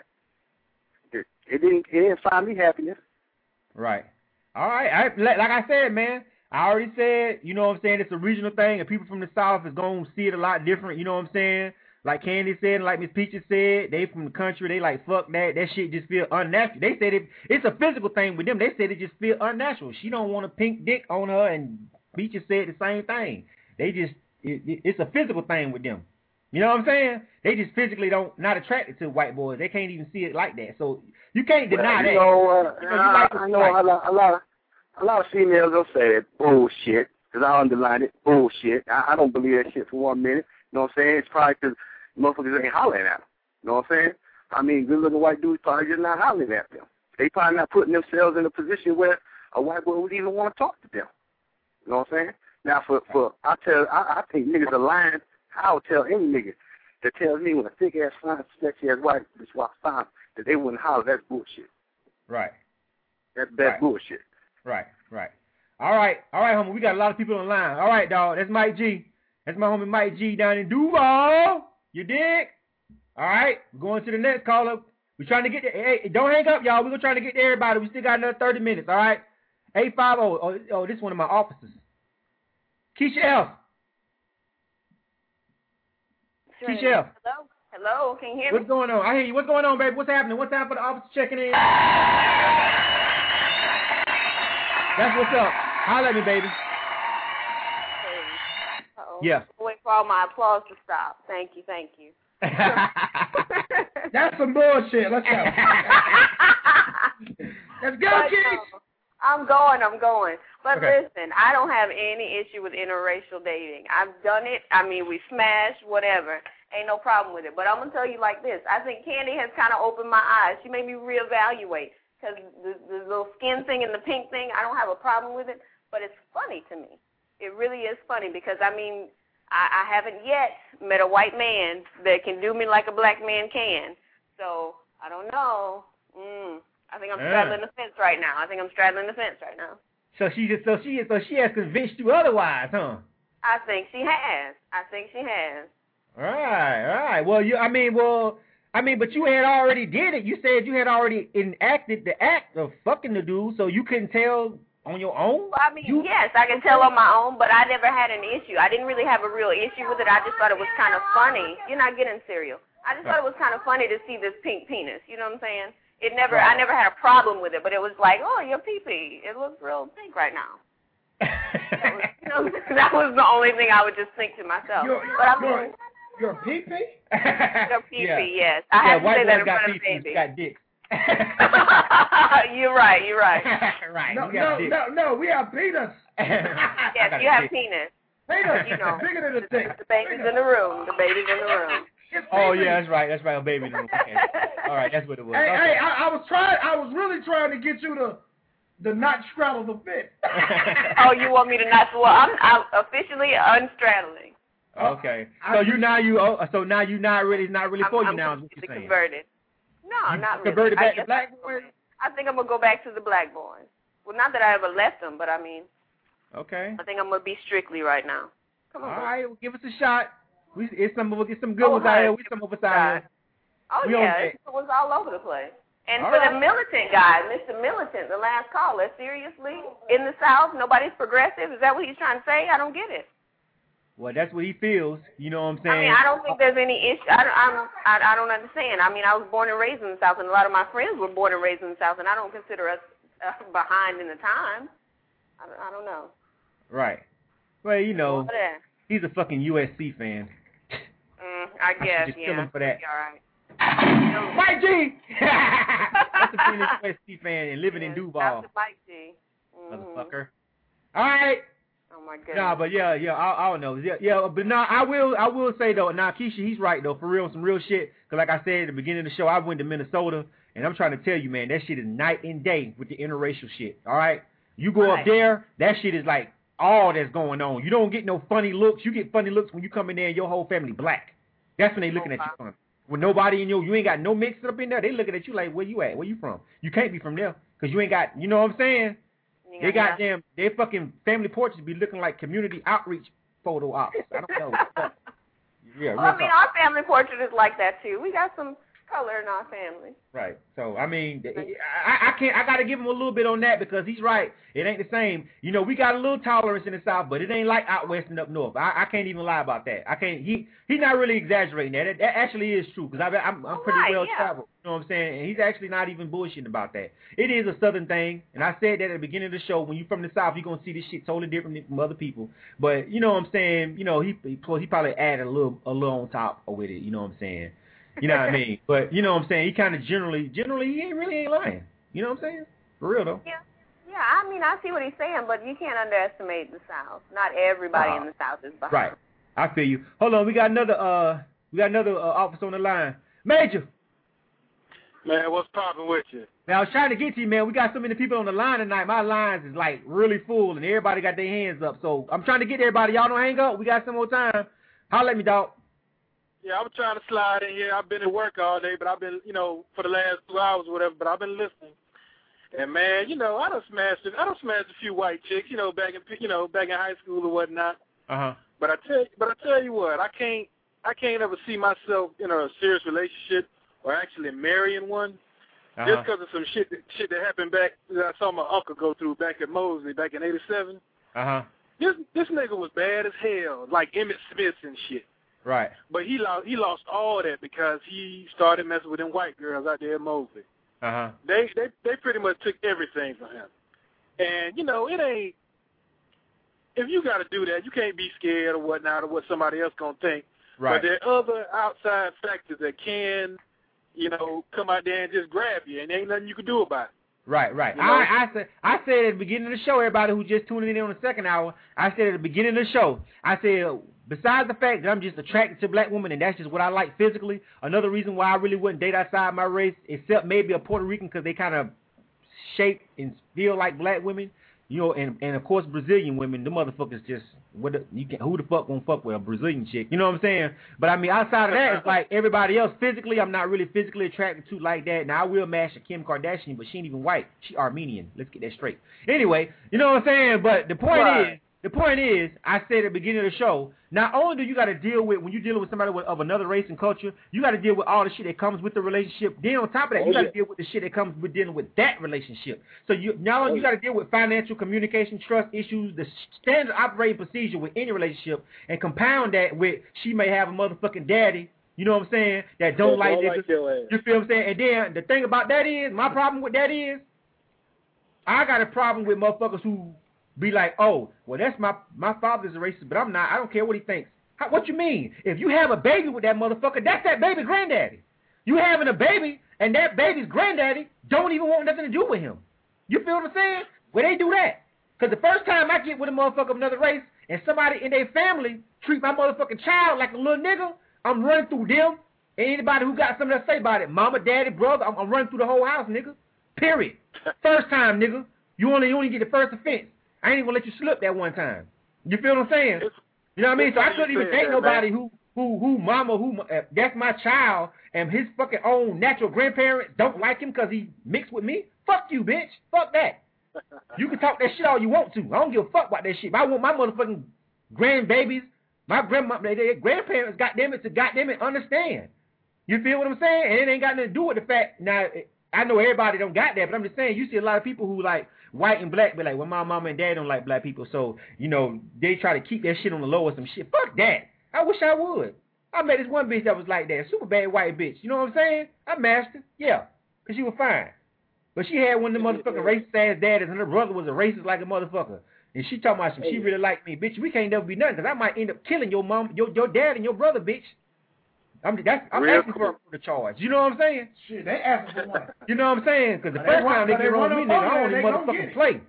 Speaker 12: It, it didn't, it didn't find me happiness.
Speaker 5: Right. All right. I, like, like I said, man, I already said, you know what I'm saying, it's a regional thing, and people from the South is going to see it a lot different, you know what I'm saying? Like Candy said, and like Miss Peaches said, they from the country, they like, fuck that, that shit just feel unnatural. They said it, it's a physical thing with them. They said it just feel unnatural. She don't want a pink dick on her, and Peaches said the same thing. They just, it, it, it's a physical thing with them. You know what I'm saying? They just physically don't, not attracted to white boys. They can't even see it like that. So you can't deny
Speaker 12: well, you
Speaker 5: that.
Speaker 12: Know, uh,
Speaker 5: you know, you
Speaker 12: I,
Speaker 5: like
Speaker 12: I know a lot, a lot of, a lot of females will say that bullshit, because I underline it, bullshit. I, I don't believe that shit for one minute. You know what I'm saying? It's probably because motherfuckers ain't hollering at them. You know what I'm saying? I mean, good-looking white dudes probably just not hollering at them. They probably not putting themselves in a position where a white boy would even want to talk to them. You know what I'm saying? Now, for, for I tell, I, I think niggas are lying. I would tell any nigga that tells me when a thick-ass, fine, sexy-ass white bitch walks by that they wouldn't holler, that's bullshit.
Speaker 5: Right.
Speaker 12: That's, that's
Speaker 5: right.
Speaker 12: bullshit.
Speaker 5: Right, right. All right, all right, homie. We got a lot of people on the line. All right, dog. That's Mike G. That's my homie Mike G down in Duval. You dig? All right, we're going to the next caller. We're trying to get there. Hey, don't hang up, y'all. We're going to try to get to everybody. We still got another thirty minutes, all right? eight five zero. Oh, oh, this is one of my officers. Keisha F.
Speaker 10: Sure.
Speaker 5: Keisha F.
Speaker 10: Hello? Hello? Can you hear me?
Speaker 5: What's going on? I hear you. What's going on, baby? What's happening? What's time for the officer checking in? That's what's up. Holla at me, baby. Yeah.
Speaker 10: Wait for all my applause to stop. Thank you, thank you.
Speaker 6: That's some bullshit. Let's go. Let's go,
Speaker 10: But,
Speaker 6: kids.
Speaker 10: no, I'm going, I'm going. But
Speaker 5: Okay.
Speaker 10: listen, I don't have any issue with interracial dating. I've done it. I mean, we smashed, whatever. Ain't no problem with it. But I'm going to tell you like this. I think Candy has kind of opened my eyes. She made me reevaluate. Because the, the little skin thing and the pink thing, I don't have a problem with it. But it's funny to me. It really is funny because, I mean, I, I haven't yet met a white man that can do me like a black man can. So, I don't know. Mm, I think I'm
Speaker 5: Yeah.
Speaker 10: straddling the fence right now. I think I'm straddling the fence right now.
Speaker 5: So she just so she so she has convinced you otherwise, huh?
Speaker 10: I think she has. I think she has.
Speaker 5: All right, all right. Well, you I mean, well, I mean, but you had already did it. You said you had already enacted the act of fucking the dude, so you couldn't tell on your own?
Speaker 10: Well, I mean,
Speaker 5: you,
Speaker 10: yes, I can tell on my own, but I never had an issue. I didn't really have a real issue with it. I just thought it was kind of funny. You're not getting cereal. I just thought it was kind of funny to see this pink penis. You know what I'm saying? It never,
Speaker 5: Right.
Speaker 10: I never had a problem with it, but it was like, oh, your pee-pee. It looks real pink right now. that, was, you know, that was the only thing I would just think to myself.
Speaker 6: Your,
Speaker 10: but I
Speaker 6: your,
Speaker 10: mean,
Speaker 6: your pee-pee?
Speaker 10: your pee-pee,
Speaker 5: Yeah.
Speaker 10: yes. I
Speaker 5: yeah,
Speaker 10: have to
Speaker 5: white
Speaker 10: say that
Speaker 5: boys
Speaker 10: in
Speaker 5: got
Speaker 10: front of
Speaker 5: pee-pees,
Speaker 10: baby.
Speaker 5: got dicks.
Speaker 10: You're right, you're right.
Speaker 5: right.
Speaker 6: No,
Speaker 5: you got
Speaker 6: no,
Speaker 5: dicks.
Speaker 6: no, no, we have penis.
Speaker 10: Yes,
Speaker 5: got
Speaker 10: you have
Speaker 5: dick.
Speaker 10: penis.
Speaker 6: Penis,
Speaker 10: You know.
Speaker 6: bigger than a dick.
Speaker 10: The baby's in the room. The baby's in the room.
Speaker 6: It's
Speaker 5: Oh
Speaker 6: pee-pee.
Speaker 5: yeah, that's right. That's right. A baby. No. Okay. All right, that's what it was.
Speaker 6: Hey,
Speaker 5: Okay.
Speaker 6: hey, I, I was trying. I was really trying to get you to, to not straddle the fence.
Speaker 10: Oh, you want me to not? Well, I'm, I'm officially unstraddling.
Speaker 5: Okay.
Speaker 6: I
Speaker 5: So you
Speaker 6: appreciate-
Speaker 5: now you oh, so now you not really not really
Speaker 10: I'm,
Speaker 5: for you
Speaker 10: I'm
Speaker 5: now is what
Speaker 10: completely
Speaker 5: you're saying.
Speaker 10: converted. No,
Speaker 5: You
Speaker 10: not really.
Speaker 5: converted
Speaker 10: I
Speaker 5: back to
Speaker 10: guess
Speaker 5: black
Speaker 10: I-
Speaker 5: boys?
Speaker 10: I think I'm gonna go back to the black boys. Well, not that I ever left them, but I mean,
Speaker 5: Okay.
Speaker 10: I think I'm gonna be strictly right now. Come
Speaker 5: All
Speaker 10: on.
Speaker 5: right, well, give us a shot. We it's some we'll get some good
Speaker 10: Oh,
Speaker 5: ones out here.
Speaker 10: hush.
Speaker 5: We some of us out here.
Speaker 10: Oh
Speaker 5: We on
Speaker 10: yeah,
Speaker 5: that.
Speaker 10: it was all over the place. And
Speaker 5: All
Speaker 10: for
Speaker 5: right.
Speaker 10: the militant guy, Mister Militant, the last caller, seriously, in the South, nobody's progressive. Is that what he's trying to say? I don't get it.
Speaker 5: Well, that's what he feels. You know what I'm saying?
Speaker 10: I mean, I don't think there's any issue. I don't, I'm, I, I don't understand. I mean, I was born and raised in the South, and a lot of my friends were born and raised in the South, and I don't consider us uh, behind in the times. I, don't- I don't know.
Speaker 5: Right. Well, you know,
Speaker 10: What is?
Speaker 5: he's a fucking U S C fan.
Speaker 10: Mm, I guess,
Speaker 5: just
Speaker 10: yeah.
Speaker 5: kill him for that.
Speaker 10: Be all right.
Speaker 5: Mike G! That's a being a U S C fan and living in
Speaker 10: Yes,
Speaker 5: Duval,
Speaker 10: Doctor Mike G. Mhm.
Speaker 5: motherfucker. All right.
Speaker 10: Oh my goodness.
Speaker 5: Nah, but yeah, yeah, I, I don't know. Yeah, yeah, but nah, I will, I will say though, nah, Keisha, he's right though, for real, some real shit. Cause like I said at the beginning of the show, I went to Minnesota, and I'm trying to tell you, man, that shit is night and day with the interracial shit. All right, you go
Speaker 10: Right.
Speaker 5: up there, that shit is like all that's going on. You don't get no funny looks. You get funny looks when you come in there and your whole family black. That's when they looking at you funny. When nobody in your, you ain't got no mix up in there, they looking at you like, where you at? Where you from? You can't be from there, cause you ain't got, you know what I'm saying?
Speaker 10: You
Speaker 5: They
Speaker 10: got
Speaker 5: got them, their fucking family portraits be looking like community outreach photo ops. I don't know. Yeah, real
Speaker 10: Well, I mean,
Speaker 5: talk.
Speaker 10: our family portrait is like that too. We got some color in our family.
Speaker 5: Right. So I mean, I, I can't. I got to give him a little bit on that because he's right. It ain't the same. You know, we got a little tolerance in the South, but it ain't like out west and up north. I, I can't even lie about that. I can't. He he's not really exaggerating that. That, that actually is true because I'm I'm pretty
Speaker 10: Right,
Speaker 5: well
Speaker 10: yeah.
Speaker 5: traveled. You know what I'm saying? And he's actually not even bullshitting about that. It is a Southern thing, and I said that at the beginning of the show. When you're from the South, you're gonna see this shit totally different from other people. But you know what I'm saying? You know, he he, he probably added a little a little on top with it. You know what I'm saying? You know what I mean? But you know what I'm saying? He kind of generally, generally, he ain't really ain't lying. You know what I'm saying? For real though.
Speaker 10: Yeah. Yeah, I mean, I see what he's saying, but you can't underestimate the South. Not everybody
Speaker 5: Uh,
Speaker 10: in the South is behind.
Speaker 5: Right. I feel you. Hold on, we got another uh, we got another uh, officer on the line. Major.
Speaker 13: Man, what's popping with you?
Speaker 5: Now I was trying to get to you, man. We got so many people on the line tonight. My lines is like really full, and everybody got their hands up. So I'm trying to get everybody. Y'all don't hang up. We got some more time. Holla at me, dog.
Speaker 13: Yeah, I'm trying to slide in here. I've been at work all day, but I've been, you know, for the last two hours or whatever, but I've been listening. And, man, you know, I done smashed it. I done smashed a few white chicks, you know, back in, you know, back in high school or whatnot.
Speaker 5: Uh-huh.
Speaker 13: But I tell but I tell you what, I can't I can't ever see myself in a serious relationship or actually marrying one.
Speaker 5: Uh-huh.
Speaker 13: Just because of some shit that, shit that happened back that I saw my uncle go through back at Mosley back in eighty-seven.
Speaker 5: Uh-huh.
Speaker 13: This this nigga was bad as hell, like Emmett Smith and shit.
Speaker 5: Right.
Speaker 13: But he lost he lost all that because he started messing with them white girls out there at Mosley.
Speaker 5: Uh-huh.
Speaker 13: They they they pretty much took everything from him. And you know, it ain't if you got to do that, you can't be scared or whatnot or what somebody else gonna think.
Speaker 5: Right.
Speaker 13: But there are other outside factors that can, you know, come out there and just grab you, and there ain't nothing you can do about it.
Speaker 5: Right, right.
Speaker 13: You know?
Speaker 5: I, I said I said at the beginning of the show, everybody who just tuned in on the second hour, I said at the beginning of the show, I said, besides the fact that I'm just attracted to black women and that's just what I like physically, another reason why I really wouldn't date outside my race, except maybe a Puerto Rican because they kind of shape and feel like black women, you know, and, and of course Brazilian women, the motherfuckers just, what the, you can, who the fuck gonna fuck with a Brazilian chick, you know what I'm saying? But I mean, outside of that, it's like everybody else physically, I'm not really physically attracted to like that. Now I will mash a Kim Kardashian, but she ain't even white. She Armenian. Let's get that straight. Anyway, you know what I'm saying? But the point
Speaker 13: Right.
Speaker 5: is, the point is, I said at the beginning of the show, not only do you got to deal with, when you're dealing with somebody with, of another race and culture, you got to deal with all the shit that comes with the relationship. Then on top of that,
Speaker 13: Oh,
Speaker 5: you got to
Speaker 13: yeah.
Speaker 5: deal with the shit that comes with dealing with that relationship. So you now
Speaker 13: Oh,
Speaker 5: you got to deal with financial, communication, trust issues, the standard operating procedure with any relationship, and compound that with she may have a motherfucking daddy, you know what I'm saying, that don't
Speaker 13: That
Speaker 5: like
Speaker 13: don't
Speaker 5: niggas.
Speaker 13: like your ass.
Speaker 5: You feel what I'm saying? And then the thing about that is, my problem with that is, I got a problem with motherfuckers who be like, oh, well, that's my my father's a racist, but I'm not. I don't care what he thinks. How, what you mean? If you have a baby with that motherfucker, that's that baby's granddaddy. You having a baby, and that baby's granddaddy don't even want nothing to do with him. You feel what I'm saying? Well, they do that. Because the first time I get with a motherfucker of another race, and somebody in their family treat my motherfucking child like a little nigga, I'm running through them, and anybody who got something to say about it, mama, daddy, brother, I'm, I'm running through the whole house, nigga. Period. First time, nigga. You only, you only get the first offense. I ain't even gonna let you slip that one time. You feel what I'm saying?
Speaker 13: It's,
Speaker 5: You know what I mean? So I couldn't even
Speaker 13: that,
Speaker 5: date
Speaker 13: man.
Speaker 5: nobody who, who, who, mama, who, uh, that's my child, and his fucking own natural grandparents don't like him because he mixed with me. Fuck you, bitch. Fuck that. You can talk that shit all you want to. I don't give a fuck about that shit. But I want my motherfucking grandbabies, my grandma, their their grandparents, goddamn it, to goddamn it understand. You feel what I'm saying? And it ain't got nothing to do with the fact. Now, I know everybody don't got that, but I'm just saying, you see a lot of people who like white and black, be like, well, my mama and dad don't like black people, so, you know, they try to keep that shit on the low or some shit. Fuck that. I wish I would. I met this one bitch that was like that, super bad white bitch. You know what I'm saying? I mashed her. Yeah, because she was fine. But she had one of them motherfucking racist ass daddies, and her brother was a racist like a motherfucker. And she talking about some, she really liked me. Bitch, we can't never be nothing, because I might end up killing your mom, your, your dad and your brother, bitch. I'm, that's, I'm
Speaker 13: Real
Speaker 5: asking
Speaker 13: cool.
Speaker 5: for the charge. You know what I'm saying?
Speaker 6: Shit, they asking for one.
Speaker 5: You know what I'm saying? Because the
Speaker 6: They
Speaker 5: first
Speaker 6: want-
Speaker 5: time they
Speaker 6: they
Speaker 5: get
Speaker 6: want
Speaker 5: on me,
Speaker 6: them
Speaker 5: nigga, I
Speaker 6: both,
Speaker 5: only
Speaker 6: they gonna get
Speaker 5: motherfucking
Speaker 6: it.
Speaker 5: play.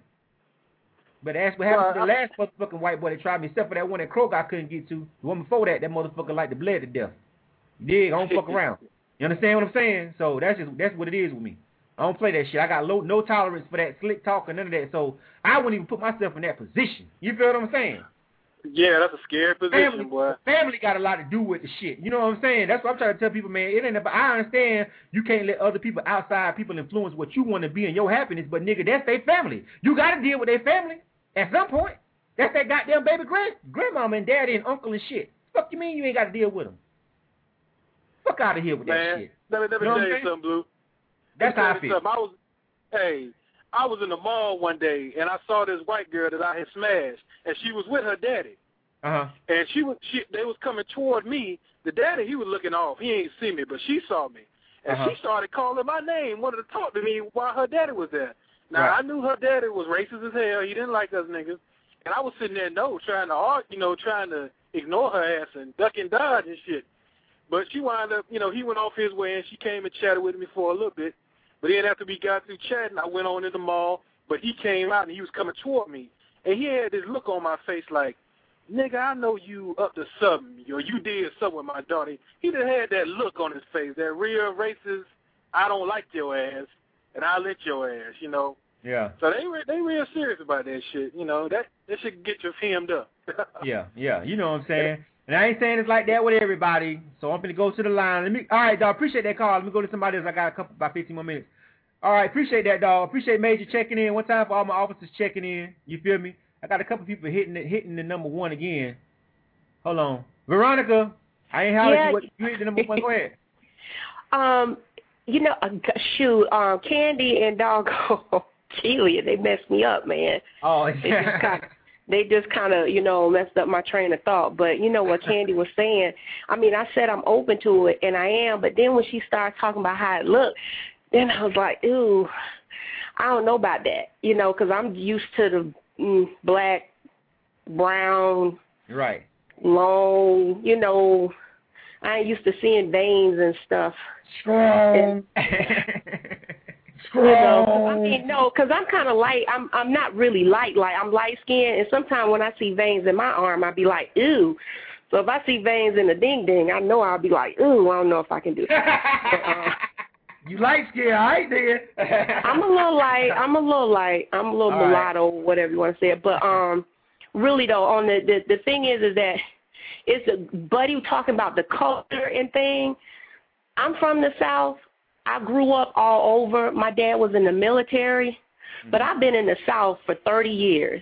Speaker 5: But that's what happened to the
Speaker 13: Well,
Speaker 5: last motherfucking white boy that tried me, except for that one at Kroger I couldn't get to. The one before that, that motherfucker like to bled to death. You dig? I don't fuck around. You understand what I'm saying? So that's just that's what it is with me. I don't play that shit. I got low, no tolerance for that slick talk and none of that. So I wouldn't even put myself in that position. You feel what I'm saying?
Speaker 13: Yeah, that's a scary position,
Speaker 5: Family,
Speaker 13: boy.
Speaker 5: family got a lot to do with the shit. You know what I'm saying? That's what I'm trying to tell people, man. It ain't about, I understand you can't let other people, outside people, influence what you want to be and your happiness, but nigga, that's their family. You got to deal with their family at some point. That's that goddamn baby grand, grandmama and daddy and uncle and shit. Fuck you mean you ain't got to deal with them? Fuck out of here with
Speaker 13: Man,
Speaker 5: that shit.
Speaker 13: let me, let me
Speaker 5: You know
Speaker 13: tell
Speaker 5: what I'm
Speaker 13: you
Speaker 5: saying?
Speaker 13: something, Blue.
Speaker 5: That's
Speaker 13: Let me
Speaker 5: how I
Speaker 13: tell you
Speaker 5: feel.
Speaker 13: something. I was, hey, I was in the mall one day, and I saw this white girl that I had smashed, and she was with her daddy.
Speaker 5: Uh-huh.
Speaker 13: And she was, she, they was coming toward me. The daddy, he was looking off. He ain't see me, but she saw me. And
Speaker 5: Uh-huh.
Speaker 13: she started calling my name, wanted to talk to me while her daddy was there. Now,
Speaker 5: Right.
Speaker 13: I knew her daddy was racist as hell. He didn't like us niggas. And I was sitting there, no, trying to argue, you know, trying to ignore her ass and duck and dodge and shit. But she wound up, you know, he went off his way, and she came and chatted with me for a little bit. But then after we got through chatting, I went on in the mall, but he came out, and he was coming toward me. And he had this look on my face like, nigga, I know you up to something, or you did something with my daughter. He just had that look on his face, that real racist, I don't like your ass, and I'll let your ass, you know.
Speaker 5: Yeah.
Speaker 13: So they re- they real serious about that shit, you know. That that should get you hemmed up.
Speaker 5: Yeah, yeah, you know what I'm saying. And I ain't saying it's like that with everybody, so I'm going to go to the line. Let me. All right, dog, appreciate that call. Let me go to somebody else. I got a couple, about fifteen more minutes. All right, appreciate that, dog. Appreciate Major checking in. One time for all my officers checking in. You feel me? I got a couple people hitting it, hitting the number one again. Hold on. Veronica, I ain't hollered
Speaker 7: Yeah.
Speaker 5: you. What, you hit the number one. Go ahead.
Speaker 7: Um, you know, uh, g- shoot, um, Candy and doggone Kelia, they messed me up, man.
Speaker 5: Oh,
Speaker 7: They just kind of, they just kind of, you know, messed up my train of thought. But you know what Candy was saying? I mean, I said I'm open to it, and I am. But then when she started talking about how it looked, then I was like, ooh, I don't know about that, you know, because I'm used to the mm, black brown,
Speaker 5: right,
Speaker 7: long, you know, I ain't used to seeing veins and stuff.
Speaker 6: Strong.
Speaker 7: You know, 'cause I mean, no, because I'm kind of light. I'm I'm not really light. Like I'm light skinned, and sometimes when I see veins in my arm, I be like, ew. So if I see veins in the ding ding, I know I'll be like, ooh, I don't know if I can do that. But, uh,
Speaker 6: you light skinned, all right, then.
Speaker 7: I'm a little light. I'm a little light. I'm a little
Speaker 6: All
Speaker 7: mulatto, right. Whatever you want to say. But um, really though, on the, the the thing is, is that it's a buddy talking about the culture and thing. I'm from the South. I grew up all over. My dad was in the military, but I've been in the South for thirty years.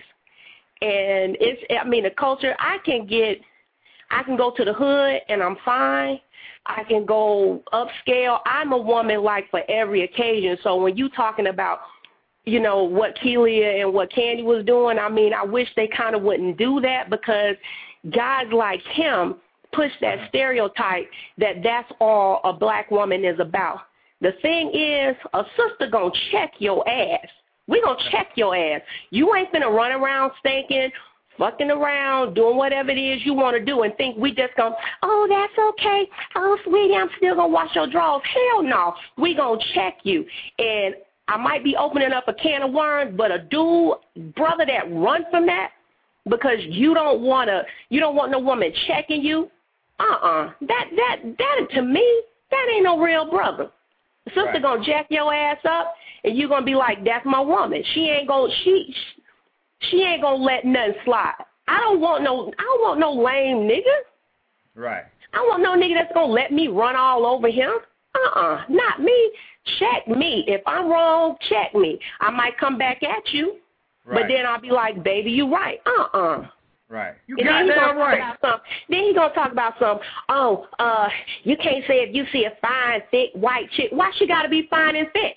Speaker 7: And it's, I mean, the culture, I can get, I can go to the hood and I'm fine. I can go upscale. I'm a woman like for every occasion. So when you talking about, you know, what Kelia and what Candy was doing, I mean, I wish they kind of wouldn't do that because guys like him push that stereotype that that's all a black woman is about. The thing is, a sister gonna check your ass. We gonna check your ass. You ain't finna run around stinking, fucking around, doing whatever it is you want to do and think we just gonna, oh, that's okay. Oh, sweetie, I'm still gonna wash your drawers. Hell no. We gonna check you. And I might be opening up a can of worms, but a dude, brother that run from that because you don't wanna, you don't want no woman checking you. Uh-uh. That, that, that, to me, that ain't no real brother. Sister right. gonna jack your ass up, and you gonna be like, "That's my woman." She ain't gonna she she ain't gonna let nothing slide. I don't want no I don't want no lame nigga.
Speaker 5: Right.
Speaker 7: I want no nigga that's gonna let me run all over him. Uh-uh, not me. Check me. If I'm wrong, check me. I might come back at you, right. but then I'll be like, "Baby, you right." Uh-uh.
Speaker 5: Right.
Speaker 6: You got that right.
Speaker 7: Some, then he gonna talk about some, oh, uh, you can't say if you see a fine, thick, white chick, why she gotta be fine and thick?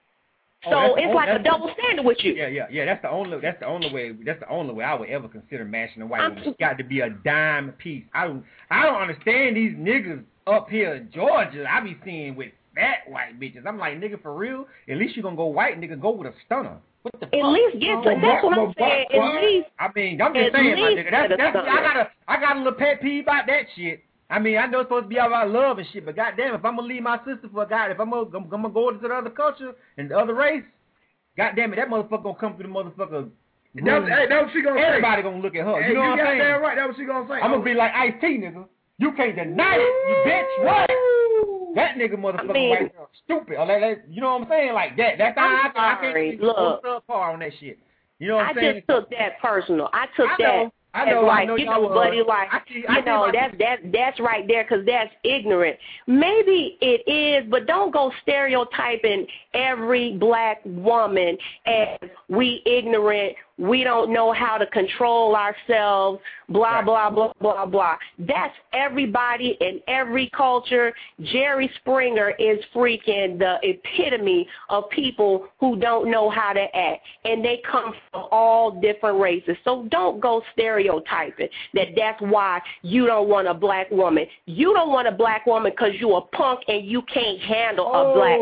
Speaker 7: So
Speaker 5: oh,
Speaker 7: it's
Speaker 5: only,
Speaker 7: like a double standard with you.
Speaker 5: Yeah, yeah, yeah. That's the only. That's the only way. That's the only way I would ever consider mashing a white woman. It's got to be a dime piece. I don't. I don't understand these niggas up here in Georgia. I be seeing with fat white bitches. I'm like, nigga, for real. At least you gonna go white, nigga. Go with a stunner. What the
Speaker 7: At
Speaker 5: fuck?
Speaker 7: least get to, that's what I'm saying. At least.
Speaker 5: I mean, I'm just saying, my nigga. That's, that's, I got a, I got a little pet peeve about that shit. I mean, I know it's supposed to be all about love and shit, but goddamn, if I'm gonna leave my sister for a guy, if I'm gonna, I'm gonna go to the other culture and the other race, goddamn it, that motherfucker gonna come through the motherfucker.
Speaker 6: That's, hey, that's what she gonna
Speaker 5: Everybody
Speaker 6: say.
Speaker 5: gonna look at her.
Speaker 6: Hey,
Speaker 5: you know
Speaker 6: you
Speaker 5: what I'm saying?
Speaker 6: Damn right. That's what she gonna say.
Speaker 5: I'm gonna be like Ice-T, nigga. You can't deny it, you bitch. What? That nigga motherfucker I mean, white girl, stupid. Or like, like, you know what I'm saying? Like that. That's how I, I can't
Speaker 7: look
Speaker 5: subpar on that shit. You know what I'm
Speaker 7: I
Speaker 5: saying?
Speaker 7: just took that personal. I took
Speaker 5: I
Speaker 7: that.
Speaker 5: Know. I know,
Speaker 7: like,
Speaker 5: I know
Speaker 7: you
Speaker 5: y'all
Speaker 7: know,
Speaker 5: was.
Speaker 7: buddy, like,
Speaker 5: I see, I
Speaker 7: you know, that's, that's, that's right there because that's ignorant. Maybe it is, but don't go stereotyping every black woman as we ignorant, we don't know how to control ourselves, blah, right. blah, blah, blah, blah. That's everybody in every culture. Jerry Springer is freaking the epitome of people who don't know how to act, and they come from all different races. So don't go stereotyping that that's why you don't want a black woman. You don't want a black woman because you're a punk and you can't handle
Speaker 6: oh.
Speaker 7: a black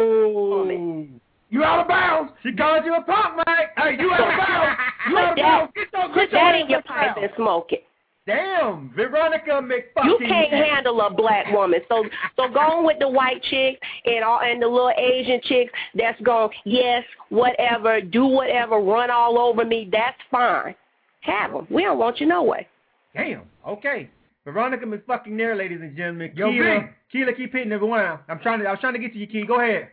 Speaker 7: woman.
Speaker 6: You out of bounds.
Speaker 5: She called you a punk, Mike.
Speaker 6: Hey, you out of bounds. You out of
Speaker 7: that,
Speaker 6: bounds. Get your,
Speaker 7: put
Speaker 6: get
Speaker 7: that
Speaker 6: your
Speaker 7: in your pipe and smoke it.
Speaker 5: Damn, Veronica McFucking.
Speaker 7: You can't handle a black woman. So so go on with the white chicks and all and the little Asian chicks that's going, yes, whatever, do whatever, run all over me. That's fine. Have them. We don't want you no way.
Speaker 5: Damn. Okay. Veronica McFucking there, ladies and gentlemen.
Speaker 6: Yo,
Speaker 5: Keila, Keila, keep hitting everyone. I'm trying to. I was trying to get to you, Key. Go ahead.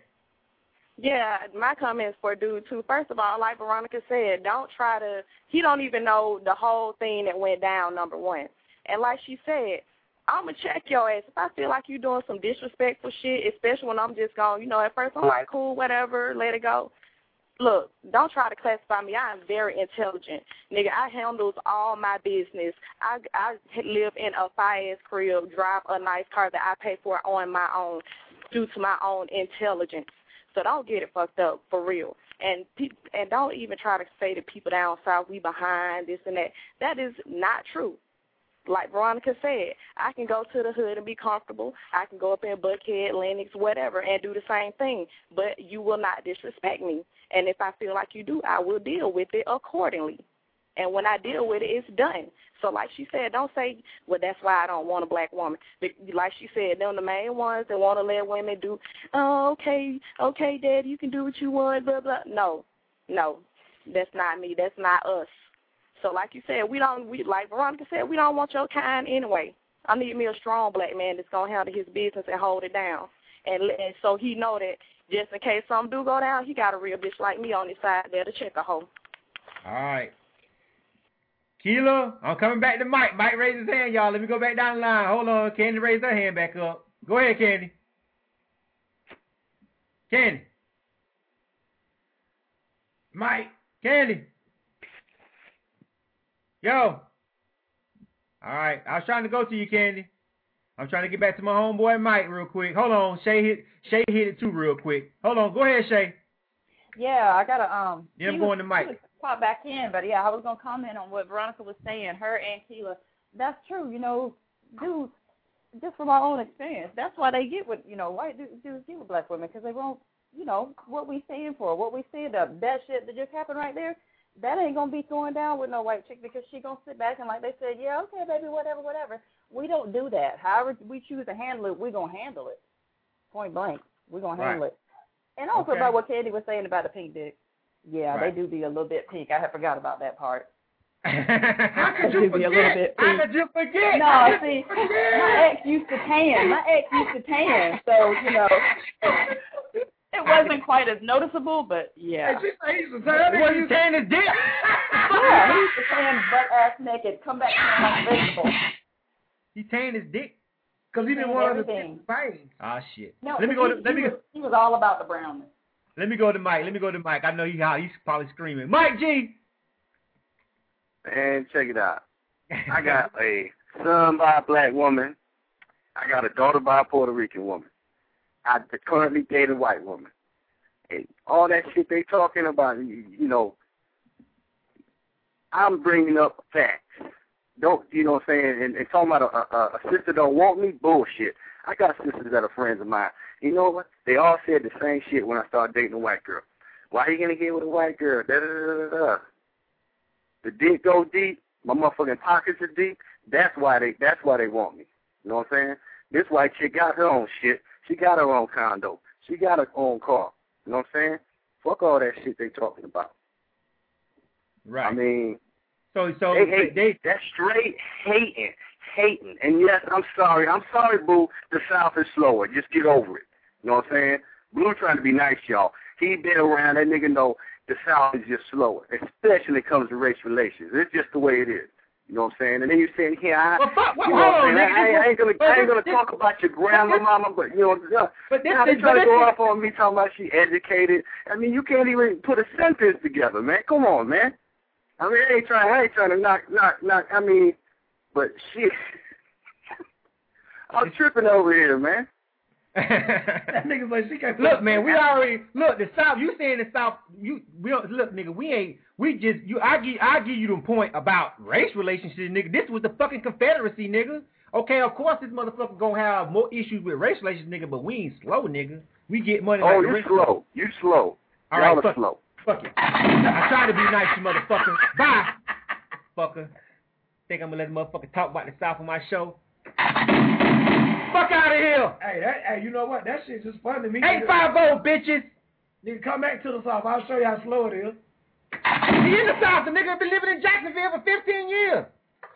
Speaker 14: Yeah, my comments for dude too. First of all, like Veronica said, don't try to. He don't even know the whole thing that went down. Number one, and like she said, I'ma check your ass if I feel like you doing some disrespectful shit, especially when I'm just going. You know, at first I'm like, cool, whatever, let it go. Look, don't try to classify me. I am very intelligent. Nigga, I handles all my business. I, I live in a fire-ass crib, drive a nice car that I pay for on my own due to my own intelligence. So don't get it fucked up, for real. And pe- and don't even try to say to people down south, we behind, this and that. That is not true. Like Veronica said, I can go to the hood and be comfortable. I can go up in Buckhead, Lenox, whatever, and do the same thing. But you will not disrespect me. And if I feel like you do, I will deal with it accordingly. And when I deal with it, it's done. So like she said, don't say, well, that's why I don't want a black woman. But like she said, they're the main ones that want to let women do, oh, okay, okay, Daddy, you can do what you want, blah, blah. No, no, that's not me. That's not us. So like you said, we don't, we like Veronica said, we don't want your kind anyway. I need me a strong black man that's going to handle his business and hold it down. And, and so he know that just in case something do go down, he got a real bitch like me on his side there to check a hoe.
Speaker 5: All right. Keela, I'm coming back to Mike. Mike raised his hand, y'all. Let me go back down the line. Hold on. Candy raised her hand back up. Go ahead, Candy. Candy. Mike. Candy. Yo. All right. I was trying to go to you, Candy. I'm trying to get back to my homeboy Mike real quick. Hold on. Shay hit Shay hit it too real quick. Hold on. Go ahead, Shay.
Speaker 9: Yeah, I gotta um.
Speaker 5: Yeah, I'm going to Mike.
Speaker 9: Pop back in, but yeah, I was gonna comment on what Veronica was saying. Her and Keela, that's true. You know, dudes, just from our own experience, that's why they get with you know white dudes, dudes get with black women because they won't, you know, what we stand for, what we see, the that shit that just happened right there. That ain't gonna be going down with no white chick because she gonna sit back and like they said, yeah, okay, baby, whatever, whatever. We don't do that. However we choose to handle it, we gonna handle it. Point blank, we gonna handle
Speaker 5: Right.
Speaker 9: it. And also
Speaker 5: Okay.
Speaker 9: about what Candy was saying about the pink dick. Yeah,
Speaker 5: Right.
Speaker 9: they do be a little bit pink. I had forgot about that part.
Speaker 5: How
Speaker 9: could you forget? Be a little bit
Speaker 5: How
Speaker 9: pink.
Speaker 5: could you forget?
Speaker 9: No, see, my ex used to tan. My ex used to tan, so you know, it wasn't quite as noticeable, but yeah.
Speaker 6: Hey, she said he used to tan.
Speaker 5: He wasn't tan his dick.
Speaker 9: Yeah, he used to tan butt ass naked, come back tan like a vegetable.
Speaker 5: He tanned his dick
Speaker 6: because he didn't
Speaker 9: Tanned
Speaker 6: want to
Speaker 9: everything.
Speaker 6: fangs.
Speaker 5: Ah shit.
Speaker 9: No,
Speaker 5: let me
Speaker 9: but
Speaker 5: go.
Speaker 9: he,
Speaker 5: To, let
Speaker 9: he
Speaker 5: me
Speaker 9: was,
Speaker 5: go.
Speaker 9: he was all about the brownness.
Speaker 5: Let me go to Mike. Let me go to Mike. I know he he's probably screaming. Mike G.
Speaker 12: Man, check it out. I got a son by a black woman. I got a daughter by a Puerto Rican woman. I currently date a white woman. And all that shit they talking about, you, you know, I'm bringing up facts. Don't, you know what I'm saying? And, and talking about a, a, a sister don't want me, bullshit. I got sisters that are friends of mine. You know what? They all said the same shit when I started dating a white girl. Why are you going to get with a white girl? Da, da, da, da, da. The dick go deep. My motherfucking pockets are deep. That's why they That's why they want me. You know what I'm saying? This white chick got her own shit. She got her own condo. She got her own car. You know what I'm saying? Fuck all that shit they talking about.
Speaker 5: Right.
Speaker 12: I mean,
Speaker 5: so so
Speaker 12: they, they, they that's straight hating, hating. And yes, I'm sorry. I'm sorry, boo. The South is slower. Just get over it. You know what I'm saying? Blue trying to be nice, y'all. He been around. That nigga know the South is just slower, especially when it comes to race relations. It's just the way it is. You know what I'm saying? And then you're saying, here, I,
Speaker 5: well, fuck, well,
Speaker 12: you know what I'm
Speaker 5: on,
Speaker 12: saying? I, I ain't gonna,
Speaker 5: but
Speaker 12: I ain't
Speaker 5: this,
Speaker 12: gonna
Speaker 5: this,
Speaker 12: talk about your grandma, mama, but you know,
Speaker 5: but this,
Speaker 12: now they
Speaker 5: this,
Speaker 12: try to
Speaker 5: this,
Speaker 12: go off on me talking about she educated. I mean, you can't even put a sentence together, man. Come on, man. I mean, I ain't trying, I ain't trying to knock, knock, knock. I mean, but shit, I'm tripping over here, man.
Speaker 6: That nigga's like, she can't.
Speaker 5: Look, man, we already look the South. You saying the South? You we don't look, nigga. We ain't. We just you. I give I give you the point about race relationships, nigga. This was the fucking Confederacy, nigga. Okay, of course this motherfucker gonna have more issues with race relations, nigga. But we ain't slow, nigga. We get money.
Speaker 12: Oh,
Speaker 5: like
Speaker 12: you
Speaker 5: rich
Speaker 12: slow. You slow.
Speaker 5: All
Speaker 12: Y'all
Speaker 5: right,
Speaker 12: are
Speaker 5: fuck,
Speaker 12: slow.
Speaker 5: Fuck it. I try to be nice, you motherfucker. Bye, fucker. Think I'm gonna let the motherfucker talk about the South on my show? Fuck out of here.
Speaker 6: Hey, that, hey, you know what? That shit's just funny to me.
Speaker 5: eight five oh, bitches.
Speaker 6: Nigga, come back to the South. I'll show you how slow it is.
Speaker 5: He in the South. The nigga been living in Jacksonville for fifteen years.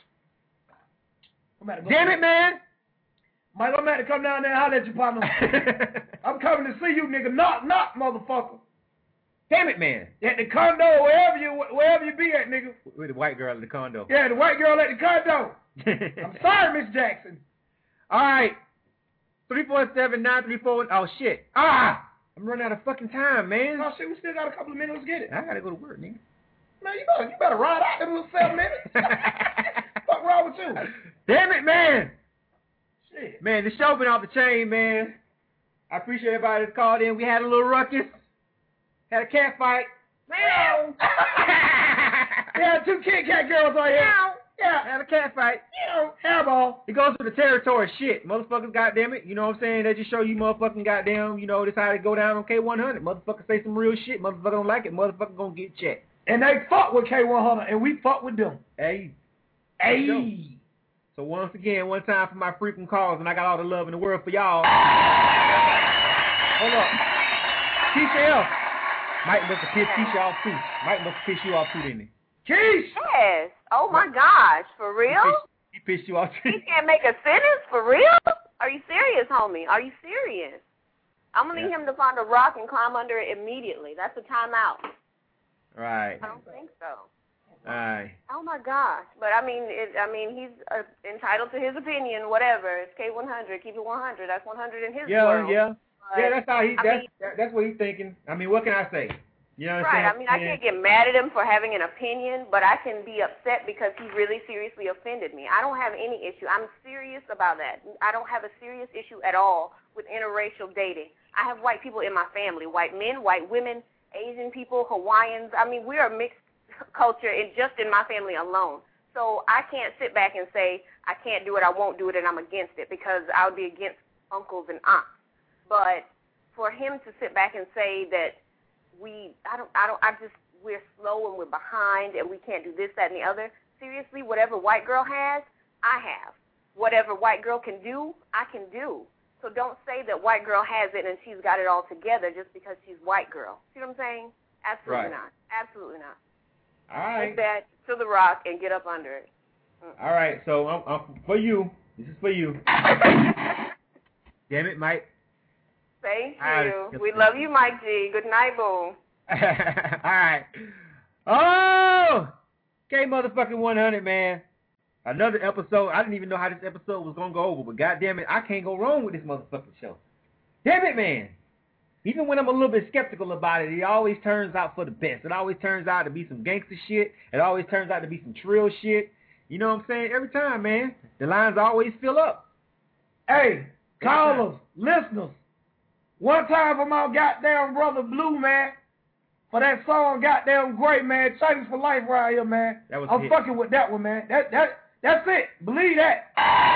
Speaker 5: Damn it, man.
Speaker 6: Mike, I'm going to come down there and holler at you, partner. I'm coming to see you, nigga. Knock, knock, motherfucker.
Speaker 5: Damn it, man.
Speaker 6: At the condo, wherever you wherever you be at, nigga.
Speaker 5: With the white girl at the condo.
Speaker 6: Yeah, the white girl at the condo. I'm sorry, Miss Jackson.
Speaker 5: All right. three four seven, nine three four. Oh, shit. Ah! I'm running out of fucking time, man.
Speaker 6: Oh, shit, we still got a couple of minutes. Let's get it.
Speaker 5: I gotta go to work, nigga.
Speaker 6: Man, you better, you better ride out them little seven minutes. What's wrong with you?
Speaker 5: Damn it, man.
Speaker 6: Shit.
Speaker 5: Man, the show been off the chain, man. I appreciate everybody that called in. We had a little ruckus. Had a cat fight.
Speaker 6: Meow. Yeah, two Kit Kat girls on here.
Speaker 5: Meow.
Speaker 6: Yeah.
Speaker 5: Had a cat fight.
Speaker 6: Meow. Hairball.
Speaker 5: It goes with the territory shit. Motherfuckers, goddamn it. You know what I'm saying? They just show you motherfucking goddamn, you know, this how they go down on K one hundred. Motherfuckers say some real shit. Motherfucker don't like it. Motherfucker gonna get checked.
Speaker 6: And they fuck with K one hundred, and we fuck with them.
Speaker 5: Hey.
Speaker 6: Hey.
Speaker 5: So once again, one time for my frequent calls, and I got all the love in the world for y'all. Hold up. Keisha F. Mike must have pissed Keisha off too. Mike must have pissed you off too, didn't he?
Speaker 6: Keisha!
Speaker 10: Yes. Oh my gosh, for real?
Speaker 5: He pissed you off too.
Speaker 10: He can't make a sentence? For real? Are you serious, homie? Are you serious? I'm going to need him to find a rock and climb under it immediately. That's a timeout.
Speaker 5: Right.
Speaker 10: I don't think so.
Speaker 5: Alright.
Speaker 10: Oh my gosh! But I mean, it, I mean, he's uh, entitled to his opinion. Whatever. It's K one hundred. Keep it one hundred. That's one hundred in his
Speaker 5: Yeah,
Speaker 10: world.
Speaker 5: yeah,
Speaker 10: But,
Speaker 5: yeah. That's how he.
Speaker 10: I
Speaker 5: That's
Speaker 10: mean,
Speaker 5: that, that's what he's thinking. I mean, what can I say? You know what
Speaker 10: right.
Speaker 5: I'm
Speaker 10: I
Speaker 5: saying?
Speaker 10: mean, I can't get mad at him for having an opinion, but I can be upset because he really seriously offended me. I don't have any issue. I'm serious about that. I don't have a serious issue at all with interracial dating. I have white people in my family, white men, white women, Asian people, Hawaiians. I mean, we are mixed culture in just in my family alone. So I can't sit back and say I can't do it, I won't do it, and I'm against it because I would be against uncles and aunts. But for him to sit back and say that we, I don't, I don't, I just, we're slow and we're behind and we can't do this, that, and the other. Seriously, whatever white girl has, I have. Whatever white girl can do, I can do. So don't say that white girl has it and she's got it all together just because she's white girl. See what I'm saying? Absolutely
Speaker 5: Right.
Speaker 10: not. Absolutely not.
Speaker 5: All right.
Speaker 10: Take that to the rock and get up under it. Mm.
Speaker 5: All right. So um, um, for you, this is for you. Damn it, Mike.
Speaker 10: Thank
Speaker 5: Ah,
Speaker 10: you.
Speaker 5: yes,
Speaker 10: We
Speaker 5: yes.
Speaker 10: love you, Mike G. Good night, boo.
Speaker 5: All right. Oh, K motherfucking one hundred, man. Another episode. I didn't even know how this episode was gonna go over, but goddamn it, I can't go wrong with this motherfucking show. Damn it, man. Even when I'm a little bit skeptical about it, it always turns out for the best. It always turns out to be some gangster shit. It always turns out to be some trill shit. You know what I'm saying? Every time, man. The lines always fill up.
Speaker 6: Hey, callers, listeners, one time for my goddamn brother Blue, man, for that song, goddamn great, man. Change for life right here, man.
Speaker 5: That was
Speaker 6: I'm
Speaker 5: it.
Speaker 6: fucking with that one, man. That that that's it. Believe that.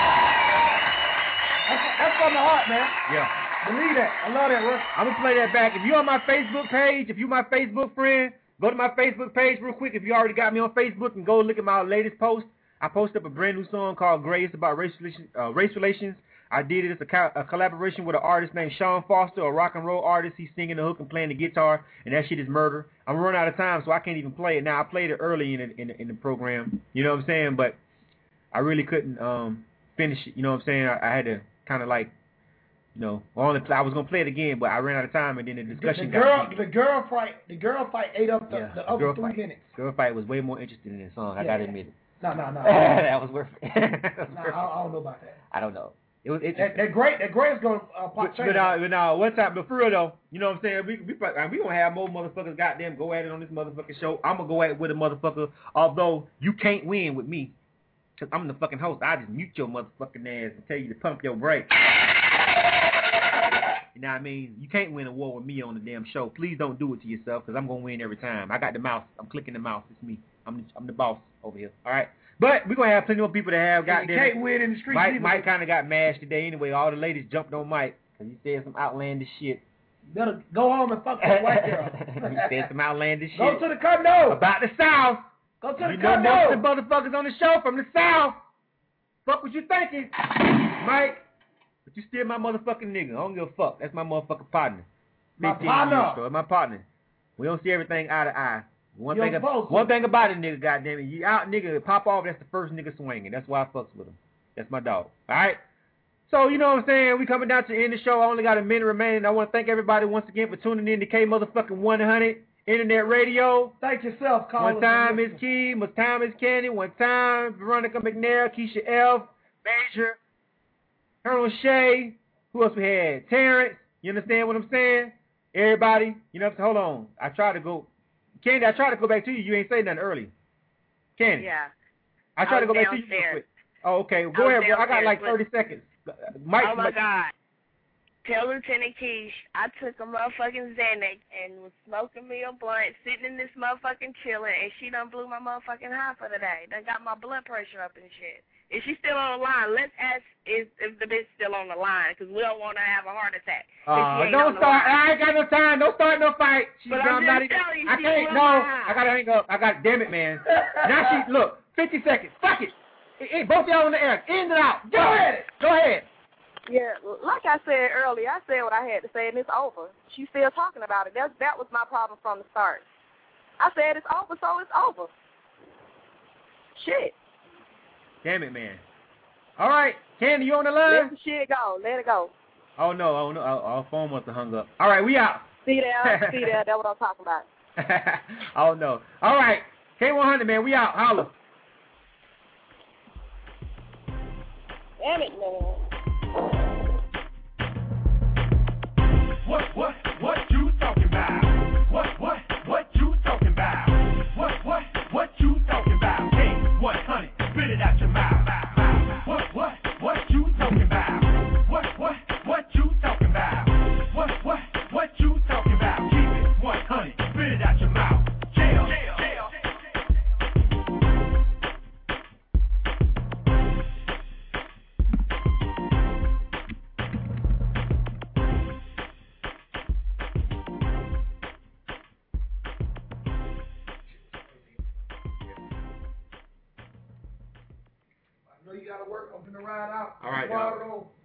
Speaker 6: That's, that's from the heart, man.
Speaker 5: Yeah.
Speaker 6: Believe that. I love that, bro.
Speaker 5: I'm going to play that back. If you're on my Facebook page, if you're my Facebook friend, go to my Facebook page real quick. If you already got me on Facebook, and go look at my latest post. I posted up a brand new song called Gray. It's about race relations. Uh, race relations. I did it as a, co- a collaboration with an artist named Sean Foster, a rock and roll artist. He's singing the hook and playing the guitar, and that shit is murder. I'm running out of time, so I can't even play it now. I played it early in the, in the, in the program. You know what I'm saying? But I really couldn't um, finish it. You know what I'm saying? I, I had to kind of like, you know, only play, I was gonna play it again, but I ran out of time, and then the discussion
Speaker 6: the, the girl,
Speaker 5: got deep.
Speaker 6: the girl fight, the girl fight ate up the,
Speaker 5: Yeah,
Speaker 6: the
Speaker 5: the
Speaker 6: other
Speaker 5: girl
Speaker 6: three
Speaker 5: fight.
Speaker 6: minutes.
Speaker 5: Girl fight was way more interesting in the song. I
Speaker 6: Yeah,
Speaker 5: gotta
Speaker 6: yeah.
Speaker 5: admit it.
Speaker 6: No, no, no.
Speaker 5: that was worth it. That was
Speaker 6: No,
Speaker 5: worth
Speaker 6: I,
Speaker 5: it.
Speaker 6: I don't know about that.
Speaker 5: I don't know. It was
Speaker 6: That,
Speaker 5: interesting.
Speaker 6: that great, that great's gonna uh, pop.
Speaker 5: But, but, uh, but now, one time, but for real though, you know what I'm saying? We we uh, we gonna have more motherfuckers goddamn go at it on this motherfucking show. I'm gonna go at it with a motherfucker, although you can't win with me, cause I'm the fucking host. I just mute your motherfucking ass and tell you to pump your brakes. You know what I mean? You can't win a war with me on the damn show. Please don't do it to yourself, cause I'm gonna win every time. I got the mouse. I'm clicking the mouse. It's me. I'm the, I'm the boss over here. All right. But we're going to have plenty more people to have.
Speaker 6: You
Speaker 5: Goddamn.
Speaker 6: can't win in the streets
Speaker 5: Mike,
Speaker 6: either.
Speaker 5: Mike kind of got mashed today anyway. All the ladies jumped on Mike because he said some outlandish shit.
Speaker 6: Better go home and fuck that white girl.
Speaker 5: He said some outlandish shit.
Speaker 6: Go to the condo.
Speaker 5: About the South.
Speaker 6: Go to the
Speaker 5: You know
Speaker 6: condo.
Speaker 5: most of the motherfuckers on the show from the South. Fuck what you thinking, Mike. But you still my motherfucking nigga. I don't give a fuck. That's my motherfucking partner.
Speaker 6: My
Speaker 5: fifteen
Speaker 6: partner.
Speaker 5: years ago. My partner. We don't see everything eye to eye. One
Speaker 6: You're
Speaker 5: thing,
Speaker 6: supposed to.
Speaker 5: one thing about it, nigga, goddamn it, you out, nigga, pop off. That's the first nigga swinging. That's why I fucks with him. That's my dog. All right. So you know what I'm saying? We coming down to the end of the show. I only got a minute remaining. I want to thank everybody once again for tuning in to K motherfucking one hundred Internet Radio.
Speaker 6: Thank yourself, callers.
Speaker 5: One time is Key. One time is Candy. One time Veronica McNair, Keisha F, Major, Colonel Shay. Who else we had? Terrence. You understand what I'm saying? Everybody. You know what I'm saying? Hold on. I tried to go. Candy, I tried to go back to you. You ain't say nothing early. Candy.
Speaker 10: Yeah.
Speaker 5: I tried
Speaker 10: I
Speaker 5: to go
Speaker 10: was
Speaker 5: back to you real
Speaker 10: downstairs.
Speaker 5: quick. Oh, okay. Go
Speaker 10: I was
Speaker 5: ahead, bro. I got
Speaker 10: downstairs
Speaker 5: like
Speaker 10: with-
Speaker 5: thirty seconds. Mike,
Speaker 10: Oh my
Speaker 5: Mike-
Speaker 10: God. Tell Lieutenant Keish I took a motherfucking Xanax and was smoking me a blunt, sitting in this motherfucking chilling, and she done blew my motherfucking high for the day. Done got my blood pressure up and shit. Is she still on the line? Let's ask is if the bitch still on the line, because we don't want to have a heart attack.
Speaker 5: Uh, don't start. I ain't got no time. Don't start no fight. She's
Speaker 10: But I'm
Speaker 5: not
Speaker 10: just
Speaker 5: even,
Speaker 10: telling you,
Speaker 5: I
Speaker 10: she's
Speaker 5: can't.
Speaker 10: on
Speaker 5: No,
Speaker 10: my line.
Speaker 5: I gotta hang up. I got. Damn it, man. Now she look. fifty seconds. Fuck it. Hey, hey, both y'all in the air. In and out. Go ahead. Go ahead.
Speaker 14: Yeah, like I said earlier, I said what I had to say, and it's over. She's still talking about it. That that was my problem from the start. I said it's over, so it's over. Shit.
Speaker 5: Damn it, man. All right, Candy, you on the line?
Speaker 14: Let the shit go. Let it go.
Speaker 5: Oh no, oh no, our, our phone must have hung up. All right, we out.
Speaker 14: See there, see there. That's what I'm talking about.
Speaker 5: Oh no. All right, K one hundred, man, we out. Holla.
Speaker 14: Damn it, man.
Speaker 4: What, what, what you talking about? What, what, what you talking about? What, what, what you talking about? Hey, one hundred, spit it out your mouth. What, what, what you talking about? What, what, what you talking about? What, what, what you talking about? Keep it one hundred, spit it out your mouth. Jail, jail, jail.
Speaker 6: I know you gotta work. I'm gonna ride out.
Speaker 5: All right,
Speaker 6: Tomorrow,
Speaker 5: dog.
Speaker 6: though.